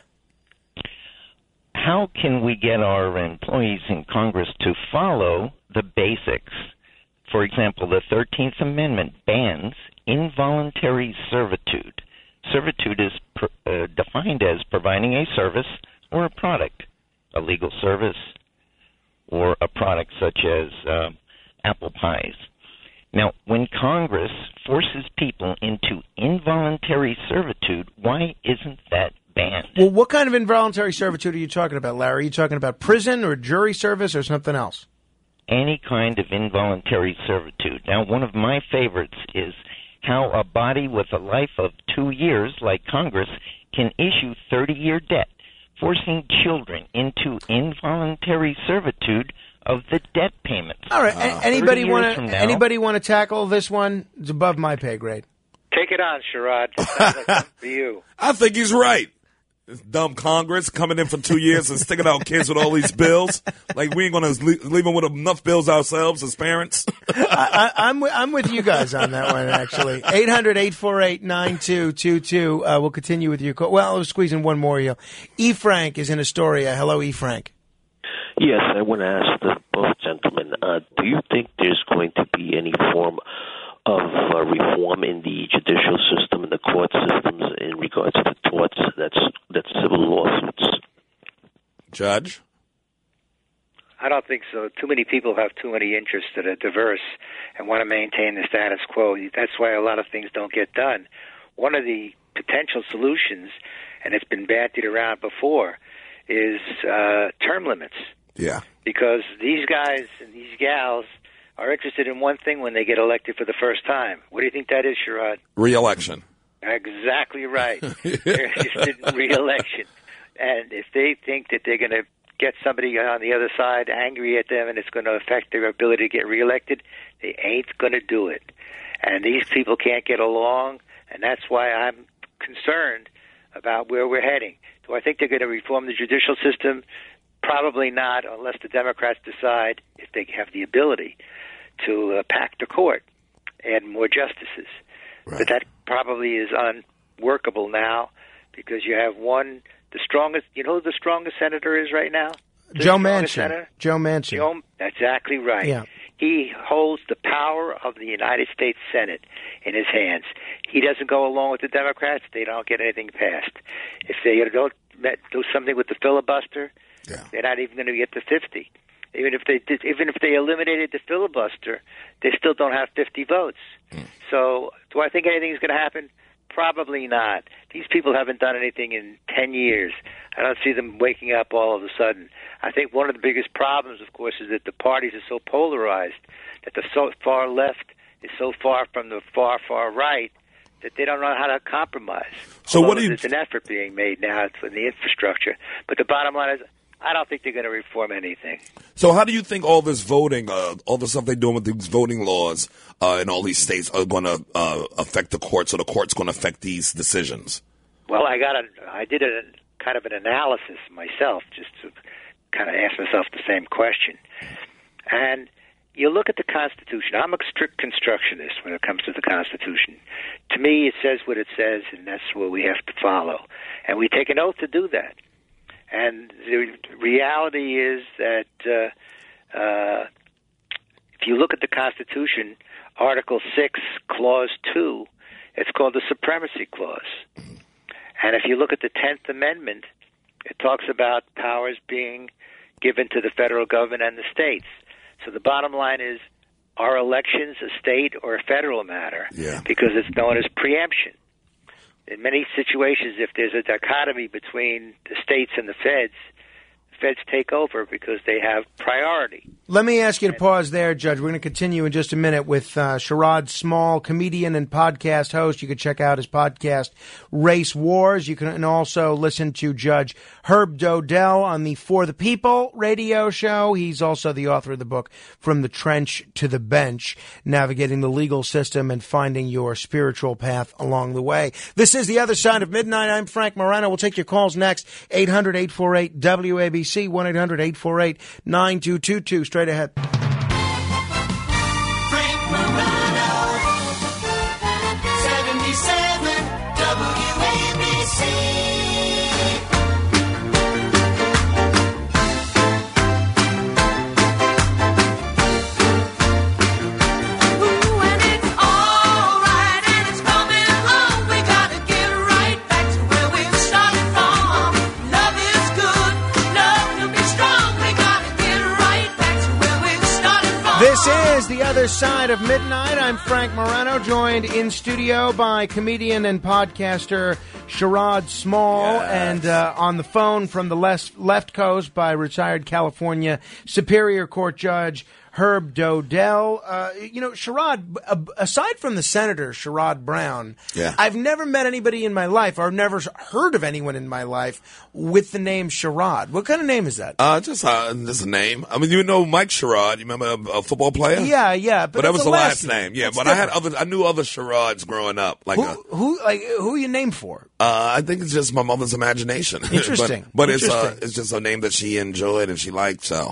Speaker 13: How can we get our employees in Congress to follow the basics? For example, the 13th Amendment bans involuntary servitude. Servitude is defined as providing a service or a product, a legal service, or a product such as apple pies. Now, when Congress forces people into involuntary servitude, why isn't that banned?
Speaker 3: Well, what kind of involuntary servitude are you talking about, Larry? Are you talking about prison or jury service or something else?
Speaker 13: Any kind of involuntary servitude. Now, one of my favorites is how a body with a life of 2 years, like Congress, can issue 30-year debt, forcing children into involuntary servitude of the debt payments.
Speaker 3: All right. Anybody want to tackle this one? It's above my pay grade.
Speaker 12: Take it on, Sherrod. Sounds like something for you.
Speaker 9: I think he's right. This dumb Congress coming in for 2 years and sticking out kids with all these bills. Like, we ain't going to leave them with enough bills ourselves as parents.
Speaker 3: I'm with you guys on that one, actually. 800-848-9222. We'll continue with your call. Well, I'll squeeze in one more. E. Frank is in Astoria. Hello, E. Frank.
Speaker 14: Yes, I want to ask both gentlemen, do you think there's going to be any form of reform in the judicial system and the court systems in regards to torts, that's civil lawsuits?
Speaker 9: Judge?
Speaker 12: I don't think so. Too many people have too many interests that are diverse and want to maintain the status quo. That's why a lot of things don't get done. One of the potential solutions, and it's been bandied around before, is term limits.
Speaker 9: Yeah.
Speaker 12: Because these guys and these gals are interested in one thing when they get elected for the first time. What do you think that is, Sherrod?
Speaker 9: Re-election.
Speaker 12: Exactly right. They're interested in re-election. And if they think that they're going to get somebody on the other side angry at them and it's going to affect their ability to get reelected, they ain't going to do it. And these people can't get along, and that's why I'm concerned about where we're heading. Do I think they're going to reform the judicial system? Probably not, unless the Democrats decide, if they have the ability, to pack the court, add more justices. Right. But that probably is unworkable now because you have the strongest, you know who the strongest senator is right now?
Speaker 3: Joe Manchin. Joe Manchin.
Speaker 12: Exactly right.
Speaker 3: Yeah.
Speaker 12: He holds the power of the United States Senate in his hands. He doesn't go along with the Democrats, they don't get anything passed. If they don't do something with the filibuster, they're not even going to get to 50. Even if they eliminated the filibuster, they still don't have 50 votes. So, do I think anything's going to happen? Probably not. These people haven't done anything in 10 years. I don't see them waking up all of a sudden. I think one of the biggest problems, of course, is that the parties are so polarized, that the so far left is so far from the far, far right, that they don't know how to compromise.
Speaker 9: So what do you...
Speaker 12: There's an effort being made now for the infrastructure. But the bottom line is, I don't think they're going to reform anything.
Speaker 9: So how do you think all this voting, all the stuff they're doing with these voting laws in all these states are going to affect the courts, or the court's going to affect these decisions?
Speaker 12: Well, I did a kind of an analysis myself, just to kind of ask myself the same question. And you look at the Constitution. I'm a strict constructionist when it comes to the Constitution. To me, it says what it says, and that's what we have to follow. And we take an oath to do that. And the reality is that if you look at the Constitution, Article 6, Clause 2, it's called the Supremacy Clause. And if you look at the 10th Amendment, it talks about powers being given to the federal government and the states. So the bottom line is, are elections a state or a federal matter?
Speaker 9: Yeah.
Speaker 12: Because it's known as preemption. In many situations, if there's a dichotomy between the states and the feds take over because they have priority.
Speaker 3: Let me ask you to pause there, Judge. We're going to continue in just a minute with Sherrod Small, comedian and podcast host. You can check out his podcast, Race Wars. You can also listen to Judge Herb Dodell on the For the People radio show. He's also the author of the book, From the Trench to the Bench, Navigating the Legal System and Finding Your Spiritual Path Along the Way. This is The Other Side of Midnight. I'm Frank Morano. We'll take your calls next. 800-848-WABC. 1-800-848-9222. Straight ahead.
Speaker 11: Frank Morano, 77 WABC.
Speaker 3: This is The Other Side of Midnight. I'm Frank Morano, joined in studio by comedian and podcaster Sherrod Small, and on the phone from the left coast by retired California Superior Court Judge Herb Dodell. Sherrod, aside from the senator, Sherrod Brown, I've never met anybody in my life, or never heard of anyone in my life with the name Sherrod. What kind of name is that?
Speaker 9: Just a name. I mean, you know Mike Sherrod. You remember a football player?
Speaker 3: Yeah.
Speaker 9: But that was the last name. Yeah, but different. I knew other Sherrods growing up.
Speaker 3: Who are you named for?
Speaker 9: I think it's just my mother's imagination.
Speaker 3: Interesting.
Speaker 9: but it's just a name that she enjoyed and she liked, so.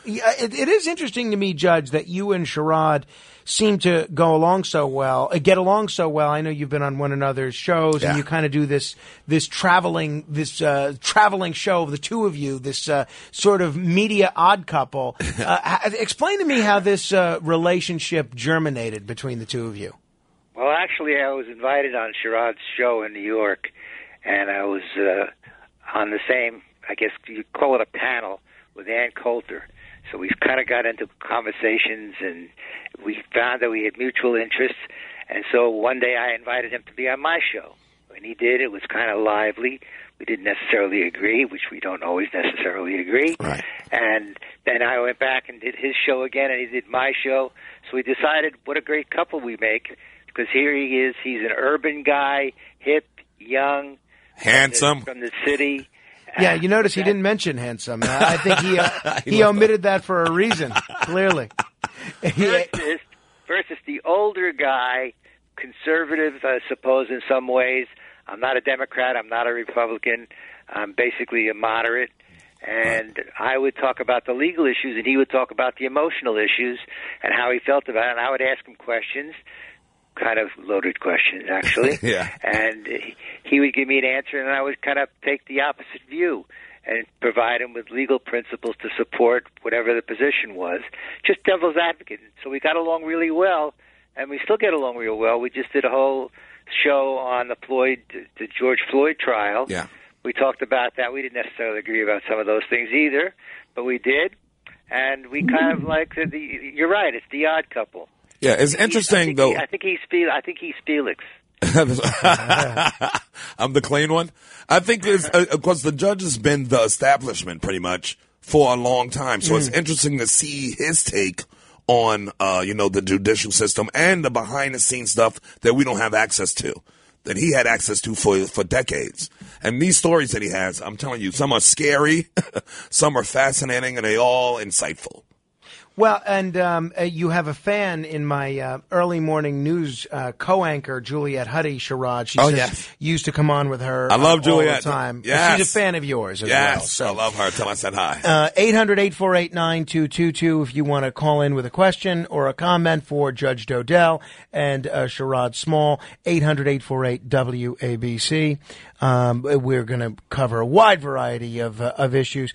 Speaker 3: It is interesting to me, Judge, that you and Sherrod seem to get along so well. I know you've been on one another's shows, and you kind of do this traveling show of the two of you, this sort of media odd couple. Explain to me how this relationship germinated between the two of you.
Speaker 12: Well, actually, I was invited on Sherrod's show in New York, and I was on the same, I guess you'd call it a panel, with Ann Coulter. So we kind of got into conversations, and we found that we had mutual interests. And so one day I invited him to be on my show. When he did, it was kind of lively. We didn't necessarily agree, which we don't always necessarily agree.
Speaker 9: Right.
Speaker 12: And then I went back and did his show again, and he did my show. So we decided what a great couple we make, because here he is. He's an urban guy, hip, young,
Speaker 9: handsome,
Speaker 12: from the city.
Speaker 3: Yeah, you notice he didn't mention handsome. I think he omitted that for a reason, clearly.
Speaker 12: Versus the older guy, conservative, I suppose, in some ways. I'm not a Democrat. I'm not a Republican. I'm basically a moderate. And I would talk about the legal issues, and he would talk about the emotional issues and how he felt about it. And I would ask him questions, kind of loaded questions, actually.
Speaker 9: Yeah.
Speaker 12: And he would give me an answer, and I would kind of take the opposite view and provide him with legal principles to support whatever the position was. Just devil's advocate. So we got along really well, and we still get along real well. We just did a whole show on the George Floyd trial.
Speaker 9: Yeah.
Speaker 12: We talked about that. We didn't necessarily agree about some of those things either, but we did. And we kind of like you're right, it's the odd couple.
Speaker 9: Yeah, it's interesting, though.
Speaker 12: I think he's Felix.
Speaker 9: I'm the clean one. I think it's because the judge has been the establishment pretty much for a long time. So it's interesting to see his take on, the judicial system and the behind the scenes stuff that we don't have access to, that he had access to for decades. And these stories that he has, I'm telling you, some are scary, some are fascinating, and they all insightful.
Speaker 3: Well, and you have a fan in my early morning news co-anchor, Juliet Huddy, Sherrod. She says you used to come on with her
Speaker 9: I love Juliet.
Speaker 3: all the time.
Speaker 9: Yes.
Speaker 3: She's a fan of yours as
Speaker 9: yes.
Speaker 3: well. So.
Speaker 9: I love her. Tell her I said hi.
Speaker 3: 800-848-9222 if you want to call in with a question or a comment for Judge Dodell and Sherrod Small, 800-848-WABC. We're going to cover a wide variety of issues.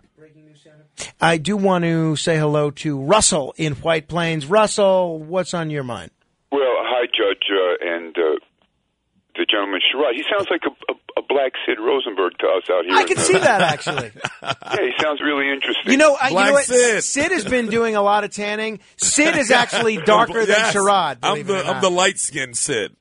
Speaker 3: I do want to say hello to Russell in White Plains. Russell, what's on your mind?
Speaker 15: Well, hi, Judge, and the gentleman, Sherrod. He sounds like a black Sid Rosenberg to us out here.
Speaker 3: I can see that, actually.
Speaker 15: Yeah, he sounds really interesting.
Speaker 3: You know what? Sid has been doing a lot of tanning. Sid is actually darker than Sherrod.
Speaker 9: I'm the light-skinned Sid.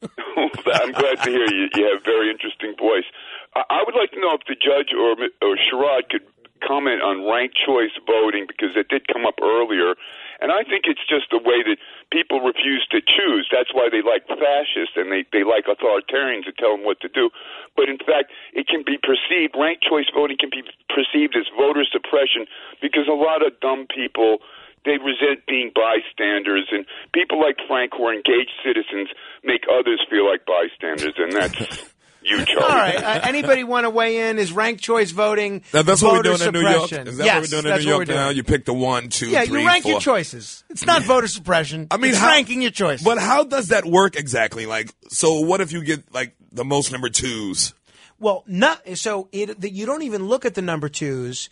Speaker 15: I'm glad to hear you have a very interesting voice. I would like to know if the judge or Sherrod could comment on ranked choice voting, because it did come up earlier, and I think it's just the way that people refuse to choose. That's why they like fascists and they like authoritarians to tell them what to do. But in fact, it can be perceived, ranked choice voting can be perceived as voter suppression, because a lot of dumb people, they resent being bystanders, and people like Frank, who are engaged citizens, make others feel like bystanders, and that's you, Charlie.
Speaker 3: All right. Anybody want to weigh in? Is ranked choice voting
Speaker 9: that's what we're doing in New York?
Speaker 3: suppression?
Speaker 9: Is that
Speaker 3: Yes,
Speaker 9: what we're doing in
Speaker 3: that's
Speaker 9: New
Speaker 3: what
Speaker 9: York
Speaker 3: we're
Speaker 9: now?
Speaker 3: doing.
Speaker 9: You pick the 1, 2, 3, 4.
Speaker 3: Yeah, you rank your choices. It's not voter suppression.
Speaker 9: I mean,
Speaker 3: it's ranking your choices.
Speaker 9: But how does that work exactly? Like, so what if you get like the most number 2s?
Speaker 3: Well, you don't even look at the number 2s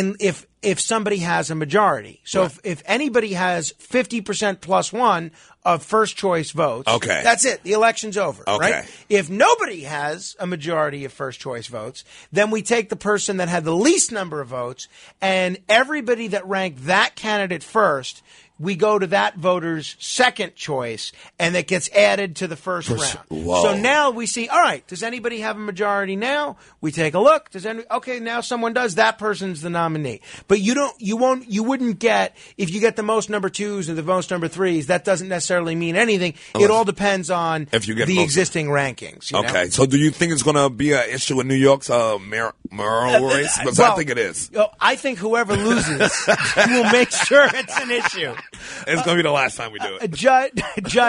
Speaker 3: if somebody has a majority. So if anybody has 50% plus 1 of first choice votes,
Speaker 9: okay,
Speaker 3: that's it. The election's over,
Speaker 9: okay.
Speaker 3: Right? If nobody has a majority of first choice votes, then we take the person that had the least number of votes, and everybody that ranked that candidate first, we go to that voter's second choice, and it gets added to the first round.
Speaker 9: Whoa.
Speaker 3: So now we see, all right, does anybody have a majority now? We take a look. Okay, now someone does. That person's the nominee. But you wouldn't get, if you get the most number 2s and the most number 3s, that doesn't necessarily mean anything. It all depends on
Speaker 9: if you get
Speaker 3: the existing rankings. You
Speaker 9: okay,
Speaker 3: know?
Speaker 9: so do you think it's going to be an issue in New York's mayoral race? Because I think it is.
Speaker 3: I think whoever loses will make sure it's an issue.
Speaker 9: It's going to be the last time we do it.
Speaker 3: Judge,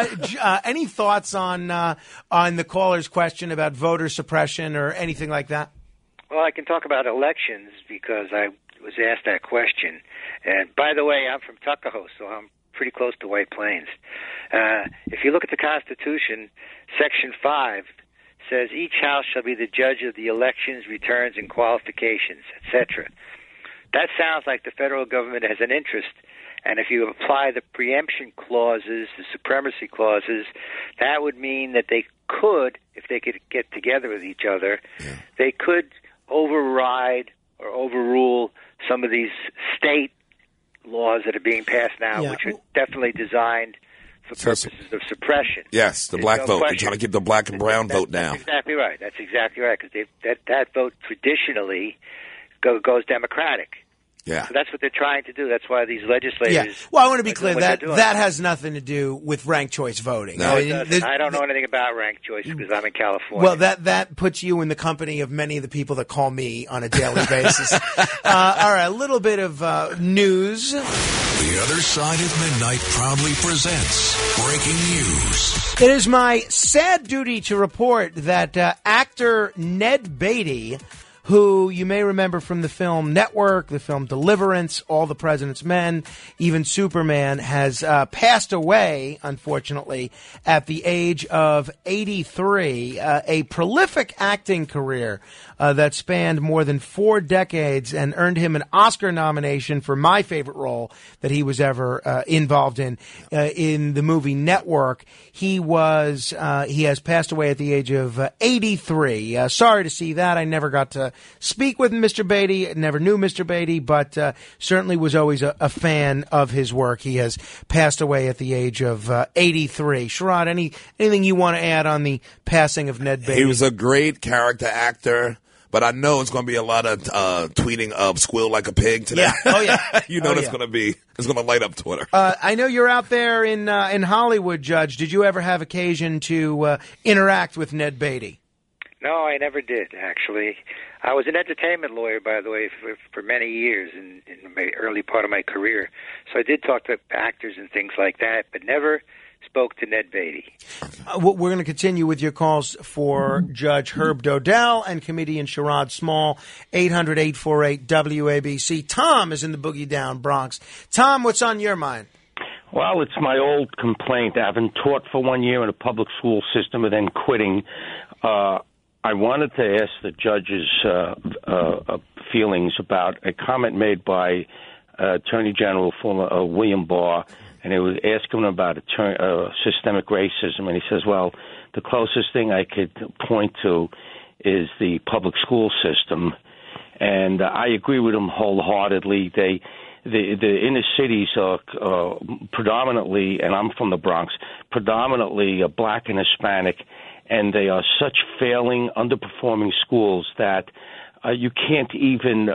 Speaker 3: any thoughts on the caller's question about voter suppression or anything like that?
Speaker 12: Well, I can talk about elections because I was asked that question. And by the way, I'm from Tuckahoe, so I'm pretty close to White Plains. If you look at the Constitution, Section 5 says each house shall be the judge of the elections, returns, and qualifications, etc. That sounds like the federal government has an interest. And if you apply the preemption clauses, the supremacy clauses, that would mean that they could, if they could get together with each other, they could override or overrule some of these state laws that are being passed now, which are definitely designed for purposes of suppression.
Speaker 9: Yes, the black vote. They're trying to keep the black and brown vote down.
Speaker 12: That's exactly right. That's exactly right, because that vote traditionally goes Democratic.
Speaker 9: Yeah.
Speaker 12: So that's what they're trying to do. That's why these legislators...
Speaker 3: Yeah. Well, I want to be clear, that has nothing to do with ranked choice voting.
Speaker 12: No, it doesn't. I don't know anything about ranked choice because I'm in California.
Speaker 3: Well, that puts you in the company of many of the people that call me on a daily basis. All right, a little bit of news.
Speaker 1: The Other Side of Midnight proudly presents breaking news.
Speaker 3: It is my sad duty to report that actor Ned Beatty, who you may remember from the film Network, the film Deliverance, All the President's Men, even Superman, has passed away, unfortunately, at the age of 83. A prolific acting career that spanned more than 4 decades and earned him an Oscar nomination for my favorite role that he was ever involved in the movie Network. He has passed away at the age of 83. Sorry to see that. I never got to speak with Mr. Beatty, never knew Mr. Beatty, but certainly was always a fan of his work. He has passed away at the age of 83. Sherrod, anything you want to add on the passing of Ned Beatty?
Speaker 9: He was a great character actor. But I know it's going to be a lot of tweeting of "squeal like a pig" today.
Speaker 3: Yeah. Oh yeah.
Speaker 9: You know it's going to light up Twitter.
Speaker 3: I know you're out there in Hollywood, Judge. Did you ever have occasion to interact with Ned Beatty?
Speaker 12: No, I never did, actually. I was an entertainment lawyer, by the way, for many years in the early part of my career. So I did talk to actors and things like that, but never spoke to Ned Beatty.
Speaker 3: We're going to continue with your calls for Judge Herb Dodell and comedian Sherrod Small, 800-848-WABC. Tom is in the Boogie Down Bronx. Tom, what's on your mind?
Speaker 17: Well, it's my old complaint. Having taught for 1 year in a public school system and then quitting, I wanted to ask the judge's feelings about a comment made by Attorney General former William Barr, and he was asking him about systemic racism, and he says, well, the closest thing I could point to is the public school system, and I agree with him wholeheartedly. The inner cities are predominantly, and I'm from the Bronx, predominantly black and Hispanic, and they are such failing, underperforming schools that you can't even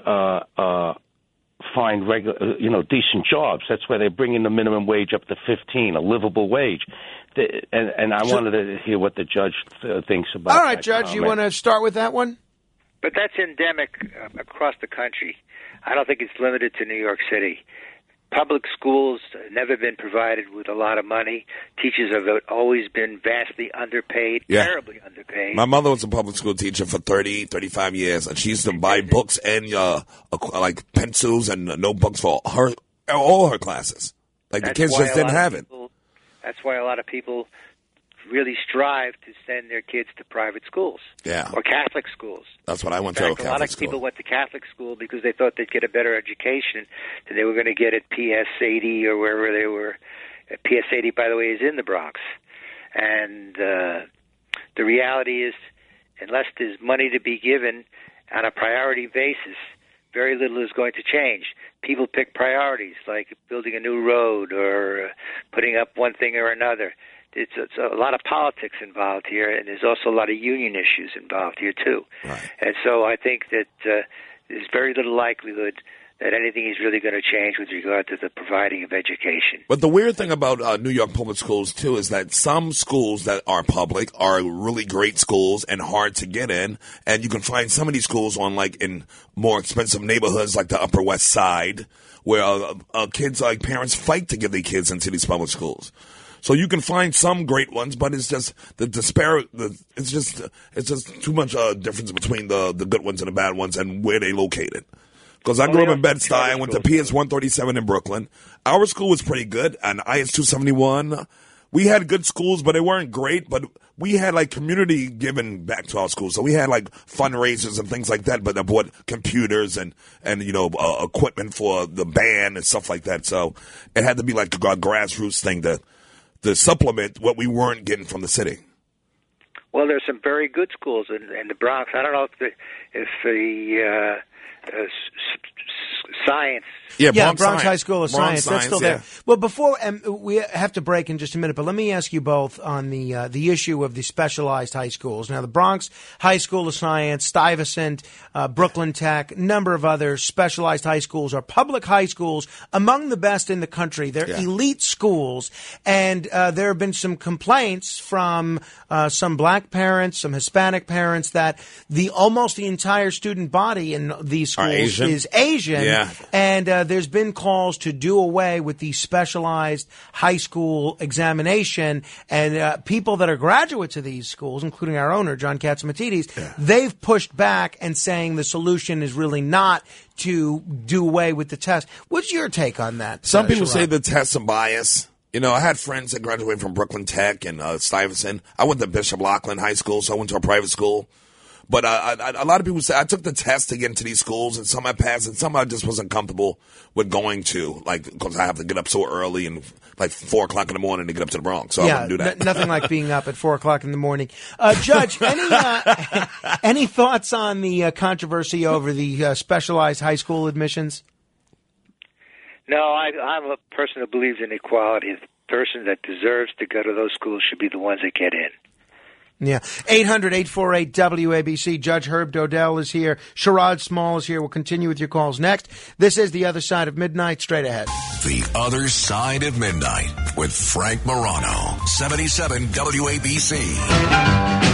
Speaker 17: find decent jobs. That's why they bring in the minimum wage up to 15, a livable wage. And I wanted to hear what the judge thinks about.
Speaker 3: All right, Judge,
Speaker 17: comment.
Speaker 3: You want to start with that one?
Speaker 12: But that's endemic across the country. I don't think it's limited to New York City. Public schools have never been provided with a lot of money. Teachers have always been vastly underpaid, terribly underpaid.
Speaker 9: My mother was a public school teacher for 30, 35 years, and she used to buy books and like pencils and notebooks for all her classes. Like the kids just didn't have it.
Speaker 12: That's why a lot of people really strive to send their kids to private schools or Catholic schools.
Speaker 9: That's what I went to.
Speaker 12: A lot of people went to Catholic school because they thought they'd get a better education than they were going to get at PS 80 or wherever they were. PS 80, by the way, is in the Bronx. And the reality is, unless there's money to be given on a priority basis, very little is going to change. People pick priorities, like building a new road or putting up one thing or another. It's a lot of politics involved here, and there's also a lot of union issues involved here, too.
Speaker 9: Right.
Speaker 12: And so I think that there's very little likelihood that anything is really going to change with regard to the providing of education.
Speaker 9: But the weird thing about New York public schools, too, is that some schools that are public are really great schools and hard to get in, and you can find some of these schools in more expensive neighborhoods like the Upper West Side, where kids, parents fight to get their kids into these public schools. So you can find some great ones, but it's just the disparate. It's just too much difference between the good ones and the bad ones and where they located. Because I grew up in Bed-Stuy. I went to PS 137 in Brooklyn. Our school was pretty good, and IS 271. We had good schools, but they weren't great. But we had like community giving back to our schools, so we had like fundraisers and things like that. But I bought computers and equipment for the band and stuff like that. So it had to be like a grassroots thing to supplement what we weren't getting from the city.
Speaker 12: Well, there's some very good schools in the Bronx. I don't know if the science.
Speaker 3: Yeah, Bronx High School of
Speaker 9: Bronx
Speaker 3: Science. That's still there. Well, before we have to break in just a minute, but let me ask you both on the issue of the specialized high schools. Now, the Bronx High School of Science, Stuyvesant, Brooklyn Tech, number of other specialized high schools are public high schools, among the best in the country. They're elite schools, and there have been some complaints from some black parents, some Hispanic parents that almost the entire student body in these schools is Asian, and there's been calls to do away with the specialized high school examination, and people that are graduates of these schools, including our owner, John Katzimatidis, they've pushed back and saying the solution is really not to do away with the test. What's your take on that?
Speaker 9: Some people
Speaker 3: Sherrod?
Speaker 9: say the tests are biased. You know, I had friends that graduated from Brooklyn Tech and Stuyvesant. I went to Bishop Loughlin High School, so I went to a private school. But a lot of people say I took the test to get into these schools, and some I passed, and some I just wasn't comfortable with going to, like, because I have to get up so early and like 4 o'clock in the morning to get up to the Bronx. So I wouldn't do that.
Speaker 3: Nothing like being up at 4 o'clock in the morning. Judge, any thoughts on the controversy over the specialized high school admissions?
Speaker 12: No, I'm a person who believes in equality. The person that deserves to go to those schools should be the ones that get in.
Speaker 3: Yeah. 800-848-WABC. Judge Herb Dodell is here. Sherrod Small is here. We'll continue with your calls next. This is The Other Side of Midnight. Straight ahead.
Speaker 1: The Other Side of Midnight with Frank Morano. 77 WABC.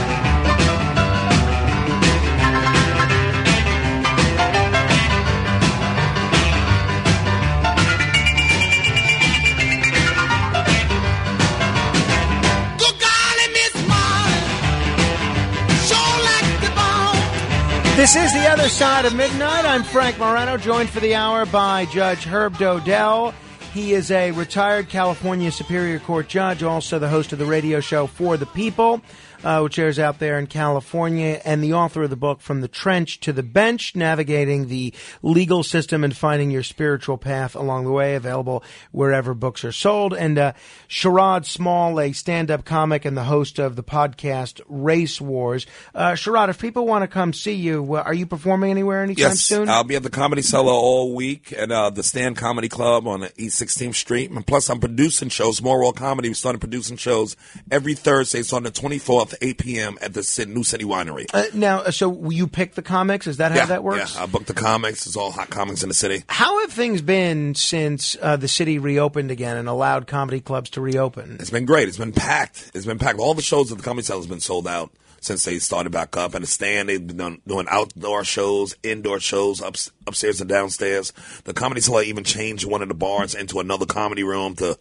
Speaker 3: This is The Other Side of Midnight. I'm Frank Morano, joined for the hour by Judge Herb Dodell. He is a retired California Superior Court judge, also the host of the radio show For the People, which airs out there in California, and the author of the book From the Trench to the Bench, Navigating the Legal System and Finding Your Spiritual Path Along the Way, available wherever books are sold. And Sherrod Small, a stand-up comic and the host of the podcast Race Wars. Sherrod, if people want to come see you, are you performing anywhere anytime soon?
Speaker 9: Yes, I'll be at the Comedy Cellar all week at the Stand Comedy Club on East 16th Street. And plus, I'm producing shows, More Raw Comedy. We started producing shows every Thursday. It's on the 24th. 8 p.m. at the New City Winery.
Speaker 3: Now, so you pick the comics? Is that how that works?
Speaker 9: Yeah, I book the comics. It's all hot comics in the city.
Speaker 3: How have things been since the city reopened again and allowed comedy clubs to reopen?
Speaker 9: It's been great. It's been packed. All the shows at the Comedy Cellar has been sold out since they started back up. And the Stand, they've been doing outdoor shows, indoor shows, upstairs and downstairs. The Comedy Cellar even changed one of the bars into another comedy room to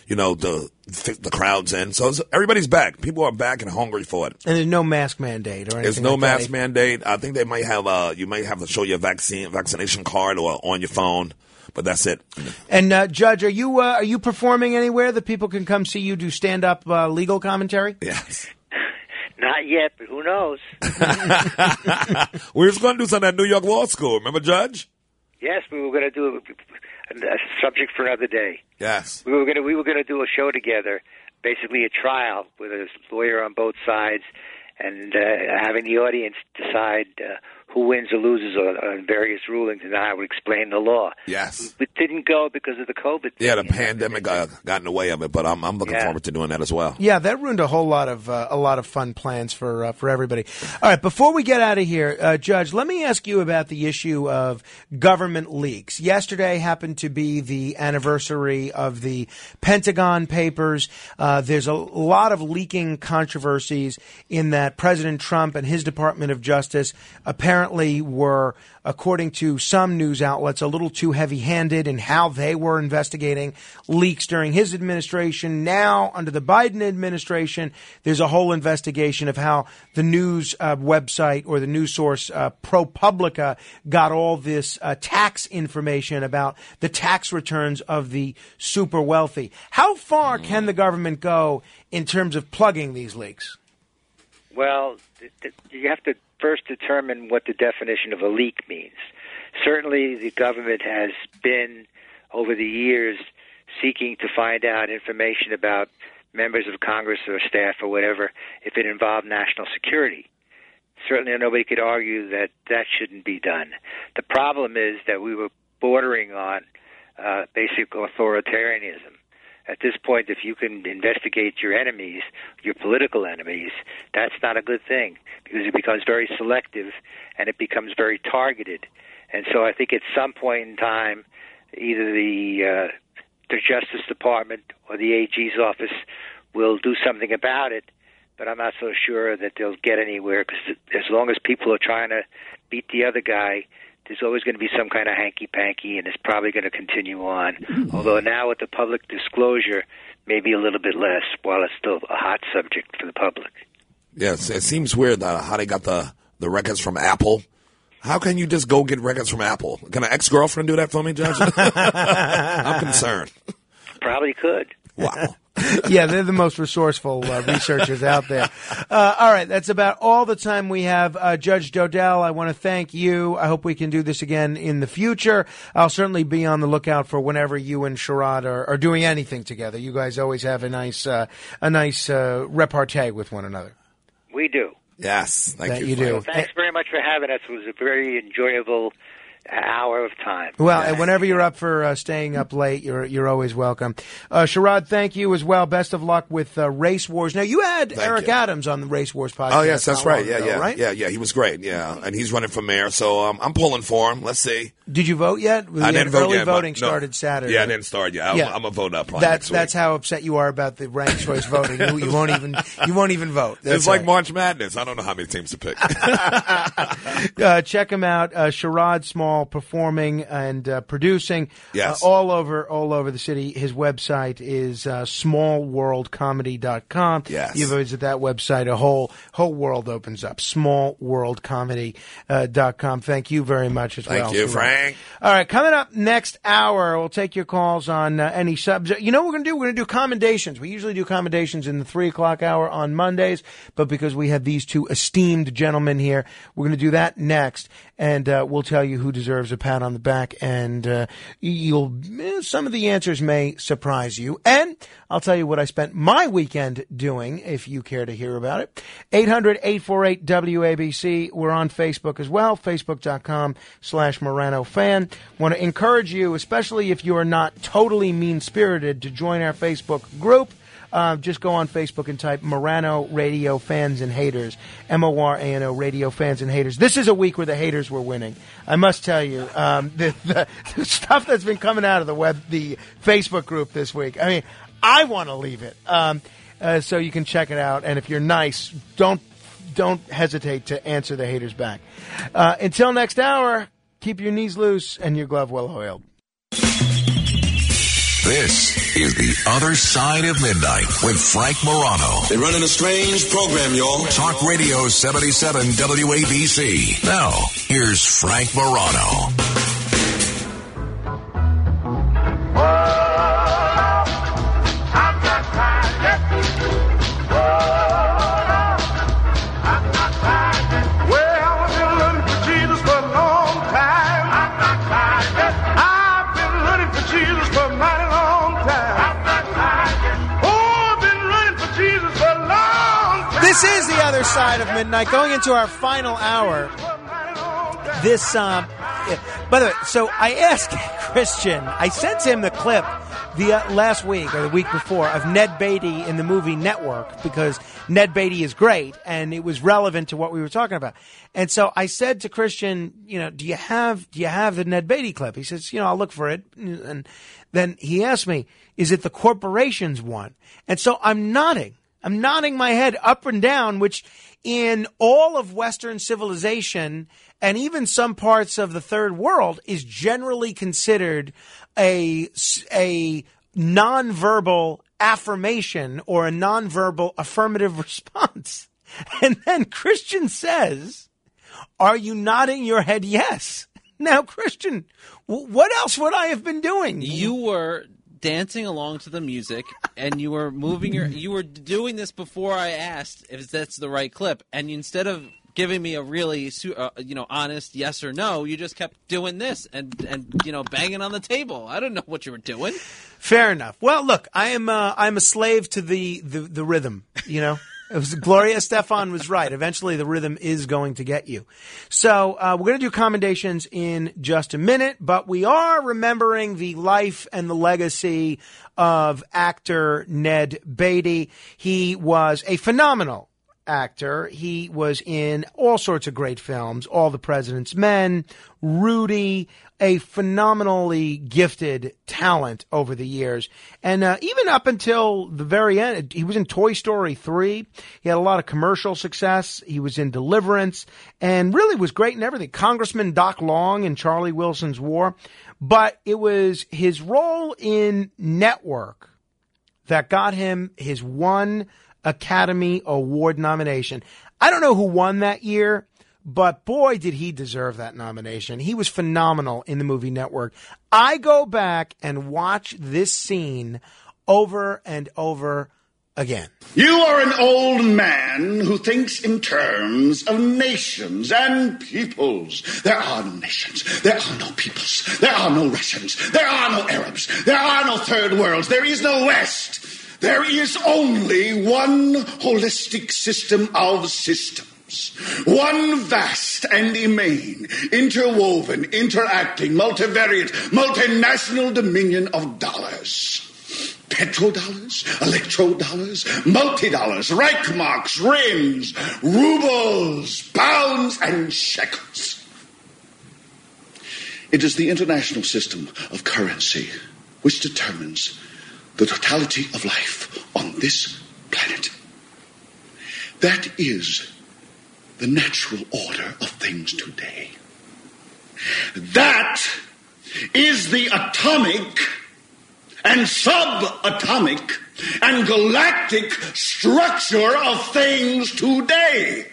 Speaker 9: fit the crowds in. So everybody's back. People are back and hungry for it.
Speaker 3: And there's no mask mandate or anything.
Speaker 9: There's no
Speaker 3: like
Speaker 9: mask mandate. I think they might have you might have to show your vaccination card or on your phone, but that's it.
Speaker 3: And Judge, are you performing anywhere that people can come see you do stand up legal commentary?
Speaker 9: Yes.
Speaker 12: Not yet, but who knows?
Speaker 9: We were going to do something at New York Law School. Remember, Judge?
Speaker 12: Yes, we were going to do a subject for another day.
Speaker 9: Yes.
Speaker 12: We were going to do a show together, basically a trial with a lawyer on both sides, and having the audience decide who wins or loses on various rulings, and then I would explain the law.
Speaker 9: Yes.
Speaker 12: It didn't go because of the COVID thing.
Speaker 9: Yeah, the pandemic got in the way of it, but I'm looking forward to doing that as well.
Speaker 3: Yeah, that ruined a whole lot of fun plans for everybody. All right, before we get out of here, Judge, let me ask you about the issue of government leaks. Yesterday happened to be the anniversary of the Pentagon Papers. There's a lot of leaking controversies in that President Trump and his Department of Justice apparently apparently were, according to some news outlets, a little too heavy-handed in how they were investigating leaks during his administration. Now, under the Biden administration, there's a whole investigation of how the news website or the news source ProPublica got all this tax information about the tax returns of the super wealthy. How far can the government go in terms of plugging these leaks?
Speaker 12: Well, you have to first determine what the definition of a leak means. Certainly, the government has been, over the years, seeking to find out information about members of Congress or staff or whatever if it involved national security. Certainly, nobody could argue that that shouldn't be done. The problem is that we were bordering on basic authoritarianism. At this point, if you can investigate your enemies, your political enemies, that's not a good thing because it becomes very selective and it becomes very targeted. And so I think at some point in time, either the Justice Department or the AG's office will do something about it, but I'm not so sure that they'll get anywhere because as long as people are trying to beat the other guy, there's always going to be some kind of hanky-panky, and it's probably going to continue on. Although now with the public disclosure, maybe a little bit less, while it's still a hot subject for the public.
Speaker 9: Yes, it seems weird how they got the records from Apple. How can you just go get records from Apple? Can an ex-girlfriend do that for me, Judge? I'm concerned.
Speaker 12: Probably could.
Speaker 9: Wow.
Speaker 3: Yeah, they're the most resourceful researchers out there. All right, that's about all the time we have. Judge Dodell, I want to thank you. I hope we can do this again in the future. I'll certainly be on the lookout for whenever you and Sherrod are doing anything together. You guys always have a nice repartee with one another.
Speaker 12: We do.
Speaker 9: Yes, thank you.
Speaker 3: You do.
Speaker 12: Well, thanks very much for having us. It was a very enjoyable hour of time.
Speaker 3: Well, and whenever you're up for staying up late, you're always welcome. Sherrod, thank you as well. Best of luck with Race Wars. Now, you had Eric Adams on the Race Wars podcast.
Speaker 9: Oh, yes, that's right.
Speaker 3: Ago, right?
Speaker 9: Yeah, he was great. Yeah, and he's running for mayor, so I'm pulling for him. Let's see.
Speaker 3: Did you vote yet?
Speaker 9: I didn't vote yet.
Speaker 3: Voting started Saturday.
Speaker 9: Yeah, I didn't start yet. I'm gonna vote up.
Speaker 3: That's how upset you are about the ranked choice voting. You won't even vote.
Speaker 9: It's like March Madness. I don't know how many teams to pick.
Speaker 3: Check him out. Sherrod Small performing and producing.
Speaker 9: Yes.
Speaker 3: All over the city. His website is smallworldcomedy.com.
Speaker 9: Yes.
Speaker 3: You visit that website, a whole world opens up. Smallworldcomedy.com. Thank you very much as well.
Speaker 9: Thank you, Frank.
Speaker 3: All right, coming up next hour, we'll take your calls on any subject. You know what we're going to do? We're going to do commendations. We usually do commendations in the 3 o'clock hour on Mondays, but because we have these two esteemed gentlemen here, we're going to do that next, and we'll tell you who deserves a pat on the back, and some of the answers may surprise you. And I'll tell you what I spent my weekend doing, if you care to hear about it. 800-848-WABC. We're on Facebook as well, facebook.com/Morano Fan. Want to encourage you, especially if you are not totally mean-spirited, to join our Facebook group. Just go on Facebook and type Morano Radio Fans and Haters. Morano Radio Fans and Haters. This is a week where the haters were winning. I must tell you, the stuff that's been coming out of the Facebook group this week. I mean, I want to leave it. So you can check it out. And if you're nice, don't hesitate to answer the haters back. Until next hour, keep your knees loose and your glove well oiled.
Speaker 1: This is The Other Side of Midnight with Frank Morano.
Speaker 2: They're running a strange program, y'all.
Speaker 1: Talk Radio 77 WABC. Now, here's Frank Morano.
Speaker 3: This is The Other Side of Midnight. Going into our final hour. This, by the way, so I asked Christian, I sent him the clip last week or the week before of Ned Beatty in the movie Network, because Ned Beatty is great and it was relevant to what we were talking about. And so I said to Christian, do you have the Ned Beatty clip? He says, I'll look for it. And then he asked me, is it the corporations one? And so I'm nodding. I'm nodding my head up and down, which in all of Western civilization and even some parts of the third world is generally considered a nonverbal affirmation or a nonverbal affirmative response. And then Christian says, are you nodding your head yes? Now, Christian, what else would I have been doing?
Speaker 10: You were dancing along to the music, and you were moving you were doing this before I asked if that's the right clip, and instead of giving me a really honest yes or no, you just kept doing this and banging on the table. I don't know what you were doing.
Speaker 3: Fair enough. Well, look, I'm a slave to the rhythm, It was Gloria Estefan was right. Eventually, the rhythm is going to get you. So we're going to do commendations in just a minute, but we are remembering the life and the legacy of actor Ned Beatty. He was a phenomenal actor. He was in all sorts of great films, All the President's Men, Rudy, a phenomenally gifted talent over the years. And even up until the very end, he was in Toy Story 3. He had a lot of commercial success. He was in Deliverance and really was great in everything. Congressman Doc Long in Charlie Wilson's War. But it was his role in Network that got him his one Academy Award nomination. I don't know who won that year, but boy, did he deserve that nomination. He was phenomenal in the movie Network. I go back and watch this scene over and over again.
Speaker 18: You are an old man who thinks in terms of nations and peoples. There are no nations. There are no peoples. There are no Russians. There are no Arabs. There are no third worlds. There is no West. There is only one holistic system of systems. One vast and immane, interwoven, interacting, multivariate, multinational dominion of dollars. Petrodollars, electrodollars, multi-dollars, Reichmarks, rims, rubles, pounds, and shekels. It is the international system of currency which determines the totality of life on this planet. That is the natural order of things today. That is the atomic and subatomic and galactic structure of things today.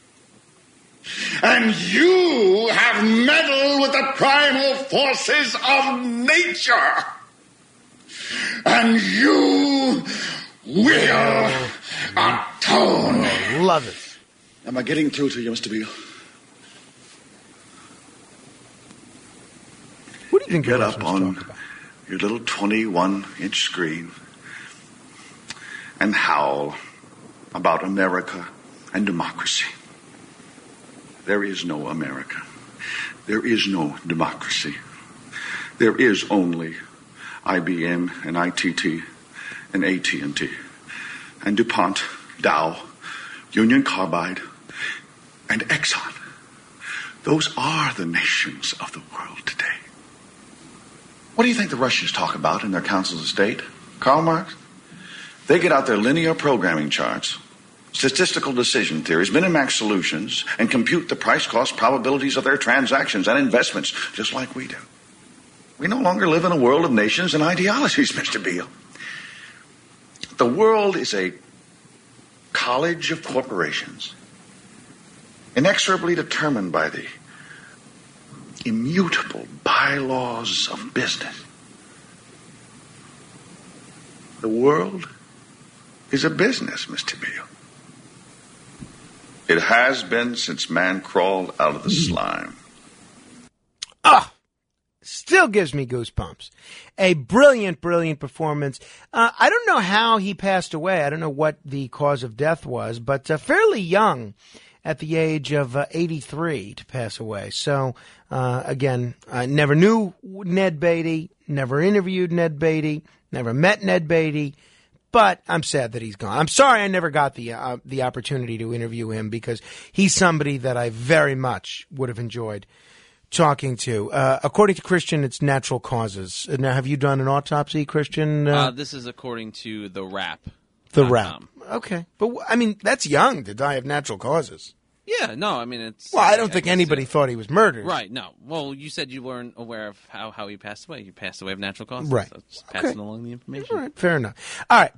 Speaker 18: And you have meddled with the primal forces of nature. And you will atone.
Speaker 3: Love it.
Speaker 18: Am I getting through to you, Mr. Beale?
Speaker 3: What do you think?
Speaker 18: Get up on your little 21-inch screen and howl about America and democracy. There is no America. There is no democracy. There is only IBM and ITT and AT&T and DuPont, Dow, Union Carbide, and Exxon. Those are the nations of the world today. What do you think the Russians talk about in their councils of state? Karl Marx? They get out their linear programming charts, statistical decision theories, Minimax solutions, and compute the price-cost probabilities of their transactions and investments, just like we do. We no longer live in a world of nations and ideologies, Mr. Beale. The world is a college of corporations, inexorably determined by the immutable bylaws of business. The world is a business, Mr. Beale. It has been since man crawled out of the slime.
Speaker 3: Still gives me goosebumps. A brilliant, brilliant performance. I don't know how he passed away. I don't know what the cause of death was, but fairly young at the age of 83 to pass away. So, again, I never knew Ned Beatty, never interviewed Ned Beatty, never met Ned Beatty, but I'm sad that he's gone. I'm sorry I never got the opportunity to interview him because he's somebody that I very much would have enjoyed talking to. According to Christian, it's natural causes. Now, have you done an autopsy, Christian?
Speaker 10: This is according to The Wrap.
Speaker 3: The Wrap. Okay. But, I mean, that's young to die of natural causes.
Speaker 10: Yeah, no, I mean, it's...
Speaker 3: Well, I don't think anybody thought he was murdered.
Speaker 10: Right, no. Well, you said you weren't aware of how he passed away. He passed away of natural causes.
Speaker 3: Right.
Speaker 10: So just passing along the information.
Speaker 3: All right, fair enough. All right,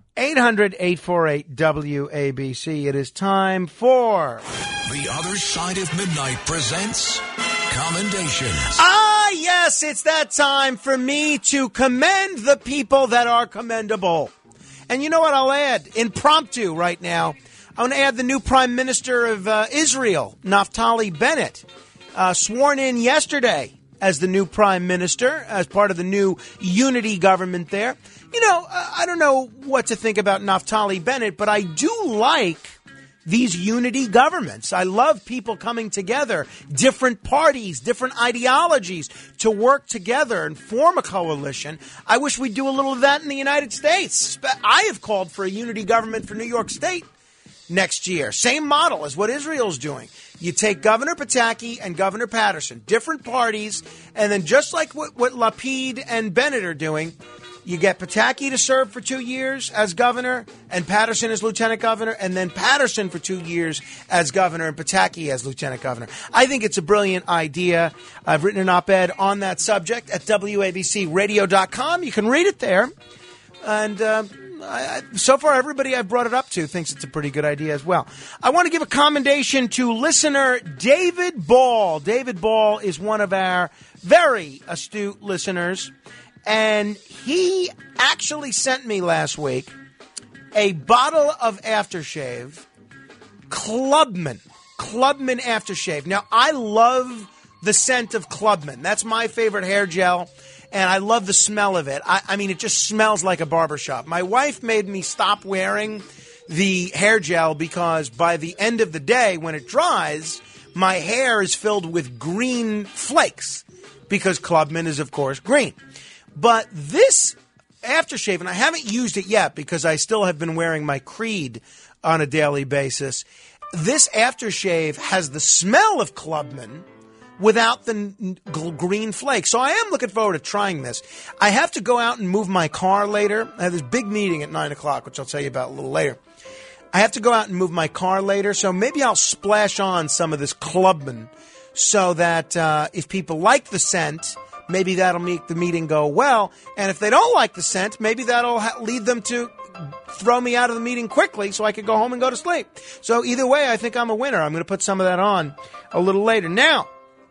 Speaker 3: 800-848-WABC. It is time for...
Speaker 1: The Other Side of Midnight presents Commendations.
Speaker 3: Ah, yes, it's that time for me to commend the people that are commendable. And you know what I'll add? Impromptu right now. I want to add the new Prime Minister of Israel, Naftali Bennett, sworn in yesterday as the new Prime Minister, as part of the new unity government there. You know, I don't know what to think about Naftali Bennett, but I do like these unity governments. I love people coming together, different parties, different ideologies, to work together and form a coalition. I wish we'd do a little of that in the United States. I have called for a unity government for New York State next year. Same model as what Israel's doing. You take Governor Pataki and Governor Patterson, different parties, and then just like what Lapid and Bennett are doing, you get Pataki to serve for 2 years as governor and Patterson as lieutenant governor, and then Patterson for 2 years as governor and Pataki as lieutenant governor. I think it's a brilliant idea. I've written an op-ed on that subject at WABCRadio.com. You can read it there. And so far, everybody I've brought it up to thinks it's a pretty good idea as well. I want to give a commendation to listener David Ball. David Ball is one of our very astute listeners, and he actually sent me last week a bottle of aftershave, Clubman aftershave. Now, I love the scent of Clubman. That's my favorite hair gel. And I love the smell of it. I mean, it just smells like a barbershop. My wife made me stop wearing the hair gel because by the end of the day, when it dries, my hair is filled with green flakes because Clubman is, of course, green. But this aftershave, and I haven't used it yet because I still have been wearing my Creed on a daily basis. This aftershave has the smell of Clubman without the green flakes. So I am looking forward to trying this. I have to go out and move my car later. I have this big meeting at 9 o'clock, which I'll tell you about a little later. I have to go out and move my car later, so maybe I'll splash on some of this Clubman so that if people like the scent, maybe that'll make the meeting go well. And if they don't like the scent, maybe that'll lead them to throw me out of the meeting quickly so I could go home and go to sleep. So either way, I think I'm a winner. I'm going to put some of that on a little later. Now,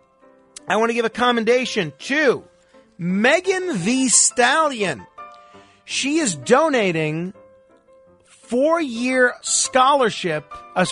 Speaker 3: I want to give a commendation to Megan Thee Stallion. She is donating a 4-year scholarship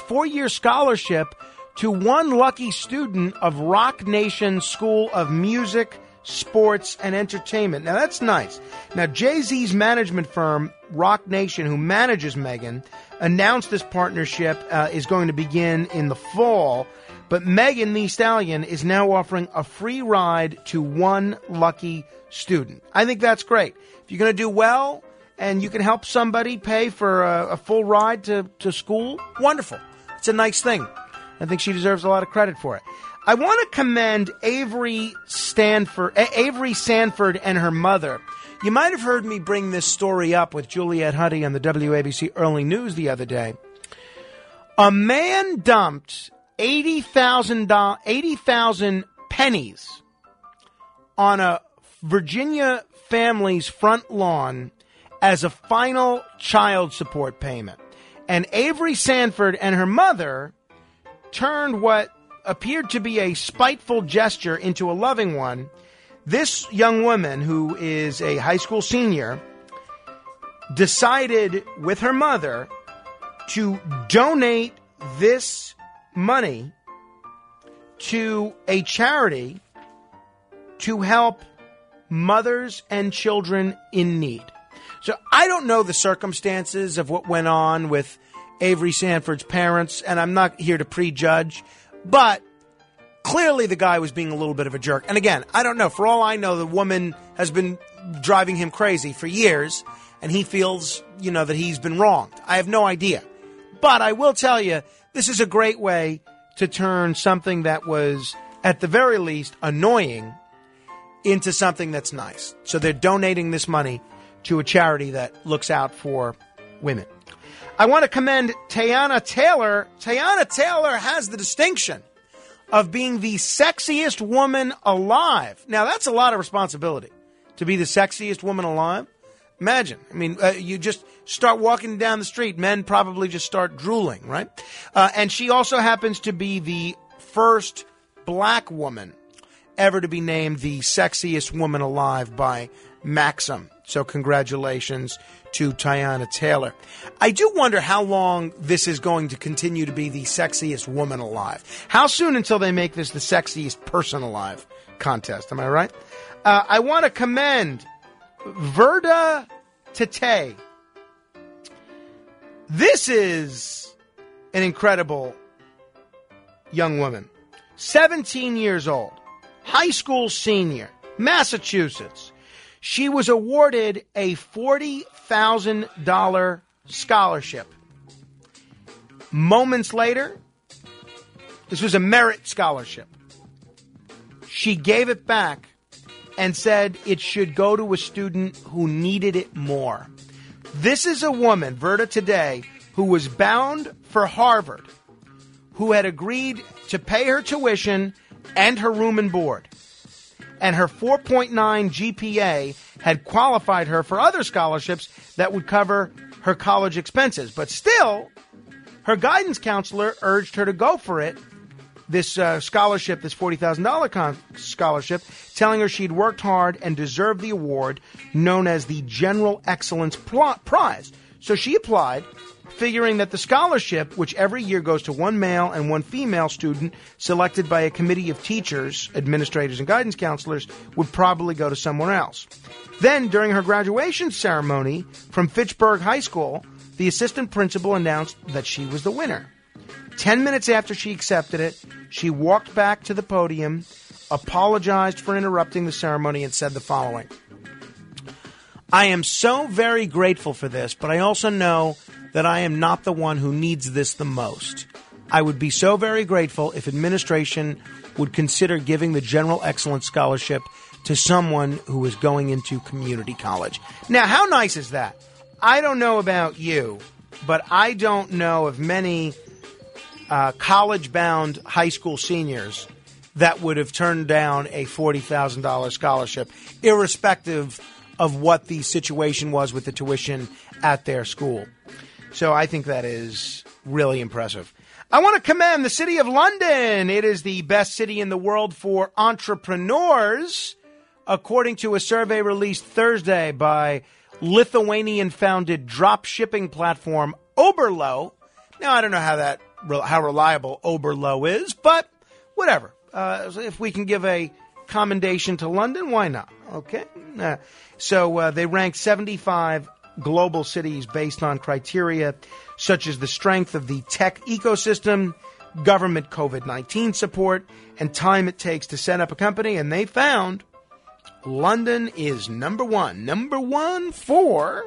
Speaker 3: to one lucky student of Rock Nation School of Music, Sports, and Entertainment. Now, that's nice. Now, Jay-Z's management firm, Rock Nation, who manages Megan, announced this partnership is going to begin in the fall. But Megan Thee Stallion is now offering a free ride to one lucky student. I think that's great. If you're going to do well and you can help somebody pay for a full ride to school, wonderful. It's a nice thing. I think she deserves a lot of credit for it. I want to commend Avery Sanford and her mother. You might have heard me bring this story up with Juliette Huddy on the WABC Early News the other day. A man dumped 80,000 pennies on a Virginia family's front lawn as a final child support payment. And Avery Sanford and her mother turned what appeared to be a spiteful gesture into a loving one. This young woman, who is a high school senior, decided with her mother to donate this money to a charity to help mothers and children in need. So I don't know the circumstances of what went on with Avery Sanford's parents, and I'm not here to prejudge, but clearly the guy was being a little bit of a jerk. And again, I don't know. For all I know, the woman has been driving him crazy for years, and he feels, that he's been wronged. I have no idea. But I will tell you, this is a great way to turn something that was, at the very least, annoying into something that's nice. So they're donating this money to a charity that looks out for women. I want to commend Teyana Taylor. Teyana Taylor has the distinction of being the sexiest woman alive. Now, that's a lot of responsibility to be the sexiest woman alive. Imagine. I mean, you just start walking down the street. Men probably just start drooling, right? And she also happens to be the first black woman ever to be named the sexiest woman alive by Maxim. So congratulations to Teyana Taylor. I do wonder how long this is going to continue to be the sexiest woman alive. How soon until they make this the sexiest person alive contest? Am I right? I want to commend Verda Tate. This is an incredible young woman. 17 years old, high school senior, Massachusetts. She was awarded a $40,000 scholarship. Moments later, this was a merit scholarship. She gave it back and said it should go to a student who needed it more. This is a woman, Verda Today, who was bound for Harvard, who had agreed to pay her tuition and her room and board. And her 4.9 GPA had qualified her for other scholarships that would cover her college expenses. But still, her guidance counselor urged her to go for it, this scholarship, this $40,000 scholarship, telling her she'd worked hard and deserved the award known as the General Excellence Prize. So she applied, figuring that the scholarship, which every year goes to one male and one female student selected by a committee of teachers, administrators, and guidance counselors, would probably go to someone else. Then, during her graduation ceremony from Fitchburg High School, the assistant principal announced that she was the winner. 10 minutes after she accepted it, she walked back to the podium, apologized for interrupting the ceremony, and said the following: "I am so very grateful for this, but I also know that I am not the one who needs this the most. I would be so very grateful if administration would consider giving the General Excellence Scholarship to someone who is going into community college." Now, how nice is that? I don't know about you, but I don't know of many college-bound high school seniors that would have turned down a $40,000 scholarship, irrespective of what the situation was with the tuition at their school. So I think that is really impressive. I want to commend the city of London. It is the best city in the world for entrepreneurs, according to a survey released Thursday by Lithuanian-founded drop shipping platform Oberlo. Now, I don't know how reliable Oberlo is, but whatever. If we can give a commendation to London, why not? Okay. So they ranked 75 global cities based on criteria such as the strength of the tech ecosystem, government COVID-19 support, and time it takes to set up a company. And they found London is number one for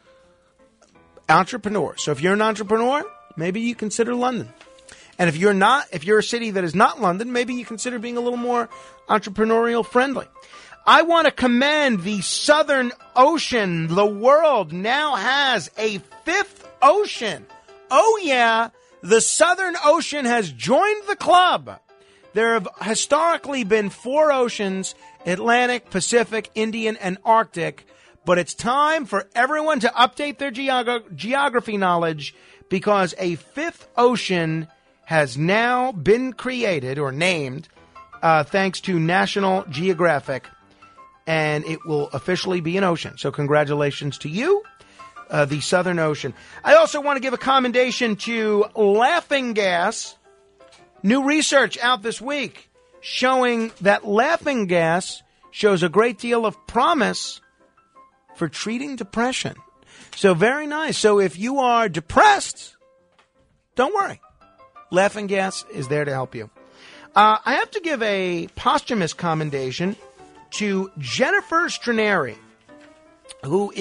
Speaker 3: entrepreneurs. So if you're an entrepreneur, maybe you consider London. And if you're not, if you're a city that is not London, maybe you consider being a little more entrepreneurial friendly. I want to commend the Southern Ocean. The world now has a fifth ocean. Oh, yeah, the Southern Ocean has joined the club. There have historically been 4 oceans: Atlantic, Pacific, Indian, and Arctic. But it's time for everyone to update their geography knowledge, because a fifth ocean has now been created or named thanks to National Geographic, and it will officially be an ocean. So congratulations to you, the Southern Ocean. I also want to give a commendation to Laughing Gas. New research out this week showing that laughing gas shows a great deal of promise for treating depression. So very nice. So if you are depressed, don't worry. Laughing Gas is there to help you. I have to give a posthumous commendation to Jennifer Straneri, who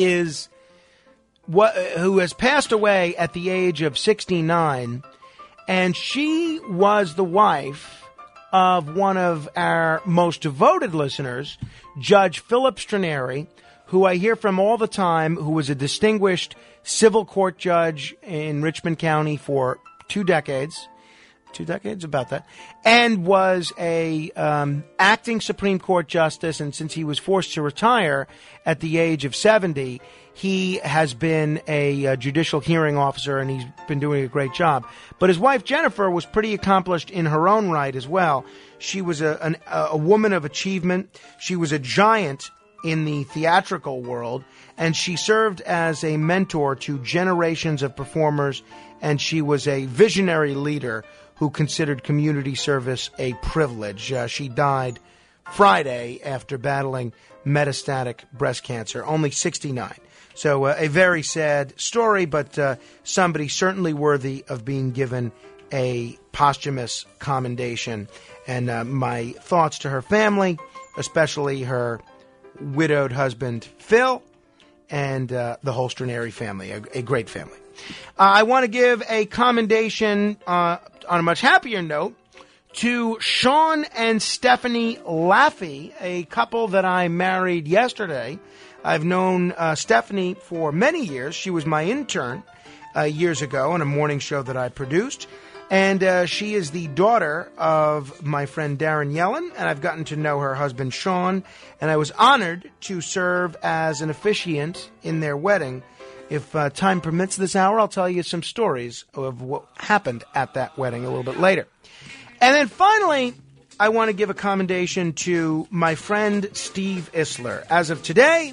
Speaker 3: has passed away at the age of 69, and she was the wife of one of our most devoted listeners, Judge Philip Straneri, who I hear from all the time, who was a distinguished civil court judge in Richmond County for 2 decades. 2 decades, about that, and was a acting Supreme Court justice. And since he was forced to retire at the age of 70, he has been a judicial hearing officer, and he's been doing a great job. But his wife, Jennifer, was pretty accomplished in her own right as well. She was a woman of achievement. She was a giant in the theatrical world, and she served as a mentor to generations of performers, and she was a visionary leader who considered community service a privilege. She died Friday after battling metastatic breast cancer, only 69. So a very sad story, but somebody certainly worthy of being given a posthumous commendation. And my thoughts to her family, especially her widowed husband, Phil, and the Holsternary family, a great family. I want to give a commendation on a much happier note to Sean and Stephanie Laffey, a couple that I married yesterday. I've known Stephanie for many years. She was my intern years ago on a morning show that I produced. And she is the daughter of my friend Darren Yellen, and I've gotten to know her husband Sean, and I was honored to serve as an officiant in their wedding. If time permits this hour, I'll tell you some stories of what happened at that wedding a little bit later. And then finally, I want to give a commendation to my friend Steve Isler. As of today,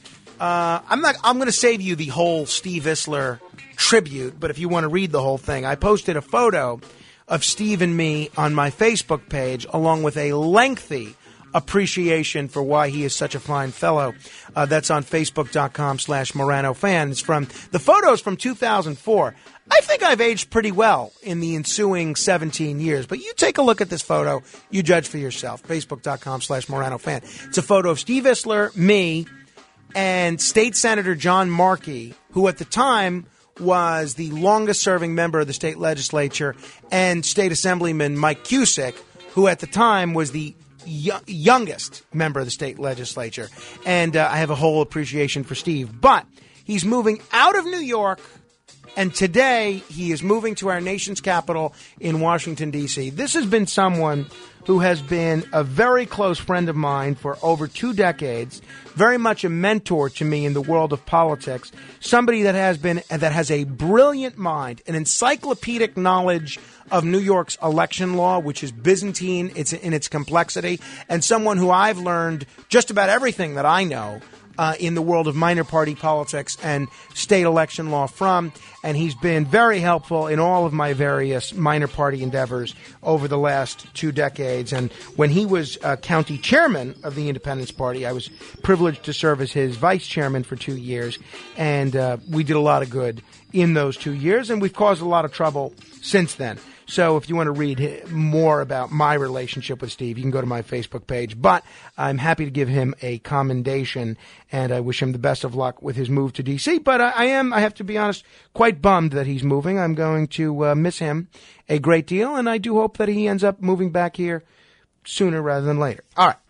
Speaker 3: I'm going to save you the whole Steve Isler tribute, but if you want to read the whole thing, I posted a photo of Steve and me on my Facebook page, along with a lengthy appreciation for why he is such a fine fellow. That's on Facebook.com/Morano fans. From the photos from 2004. I think I've aged pretty well in the ensuing 17 years, but you take a look at this photo, you judge for yourself. Facebook.com/Morano fan. It's a photo of Steve Isler, me, and State Senator John Markey, who at the time was the longest-serving member of the state legislature, and State Assemblyman Mike Cusick, who at the time was the youngest member of the state legislature. And I have a whole appreciation for Steve. But he's moving out of New York, and today he is moving to our nation's capital in Washington, D.C. This has been someone who has been a very close friend of mine for over 2 decades, very much a mentor to me in the world of politics, somebody that has a brilliant mind, an encyclopedic knowledge of New York's election law, which is Byzantine in its complexity, and someone who I've learned just about everything that I know in the world of minor party politics and state election law from, and he's been very helpful in all of my various minor party endeavors over the last 2 decades. And when he was county chairman of the Independence Party, I was privileged to serve as his vice chairman for 2 years, and we did a lot of good in those 2 years, and we've caused a lot of trouble since then. So if you want to read more about my relationship with Steve, you can go to my Facebook page. But I'm happy to give him a commendation, and I wish him the best of luck with his move to D.C. But I have to be honest, quite bummed that he's moving. I'm going to miss him a great deal, and I do hope that he ends up moving back here sooner rather than later. All right.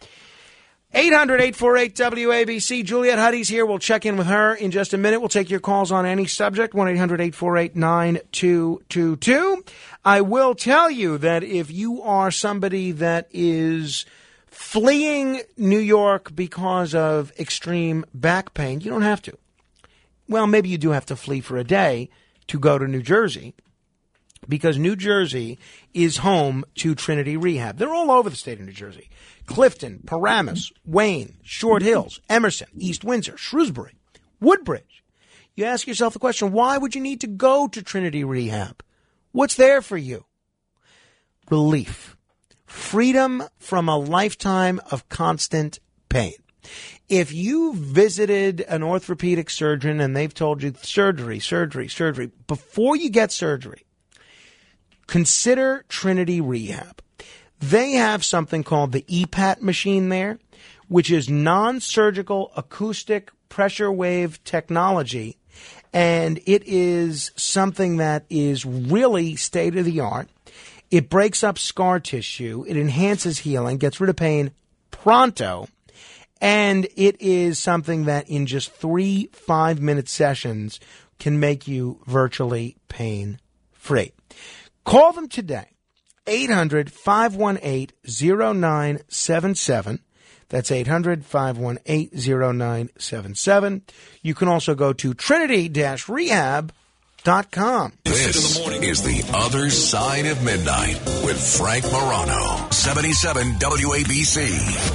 Speaker 3: 800-848-WABC. Juliet Huddy's here. We'll check in with her in just a minute. We'll take your calls on any subject. 1-800-848-9222. I will tell you that if you are somebody that is fleeing New York because of extreme back pain, you don't have to. Well, maybe you do have to flee for a day to go to New Jersey, because New Jersey is home to Trinity Rehab. They're all over the state of New Jersey. Clifton, Paramus, Wayne, Short Hills, Emerson, East Windsor, Shrewsbury, Woodbridge. You ask yourself the question, why would you need to go to Trinity Rehab? What's there for you? Relief. Freedom from a lifetime of constant pain. If you visited an orthopedic surgeon and they've told you surgery, before you get surgery, consider Trinity Rehab. They have something called the EPAT machine there, which is non-surgical acoustic pressure wave technology, and it is something that is really state-of-the-art. It breaks up scar tissue, it enhances healing, gets rid of pain pronto, And it is something that in just 3 5-minute sessions can make you virtually pain-free. Call them today. 800-518-0977. That's 800-518-0977. You can also go to trinity-rehab.com.
Speaker 1: This is The Other Side of Midnight with Frank Morano, 77 WABC.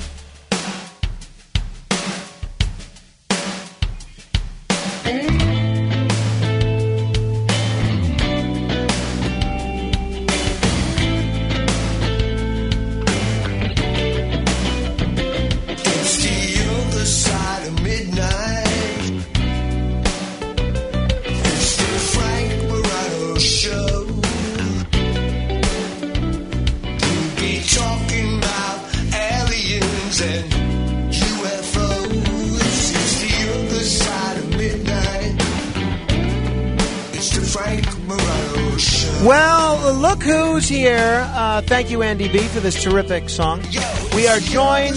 Speaker 3: Well, look who's here. Thank you, Andy B., for this terrific song. We are joined,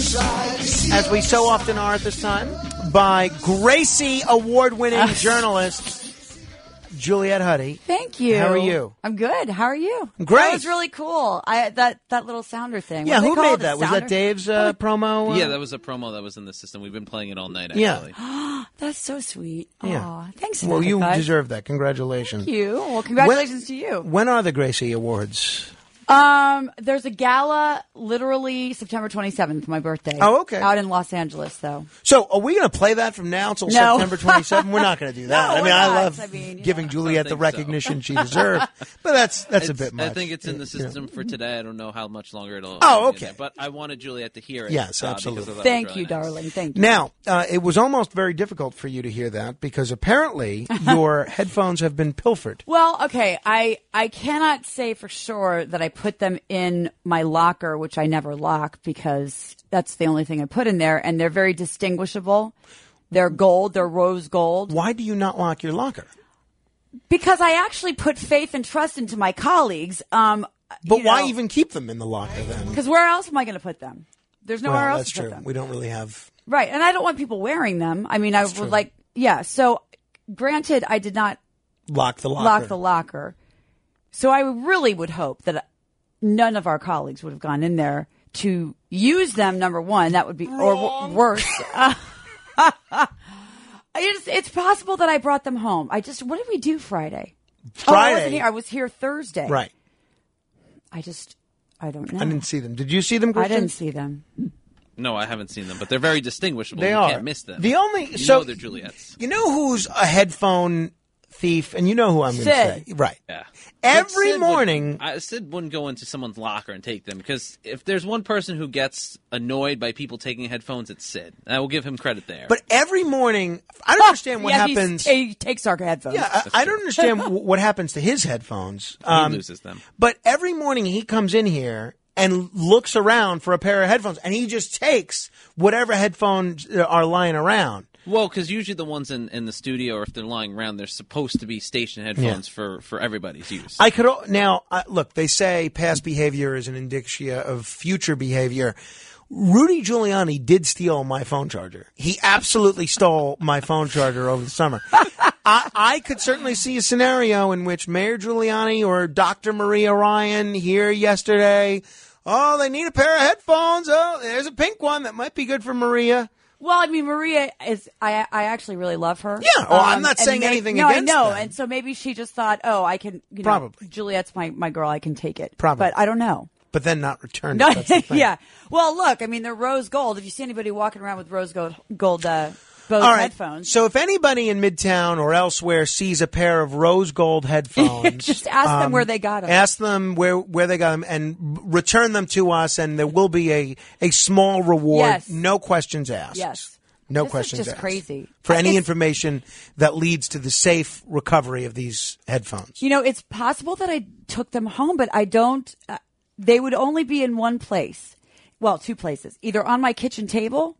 Speaker 3: as we so often are at this time, by Gracie Award-winning journalist Juliette Huddy.
Speaker 19: Thank you.
Speaker 3: How are you?
Speaker 19: I'm good. How are you?
Speaker 3: Great.
Speaker 19: That was really cool. That little sounder thing.
Speaker 3: Yeah,
Speaker 19: What do
Speaker 3: who
Speaker 19: they call
Speaker 3: made
Speaker 19: it?
Speaker 3: that? Was that Dave's promo?
Speaker 10: Yeah, that was a promo that was in the system. We've been playing it all night,
Speaker 3: Yeah.
Speaker 10: actually.
Speaker 19: That's so sweet.
Speaker 3: Yeah.
Speaker 19: Aw, thanks for
Speaker 3: Well,
Speaker 19: that,
Speaker 3: you
Speaker 19: guys.
Speaker 3: deserve that. Congratulations.
Speaker 19: Thank you. Well, congratulations to you.
Speaker 3: When are the Gracie Awards?
Speaker 19: There's a gala literally September 27th, my birthday.
Speaker 3: Oh, okay.
Speaker 19: Out in Los Angeles, though.
Speaker 3: So, are we going to play that from now until
Speaker 19: No.
Speaker 3: September 27th? We're not going to do that.
Speaker 19: No,
Speaker 3: I mean,
Speaker 19: we're
Speaker 3: I
Speaker 19: not.
Speaker 3: love
Speaker 19: I mean,
Speaker 3: giving Juliette the recognition she deserves, but that's a bit much.
Speaker 10: I think it's in the system for today. I don't know how much longer it'll.
Speaker 3: Oh,
Speaker 10: be in
Speaker 3: okay.
Speaker 10: there, but I wanted Juliette to hear it.
Speaker 3: Yes,
Speaker 10: because
Speaker 3: absolutely.
Speaker 10: I thought it
Speaker 19: Thank
Speaker 10: was
Speaker 19: you,
Speaker 10: really nice.
Speaker 19: darling. Thank you.
Speaker 3: Now, it was almost very difficult for you to hear that because apparently your headphones have been pilfered.
Speaker 19: Well, okay, I cannot say for sure that I put them in my locker, which I never lock because that's the only thing I put in there, and they're very distinguishable. They're gold, they're rose gold.
Speaker 3: Why do you not lock your locker?
Speaker 19: Because I actually put faith and trust into my colleagues.
Speaker 3: But why even keep them in the locker then?
Speaker 19: Because where else am I going to put them? There's nowhere
Speaker 3: Well,
Speaker 19: else
Speaker 3: that's
Speaker 19: to put
Speaker 3: true.
Speaker 19: them.
Speaker 3: We don't really have.
Speaker 19: Right, and I don't want people wearing them. I mean, I would
Speaker 3: true.
Speaker 19: so granted, I did not
Speaker 3: Lock the locker.
Speaker 19: lock the locker. So I really would hope that none of our colleagues would have gone in there to use them, number one. That would be, or worse. It's possible that I brought them home. What did we do Friday? Oh, I wasn't here. I was here Thursday.
Speaker 3: Right.
Speaker 19: I don't know.
Speaker 3: I didn't see them. Did you see them,
Speaker 19: I
Speaker 3: Christian?
Speaker 19: didn't see them.
Speaker 10: No, I haven't seen them, but they're very distinguishable.
Speaker 3: They
Speaker 10: you
Speaker 3: are.
Speaker 10: can't miss them.
Speaker 3: The only
Speaker 10: you
Speaker 3: so
Speaker 10: know they're Juliette's.
Speaker 3: You know who's a headphone thief, and you know who I'm going to say. Right.
Speaker 10: Yeah.
Speaker 3: Every
Speaker 10: Sid
Speaker 3: morning.
Speaker 10: Sid wouldn't go into someone's locker and take them because if there's one person who gets annoyed by people taking headphones, it's Sid. And I will give him credit there.
Speaker 3: But every morning, I don't understand what happens.
Speaker 19: He takes our headphones.
Speaker 3: Yeah, I don't understand what happens to his headphones.
Speaker 10: He loses them.
Speaker 3: But every morning he comes in here and looks around for a pair of headphones, and he just takes whatever headphones are lying around.
Speaker 10: Well, because usually the ones in the studio, or if they're lying around, they're supposed to be station headphones for everybody's use.
Speaker 3: I could now look. They say past behavior is an indicia of future behavior. Rudy Giuliani did steal my phone charger. He absolutely stole my phone charger over the summer. I could certainly see a scenario in which Mayor Giuliani or Dr. Maria Ryan here yesterday. Oh, they need a pair of headphones. Oh, there's a pink one that might be good for Maria.
Speaker 19: Well, I mean, Maria is. I actually really love her.
Speaker 3: Yeah. Well, I'm not saying anything against
Speaker 19: No, I know.
Speaker 3: them.
Speaker 19: And so maybe she just thought, oh, I can.
Speaker 3: Probably.
Speaker 19: Juliette's my girl. I can take it.
Speaker 3: Probably.
Speaker 19: But I don't know.
Speaker 3: But then not return it.
Speaker 19: No,
Speaker 3: That's the thing.
Speaker 19: yeah. Well, look. I mean, they're rose gold. If you see anybody walking around with rose gold Bose
Speaker 3: All right.
Speaker 19: headphones,
Speaker 3: So if anybody in Midtown or elsewhere sees a pair of rose gold headphones,
Speaker 19: just ask them where they got them.
Speaker 3: Ask them where they got them and return them to us, and there will be a small reward.
Speaker 19: Yes.
Speaker 3: No questions asked.
Speaker 19: Yes.
Speaker 3: No
Speaker 19: This
Speaker 3: questions
Speaker 19: is just
Speaker 3: asked.
Speaker 19: crazy.
Speaker 3: For any
Speaker 19: It's-
Speaker 3: information that leads to the safe recovery of these headphones.
Speaker 19: You know, it's possible that I took them home, but I don't. They would only be in one place. Well, two places. Either on my kitchen table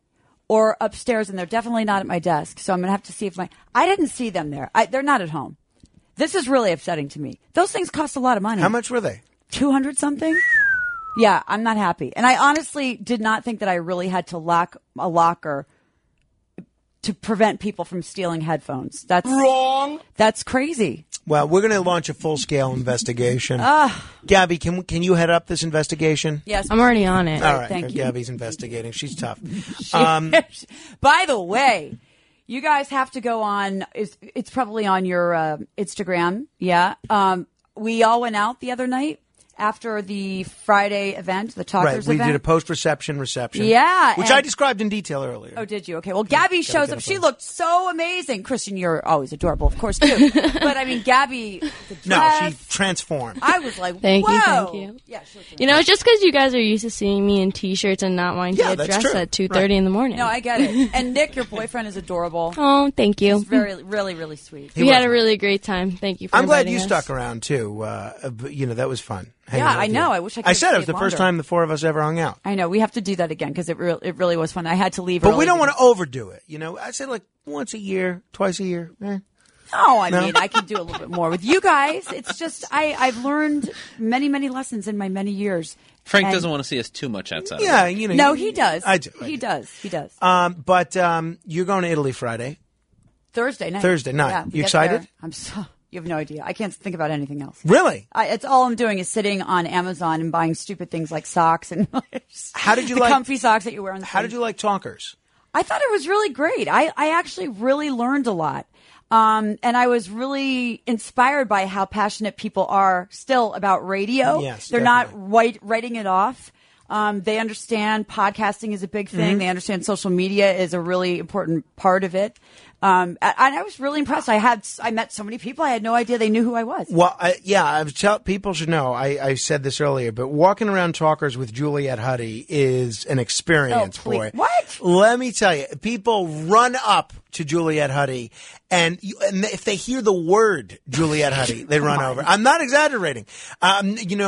Speaker 19: or upstairs, and they're definitely not at my desk. So I'm going to have to see if I didn't see them there. They're not at home. This is really upsetting to me. Those things cost a lot of money.
Speaker 3: How much were they?
Speaker 19: 200 something. Yeah, I'm not happy. And I honestly did not think that I really had to lock a locker to prevent people from stealing headphones. That's wrong. That's crazy.
Speaker 3: Well, we're going to launch a full-scale investigation. Gabby, can you head up this investigation?
Speaker 19: Yes.
Speaker 16: I'm already on it.
Speaker 3: All right.
Speaker 19: Thank you.
Speaker 3: Gabby's investigating. She's tough.
Speaker 19: By the way, you guys have to go on. It's probably on your Instagram. Yeah. We all went out the other night after the Friday event, the Talkers
Speaker 3: event.
Speaker 19: event.
Speaker 3: We did a post-reception reception.
Speaker 19: Yeah.
Speaker 3: Which I described in detail earlier.
Speaker 19: Oh, did you? Okay. Well, Gabby shows up. She looked so amazing. Christian, you're always adorable, of course, too. But, I mean, Gabby, the dress.
Speaker 3: No, she transformed.
Speaker 19: I was like,
Speaker 16: Thank
Speaker 19: whoa.
Speaker 16: you, thank you.
Speaker 19: Yeah,
Speaker 16: You know, just because you guys are used to seeing me in T-shirts and not wanting to get
Speaker 3: that's
Speaker 16: dressed
Speaker 3: true.
Speaker 16: at 2:30 in the morning.
Speaker 19: No, I get it. And Nick, your boyfriend, is adorable.
Speaker 16: Oh, thank you.
Speaker 19: He's very, really, really sweet.
Speaker 16: We had a really great time. Thank you for
Speaker 3: I'm glad
Speaker 16: inviting
Speaker 3: you
Speaker 16: us.
Speaker 3: stuck around, too. That was fun.
Speaker 19: Yeah, I know. I wish I could.
Speaker 3: I said it was the
Speaker 19: stayed
Speaker 3: first
Speaker 19: longer.
Speaker 3: time the four of us ever hung out.
Speaker 19: I know. We have to do that again because it really was fun. I had to leave
Speaker 3: But
Speaker 19: early
Speaker 3: we don't want
Speaker 19: because-
Speaker 3: to overdo it. I said like once a year, twice a year.
Speaker 19: No, I
Speaker 3: No?
Speaker 19: mean, I could do a little bit more with you guys. It's just, I've learned many, many lessons in my many years.
Speaker 10: Frank
Speaker 19: And-
Speaker 10: doesn't want to see us too much outside.
Speaker 3: Yeah,
Speaker 19: No, he does.
Speaker 3: I do.
Speaker 19: He does. He does.
Speaker 3: But you're going to Italy Friday.
Speaker 19: Thursday night.
Speaker 3: Thursday night.
Speaker 19: Yeah, we
Speaker 3: You
Speaker 19: get
Speaker 3: excited?
Speaker 19: there. I'm so. You have no idea. I can't think about anything else.
Speaker 3: Really?
Speaker 19: It's all I'm doing is sitting on Amazon and buying stupid things like socks and
Speaker 3: How did you
Speaker 19: the
Speaker 3: like
Speaker 19: comfy socks that you wear on the
Speaker 3: How did you like Talkers?
Speaker 19: I thought it was really great. I actually really learned a lot. And I was really inspired by how passionate people are still about radio.
Speaker 3: Yes,
Speaker 19: They're not writing it off. They understand podcasting is a big thing.
Speaker 3: Mhm.
Speaker 19: They understand social media is a really important part of it. And I was really impressed. I met so many people. I had no idea they knew who I was.
Speaker 3: Well, people should know. I said this earlier, but walking around Talkers with Juliet Huddy is an experience,
Speaker 19: Oh, please.
Speaker 3: boy.
Speaker 19: What?
Speaker 3: Let me tell you, people run up to Juliet Huddy, and if they hear the word Juliet Huddy, they run over. I'm not exaggerating. I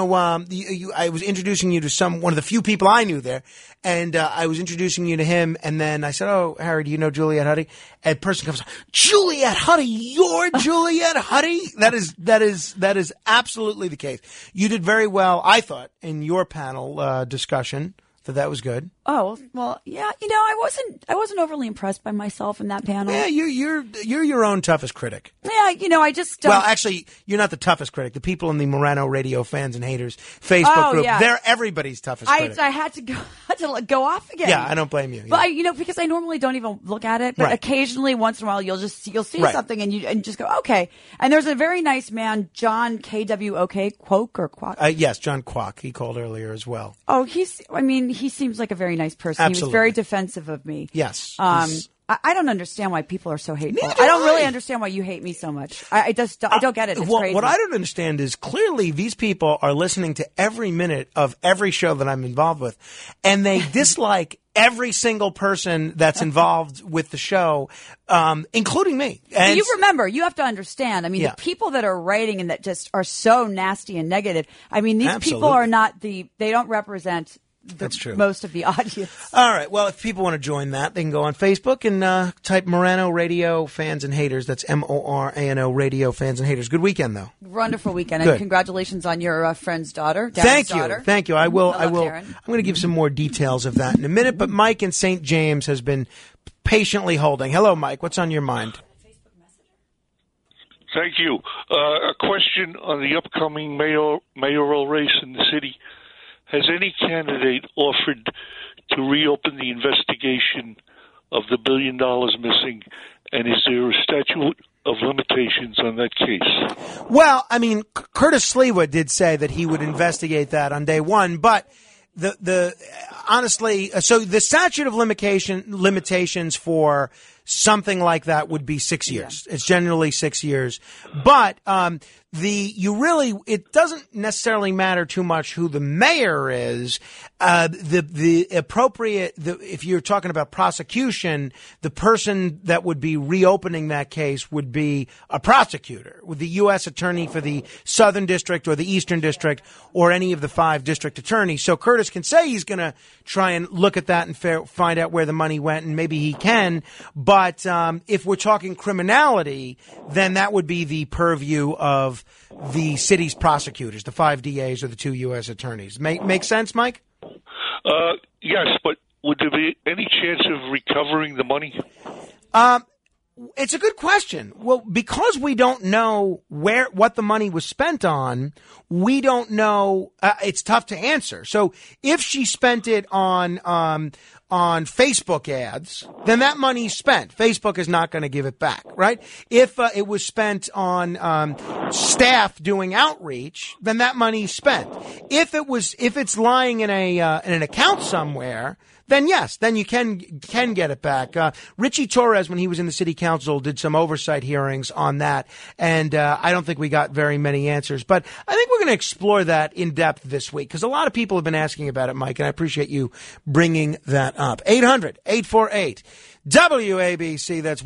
Speaker 3: was introducing you to one of the few people I knew there, and I was introducing you to him, and then I said, "Oh, Harry, do you know Juliet Huddy?" And a person comes, "Juliet Huddy, you're Juliet Huddy." That is absolutely the case. You did very well, I thought, in your panel discussion. That was good.
Speaker 19: Oh, well, yeah. I wasn't overly impressed by myself in that panel.
Speaker 3: Yeah, you're your own toughest critic.
Speaker 19: Yeah, I just
Speaker 3: Well, actually, you're not the toughest critic. The people in the Morano Radio Fans and Haters Facebook group,
Speaker 19: yeah.
Speaker 3: they're everybody's toughest critic.
Speaker 19: I had to go off again.
Speaker 3: Yeah, I don't blame you.
Speaker 19: But because I normally don't even look at it, but
Speaker 3: Right.
Speaker 19: occasionally, once in a while, you'll see
Speaker 3: Right.
Speaker 19: something and just go, okay. And there's a very nice man, John KWOK Quok.
Speaker 3: Yes, John Kwok. He called earlier as well.
Speaker 19: Oh, he seems like a very nice person. He was
Speaker 3: Absolutely.
Speaker 19: very defensive of me.
Speaker 3: Yes.
Speaker 19: I don't understand why people are so hateful.
Speaker 3: Neither
Speaker 19: I don't
Speaker 3: do
Speaker 19: really
Speaker 3: I.
Speaker 19: understand why you hate me so much. I don't get it. It's
Speaker 3: Well,
Speaker 19: crazy.
Speaker 3: what I don't understand is clearly these people are listening to every minute of every show that I'm involved with, and they dislike every single person that's involved with the show, including me. And
Speaker 19: you remember, you have to understand. I mean,
Speaker 3: Yeah.
Speaker 19: the people that are writing and that just are so nasty and negative. I mean, these people
Speaker 3: Absolutely.
Speaker 19: are not they don't represent
Speaker 3: That's true.
Speaker 19: most of the audience.
Speaker 3: All right. Well, if people want to join that, they can go on Facebook and type Morano Radio Fans and Haters. That's MORANO Radio Fans and Haters. Good weekend, though.
Speaker 19: Wonderful weekend,
Speaker 3: Good.
Speaker 19: and congratulations on your friend's daughter. Darren's
Speaker 3: Thank you.
Speaker 19: daughter.
Speaker 3: Thank you. I will.
Speaker 19: I love
Speaker 3: I'm
Speaker 19: Darren.
Speaker 3: going to give some more details of that in a minute. But Mike in St. James has been patiently holding. Hello, Mike. What's on your mind?
Speaker 20: Thank you. A question on the upcoming mayoral race in the city. Has any candidate offered to reopen the investigation of the $1 billion missing, and is there a statute of limitations on that case?
Speaker 3: Well, I mean, Curtis Sliwa did say that he would investigate that on day one, but honestly, so the statute of limitations for something like that would be 6 years. Yeah. It's generally 6 years, but it doesn't necessarily matter too much who the mayor is. If you're talking about prosecution, the person that would be reopening that case would be a prosecutor, with the U.S. attorney for the Southern District or the Eastern District or any of the 5 district attorneys. So Curtis can say he's going to try and look at that and find out where the money went, and maybe he can. But if we're talking criminality, then that would be the purview of the city's prosecutors, the 5 DAs or the 2 U.S. attorneys. Make sense, Mike?
Speaker 20: Yes, but would there be any chance of recovering the money?
Speaker 3: It's a good question. Well, because we don't know what the money was spent on, we don't know. It's tough to answer. So if she spent it on Facebook ads, then that money's spent. Facebook is not going to give it back, right? If it was spent on staff doing outreach, then that money's spent. If it's lying in an account somewhere, then yes, then you can get it back. Richie Torres, when he was in the city council, did some oversight hearings on that, and I don't think we got very many answers. But I think we're going to explore that in depth this week, because a lot of people have been asking about it, Mike, and I appreciate you bringing that up. 800-848-WABC. That's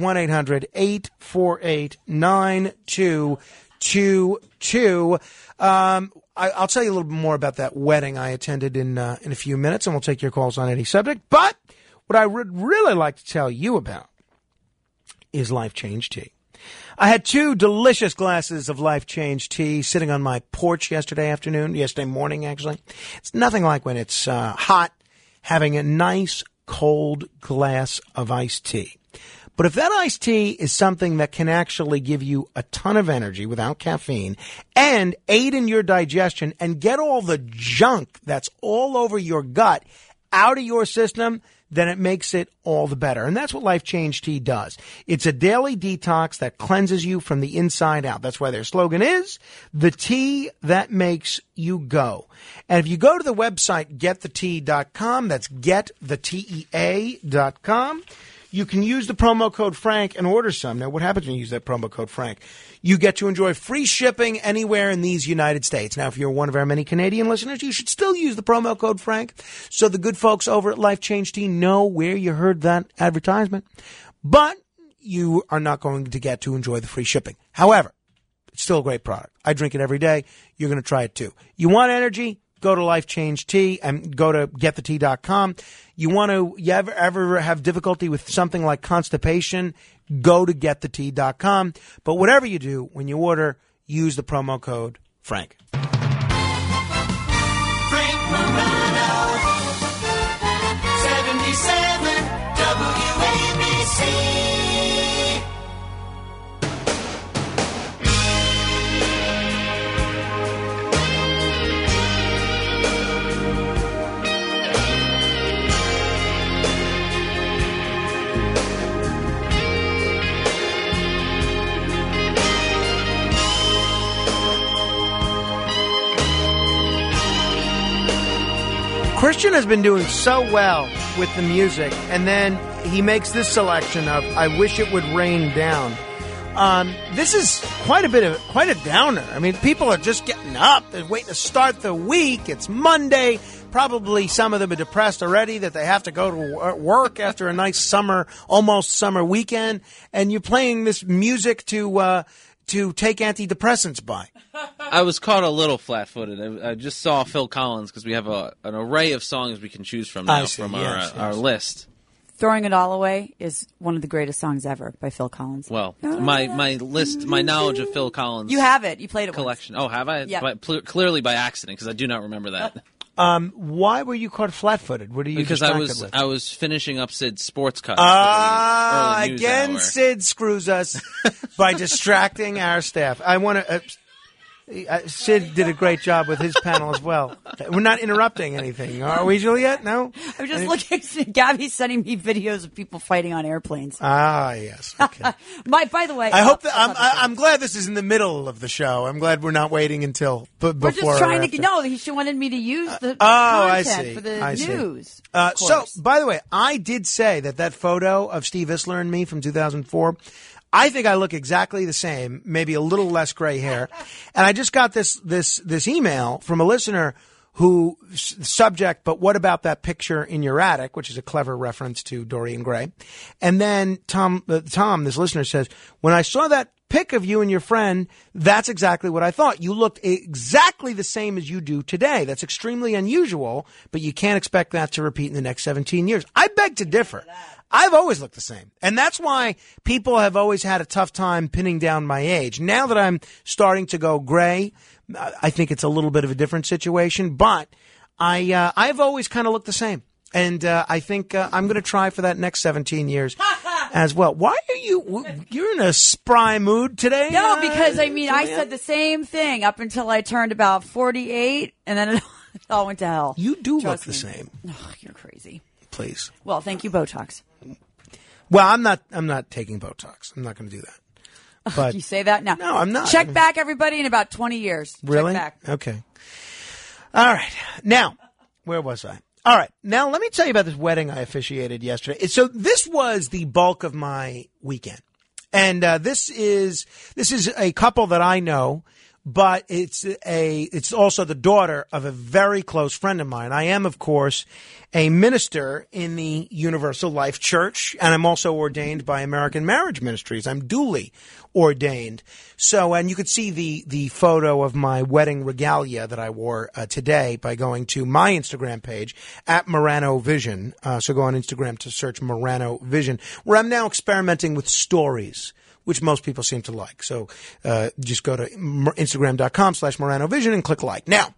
Speaker 3: 1-800-848-9222. I'll tell you a little bit more about that wedding I attended in a few minutes, and we'll take your calls on any subject. But what I would really like to tell you about is Life Change Tea. I had 2 delicious glasses of Life Change Tea sitting on my porch yesterday morning, actually. It's nothing like when it's hot, having a nice cold glass of iced tea. But if that iced tea is something that can actually give you a ton of energy without caffeine and aid in your digestion and get all the junk that's all over your gut out of your system, then it makes it all the better. And that's what Life Change Tea does. It's a daily detox that cleanses you from the inside out. That's why their slogan is the tea that makes you go. And if you go to the website getthetea.com, that's getthetea.com, you can use the promo code Frank and order some. Now, what happens when you use that promo code Frank? You get to enjoy free shipping anywhere in these United States. Now, if you're one of our many Canadian listeners, you should still use the promo code Frank so the good folks over at Life Change Tea know where you heard that advertisement. But you are not going to get to enjoy the free shipping. However, it's still a great product. I drink it every day. You're going to try it too. You want energy? Go to Life Change Tea and go to getthetea.com. You ever have difficulty with something like constipation? Go to getthetea.com. But whatever you do, when you order, use the promo code Frank.
Speaker 11: Frank Morano, 77 WABC.
Speaker 3: Christian has been doing so well with the music, and then he makes this selection of I Wish It Would Rain Down. This is quite a downer. I mean, people are just getting up. They're waiting to start the week. It's Monday. Probably some of them are depressed already that they have to go to work after a nice almost summer weekend. And you're playing this music to take antidepressants by.
Speaker 10: I was caught a little flat-footed. I just saw Phil Collins because we have an array of songs we can choose from now our list.
Speaker 19: Throwing It All Away is one of the greatest songs ever by Phil Collins.
Speaker 10: Well, my knowledge of Phil Collins.
Speaker 19: You have it. You played it
Speaker 10: collection.
Speaker 19: Once.
Speaker 10: Oh, have I?
Speaker 19: Yeah.
Speaker 10: Clearly by accident because I do not remember that.
Speaker 3: Why were you caught flat-footed? What are you distracted with?
Speaker 10: I was finishing up Sid's sports cut.
Speaker 3: Again,
Speaker 10: hour.
Speaker 3: Sid screws us by distracting our staff. I want to. Sid did a great job with his panel as well. We're not interrupting anything, are we, Juliet? No?
Speaker 19: I'm just looking. Gabby's sending me videos of people fighting on airplanes.
Speaker 3: Yes. Okay.
Speaker 19: By the way,
Speaker 3: I hope that I'm glad this is in the middle of the show. I'm glad we're not waiting until before.
Speaker 19: We're just trying to. No, she wanted me to use the content for the news.
Speaker 3: So, by the way, I did say that photo of Steve Isler and me from 2004. I think I look exactly the same, maybe a little less gray hair. And I just got this email from a listener who subject, but what about that picture in your attic, which is a clever reference to Dorian Gray. And then Tom, this listener says, when I saw that pic of you and your friend, that's exactly what I thought. You looked exactly the same as you do today. That's extremely unusual, but you can't expect that to repeat in the next 17 years. I beg to differ. I've always looked the same. And that's why people have always had a tough time pinning down my age. Now that I'm starting to go gray, I think it's a little bit of a different situation, but I've always kind of looked the same. And I think I'm going to try for that next 17 years as well. Why are you're in a spry mood today?
Speaker 19: No, because I said the same thing up until I turned about 48, and then it all went to hell.
Speaker 3: You do look the same.
Speaker 19: Oh, you're crazy.
Speaker 3: Please.
Speaker 19: Well, thank you, Botox.
Speaker 3: Well, I'm not taking Botox. I'm not going to do that. But
Speaker 19: you say that now.
Speaker 3: No, I'm not.
Speaker 19: Check back, everybody, in about 20 years.
Speaker 3: Really?
Speaker 19: Check back.
Speaker 3: Okay. All right. Now, where was I? All right. Now, let me tell you about this wedding I officiated yesterday. So this was the bulk of my weekend. And this is a couple that I know, but it's also the daughter of a very close friend of mine. I am, of course, a minister in the Universal Life Church, and I'm also ordained by American Marriage Ministries. I'm duly ordained. So, and you could see the photo of my wedding regalia that I wore today by going to my Instagram page at Morano Vision. So go on Instagram to search Morano Vision, where I'm now experimenting with stories, which most people seem to like. So just go to Instagram.com/Morano Vision and click like. Now,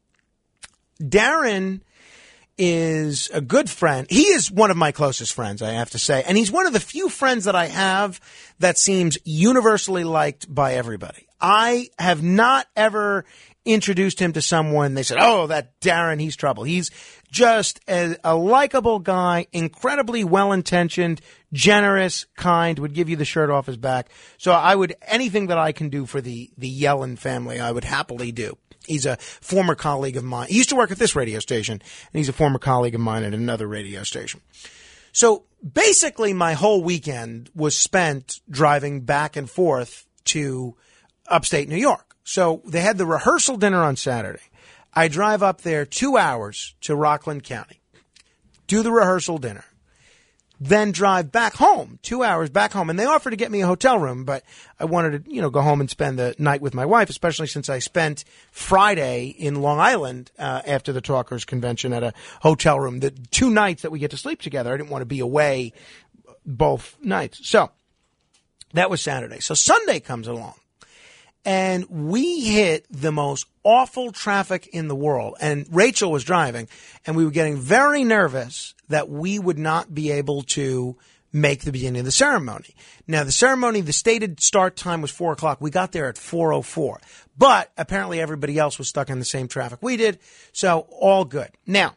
Speaker 3: Darren is a good friend. He is one of my closest friends, I have to say. And he's one of the few friends that I have that seems universally liked by everybody. I have not ever introduced him to someone. They said, oh, that Darren, he's trouble. He's just a likable guy, incredibly well-intentioned, generous, kind, would give you the shirt off his back. So anything that I can do for the Yellen family, I would happily do. He's a former colleague of mine. He used to work at this radio station, and he's a former colleague of mine at another radio station. So basically, my whole weekend was spent driving back and forth to upstate New York. So they had the rehearsal dinner on Saturday. I drive up there 2 hours to Rockland County, do the rehearsal dinner, then drive back home, 2 hours back home. And they offered to get me a hotel room, but I wanted to, go home and spend the night with my wife, especially since I spent Friday in Long Island after the Talkers Convention at a hotel room. The 2 nights that we get to sleep together, I didn't want to be away both nights. So that was Saturday. So Sunday comes along, and we hit the most awful traffic in the world. And Rachel was driving, and we were getting very nervous that we would not be able to make the beginning of the ceremony. Now, the ceremony, the stated start time was 4 o'clock. We got there at 4:04. But apparently everybody else was stuck in the same traffic we did, so all good. Now,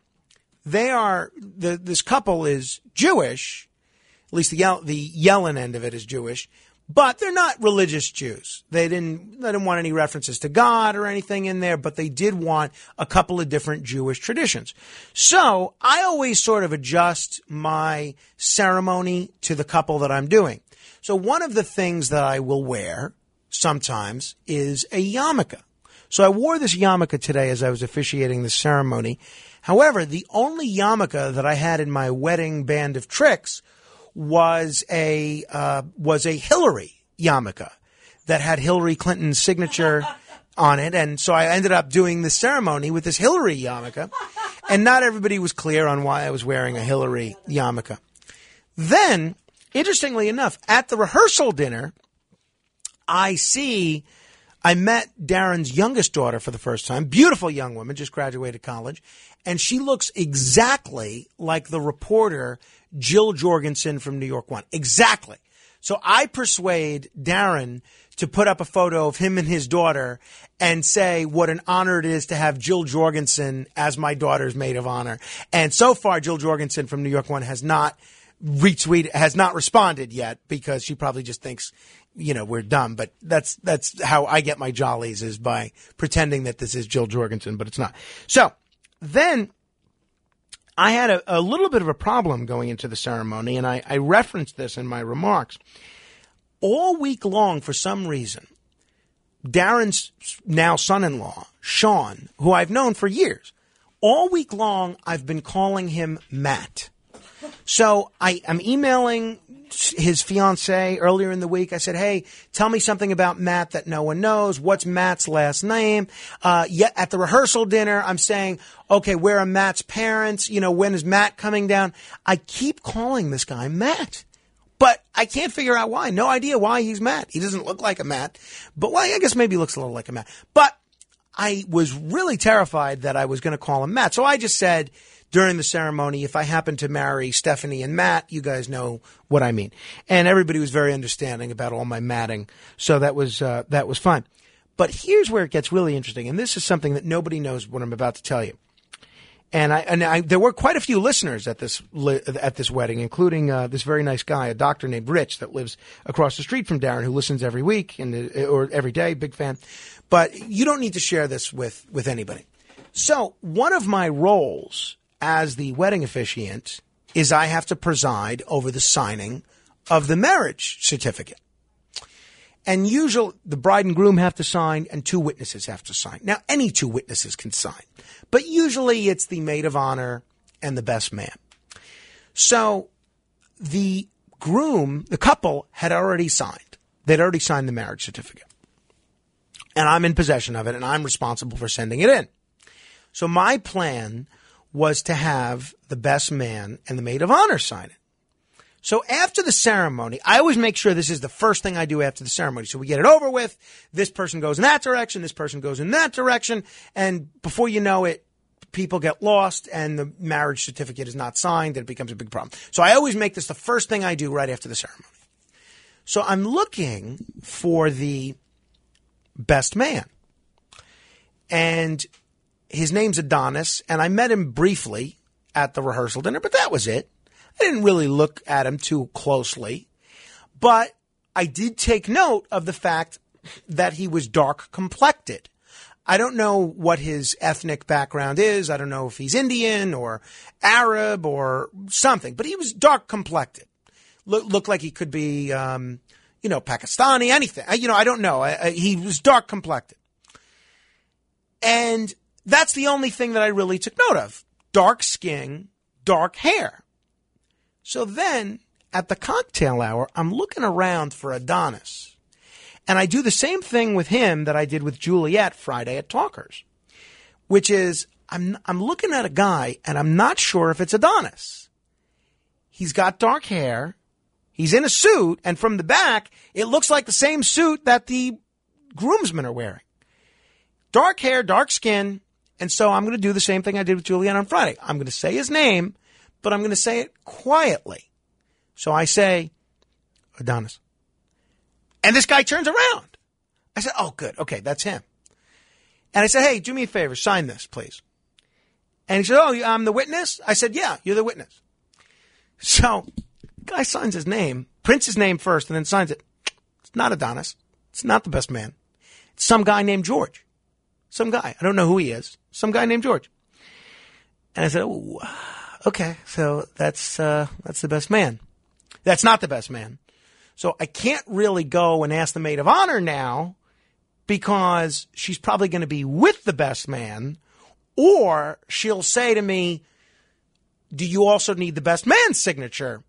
Speaker 3: this couple is Jewish, at least the Yellen end of it is Jewish, but they're not religious Jews. They didn't want any references to God or anything in there, but they did want a couple of different Jewish traditions. So I always sort of adjust my ceremony to the couple that I'm doing. So one of the things that I will wear sometimes is a yarmulke. So I wore this yarmulke today as I was officiating the ceremony. However, the only yarmulke that I had in my wedding band of tricks was a Hillary yarmulke that had Hillary Clinton's signature on it. And so I ended up doing the ceremony with this Hillary yarmulke, and not everybody was clear on why I was wearing a Hillary yarmulke. Then, interestingly enough, at the rehearsal dinner, I met Darren's youngest daughter for the first time. Beautiful young woman, just graduated college. And she looks exactly like the reporter Jill Jorgensen from New York One. Exactly. So I persuade Darren to put up a photo of him and his daughter and say what an honor it is to have Jill Jorgensen as my daughter's maid of honor. And so far, Jill Jorgensen from New York One has not responded yet, because she probably just thinks, we're dumb. But that's how I get my jollies, is by pretending that this is Jill Jorgensen, but it's not. So then I had a little bit of a problem going into the ceremony, and I referenced this in my remarks. All week long, for some reason, Darren's now son-in-law, Sean, who I've known for years, all week long I've been calling him Matt. So I'm emailing his fiancée earlier in the week. I said, hey, tell me something about Matt that no one knows. What's Matt's last name? Yet at the rehearsal dinner, I'm saying, okay, where are Matt's parents? When is Matt coming down? I keep calling this guy Matt, but I can't figure out why. No idea why he's Matt. He doesn't look like a Matt, but I guess maybe he looks a little like a Matt. But I was really terrified that I was going to call him Matt. So I just said, during the ceremony, if I happen to marry Stephanie and Matt, you guys know what I mean. And everybody was very understanding about all my matting. So that was fine. But here's where it gets really interesting. And this is something that nobody knows what I'm about to tell you. And there were quite a few listeners at this wedding, including this very nice guy, a doctor named Rich that lives across the street from Darren, who listens every week or every day, big fan. But you don't need to share this with anybody. So one of my roles as the wedding officiant is I have to preside over the signing of the marriage certificate. And usually the bride and groom have to sign and 2 witnesses have to sign. Now, any 2 witnesses can sign, but usually it's the maid of honor and the best man. So the couple had already signed. They'd already signed the marriage certificate. And I'm in possession of it and I'm responsible for sending it in. So my plan was to have the best man and the maid of honor sign it. So after the ceremony, I always make sure this is the first thing I do after the ceremony. So we get it over with. This person goes in that direction. This person goes in that direction. And before you know it, people get lost and the marriage certificate is not signed and it becomes a big problem. So I always make this the first thing I do right after the ceremony. So I'm looking for the best man. And his name's Adonis, and I met him briefly at the rehearsal dinner, but that was it. I didn't really look at him too closely, but I did take note of the fact that he was dark complected. I don't know what his ethnic background is. I don't know if he's Indian or Arab or something, but he was dark complected. Looked like he could be, Pakistani, anything. I don't know. He was dark complected. And that's the only thing that I really took note of. Dark skin, dark hair. So then, at the cocktail hour, I'm looking around for Adonis. And I do the same thing with him that I did with Juliet Friday at Talkers, which is I'm looking at a guy, and I'm not sure if it's Adonis. He's got dark hair. He's in a suit, and from the back, it looks like the same suit that the groomsmen are wearing. Dark hair, dark skin. And so I'm going to do the same thing I did with Julian on Friday. I'm going to say his name, but I'm going to say it quietly. So I say, Adonis. And this guy turns around. I said, oh, good. Okay, that's him. And I said, hey, do me a favor. Sign this, please. And he said, oh, I'm the witness? I said, yeah, you're the witness. So the guy signs his name, prints his name first, and then signs it. It's not Adonis. It's not the best man. It's some guy named George. Some guy. I don't know who he is. Some guy named George. And I said, oh, okay, so that's the best man. That's not the best man. So I can't really go and ask the maid of honor now because she's probably going to be with the best man, or she'll say to me, do you also need the best man's signature?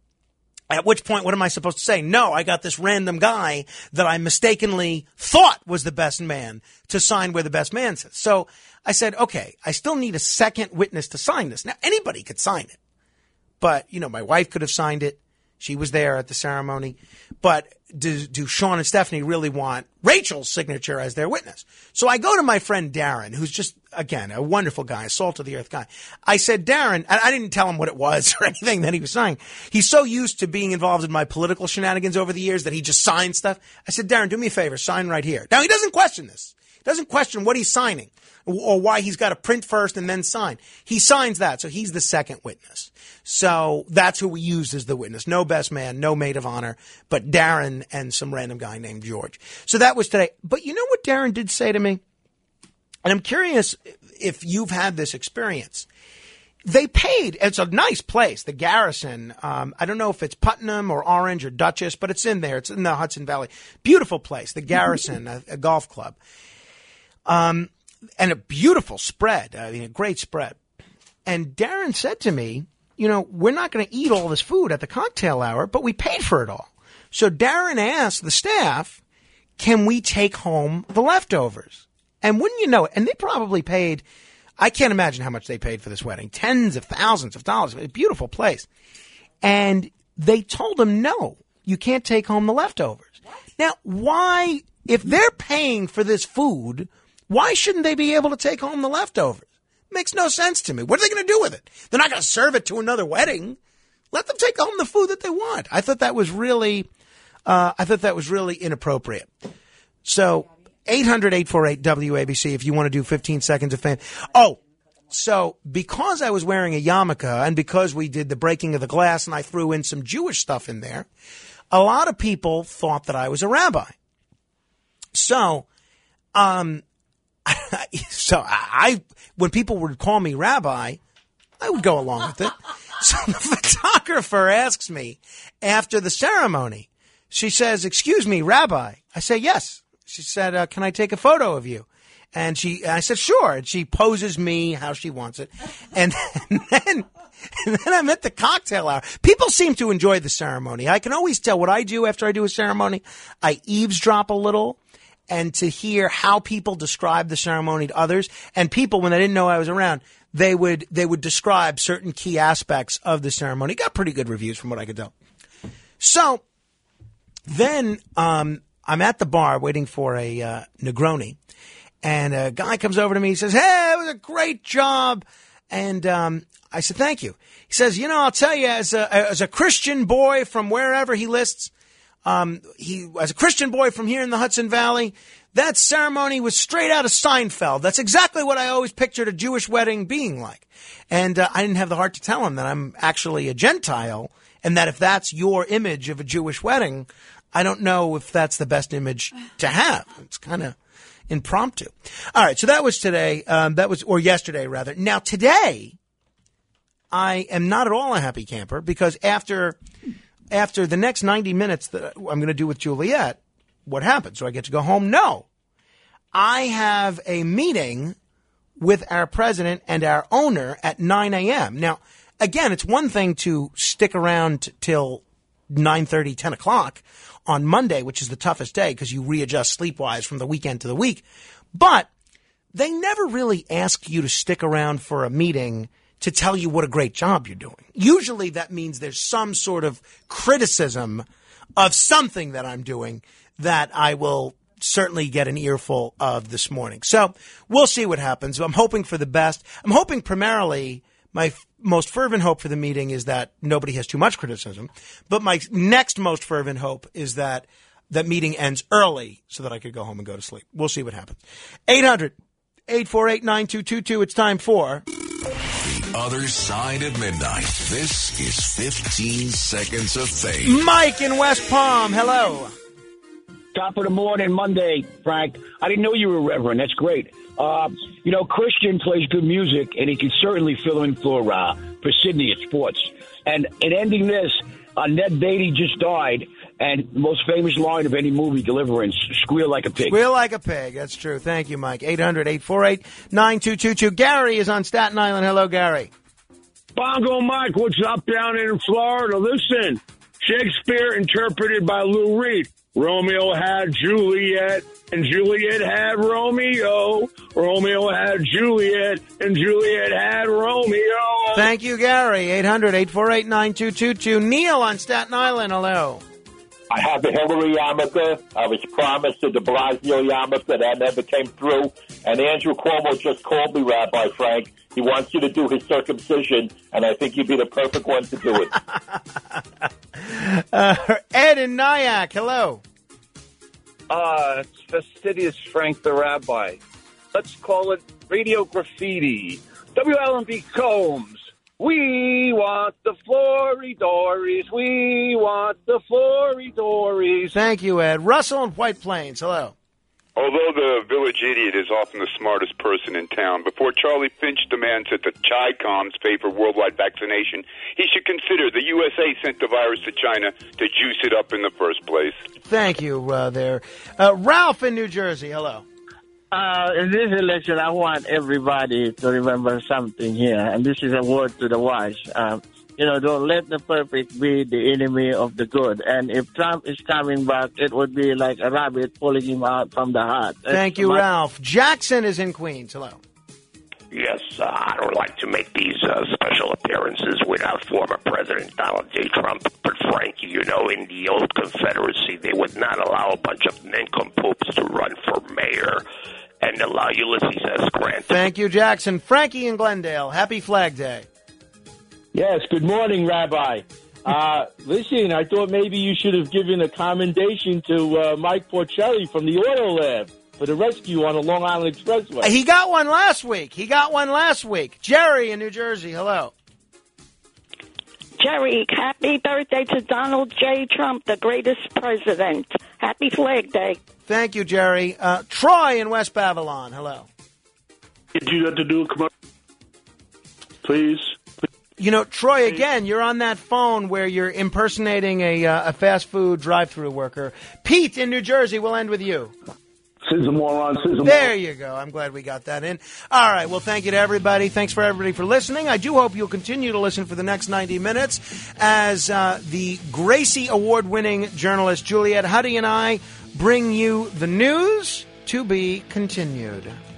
Speaker 3: At which point, what am I supposed to say? No, I got this random guy that I mistakenly thought was the best man to sign where the best man says. So I said, okay, I still need a second witness to sign this. Now, anybody could sign it. But, my wife could have signed it. She was there at the ceremony. But do Sean and Stephanie really want Rachel's signature as their witness? So I go to my friend Darren, who's just, again, a wonderful guy, a salt of the earth guy. I said, Darren, and I didn't tell him what it was or anything that he was signing. He's so used to being involved in my political shenanigans over the years that he just signs stuff. I said, Darren, do me a favor, sign right here. Now, he doesn't question this. He doesn't question what he's signing or why he's got to print first and then sign. He signs that, so he's the second witness. So that's who we used as the witness. No best man, no maid of honor, but Darren and some random guy named George. So that was today. But you know what Darren did say to me? And I'm curious if you've had this experience. They paid, it's a nice place, the Garrison. I don't know if it's Putnam or Orange or Dutchess, but it's in there. It's in the Hudson Valley. Beautiful place, the Garrison, a golf club. And a beautiful spread. I mean, a great spread. And Darren said to me, we're not going to eat all this food at the cocktail hour, but we paid for it all. So Darren asked the staff, can we take home the leftovers? And wouldn't you know it? And they probably paid, I can't imagine how much they paid for this wedding. Tens of thousands of dollars. A beautiful place. And they told him, no, you can't take home the leftovers. Now, why, if they're paying for this food, why shouldn't they be able to take home the leftovers? Makes no sense to me. What are they going to do with it? They're not going to serve it to another wedding. Let them take home the food that they want. I thought that was really inappropriate. So 800-848-WABC if you want to do 15 seconds of fame. Oh, so because I was wearing a yarmulke and because we did the breaking of the glass and I threw in some Jewish stuff in there, a lot of people thought that I was a rabbi. So, when people would call me rabbi, I would go along with it. So the photographer asks me after the ceremony, she says, excuse me, rabbi. I say, yes. She said, can I take a photo of you? And I said, sure. And she poses me how she wants it. And then I'm at the cocktail hour. People seem to enjoy the ceremony. I can always tell what I do after I do a ceremony. I eavesdrop a little. And to hear how people describe the ceremony to others, and people, when they didn't know I was around, they would describe certain key aspects of the ceremony. Got pretty good reviews from what I could tell. So then I'm at the bar waiting for a Negroni, and a guy comes over to me. He says, "Hey, it was a great job." And I said, "Thank you." He says, "I'll tell you, as a Christian boy from wherever he lists, he as a Christian boy from here in the Hudson Valley, that ceremony was straight out of Seinfeld. That's exactly what I always pictured a Jewish wedding being like." And I didn't have the heart to tell him that I'm actually a Gentile, and that if that's your image of a Jewish wedding, I don't know if that's the best image to have. It's kind of impromptu. All right, so that was today. Or yesterday, rather. Now, today, I am not at all a happy camper because after the next 90 minutes that I'm going to do with Juliet, what happens? Do I get to go home? No. I have a meeting with our president and our owner at 9 a.m. Now, again, it's one thing to stick around till 9:30, 10 o'clock on Monday, which is the toughest day because you readjust sleep-wise from the weekend to the week. But they never really ask you to stick around for a meeting to tell you what a great job you're doing. Usually that means there's some sort of criticism of something that I'm doing that I will certainly get an earful of this morning. So we'll see what happens. I'm hoping for the best. I'm hoping primarily, my most fervent hope for the meeting is that nobody has too much criticism. But my next most fervent hope is that that meeting ends early so that I could go home and go to sleep. We'll see what happens. 800-848-9222. It's time for
Speaker 1: The Other Side of Midnight. This is 15 Seconds of Fame.
Speaker 3: Mike in West Palm. Hello.
Speaker 7: Top of the morning, Monday, Frank. I didn't know you were a reverend. That's great. Christian plays good music, and he can certainly fill in for Sydney at sports. And in ending this, Ned Beatty just died, and the most famous line of any movie, Deliverance, squeal like a pig.
Speaker 3: Squeal like a pig. That's true. Thank you, Mike. 800-848-9222. Gary is on Staten Island. Hello, Gary.
Speaker 21: Bongo Mike, what's up down in Florida? Listen, Shakespeare interpreted by Lou Reed. Romeo had Juliet, and Juliet had Romeo. Romeo had Juliet, and Juliet had Romeo.
Speaker 3: Thank you, Gary. 800-848-9222. Neil on Staten Island. Hello.
Speaker 23: I have the Hillary yarmulke. I was promised the de Blasio yarmulke. That never came through. And Andrew Cuomo just called me, Rabbi Frank. He wants you to do his circumcision, and I think you'd be the perfect one to do it.
Speaker 3: Ed in Nyack, hello.
Speaker 24: It's fastidious Frank the Rabbi. Let's call it radio graffiti. WLMB Combs. We want the Floridories. We want the Floridories.
Speaker 3: Thank you, Ed. Russell in White Plains, hello.
Speaker 15: Although the village idiot is often the smartest person in town, before Charlie Finch demands that the Chi-Coms pay for worldwide vaccination, he should consider the USA sent the virus to China to juice it up in the first place.
Speaker 3: Thank you there. Ralph in New Jersey, hello.
Speaker 25: In this election, I want everybody to remember something here, and this is a word to the wise. don't let the perfect be the enemy of the good. And if Trump is coming back, it would be like a rabbit pulling him out from the hat.
Speaker 3: Thank you, Ralph. Jackson is in Queens. Hello.
Speaker 4: Yes, I don't like to make these special appearances without former President Donald J. Trump. But Frankie, in the old Confederacy, they would not allow a bunch of nincompoops to run for mayor and allow Ulysses S. Grant.
Speaker 3: Thank you, Jackson. Frankie in Glendale. Happy Flag Day.
Speaker 5: Yes, good morning, Rabbi. Listen, I thought maybe you should have given a commendation to Mike Porcelli from the Auto Lab for the rescue on the Long Island Expressway.
Speaker 3: He got one last week. Jerry in New Jersey. Hello.
Speaker 6: Jerry, happy birthday to Donald J. Trump, the greatest president. Happy Flag Day.
Speaker 3: Thank you, Jerry. Troy in West Babylon. Hello.
Speaker 8: Did you have to do a commercial? Please.
Speaker 3: Troy, again, you're on that phone where you're impersonating a fast food drive-thru worker. Pete in New Jersey, we'll end with you. There you go. I'm glad we got that in. All right. Well, thank you to everybody. Thanks for everybody for listening. I do hope you'll continue to listen for the next 90 minutes as the Gracie Award-winning journalist Juliet Huddy and I bring you the news to be continued.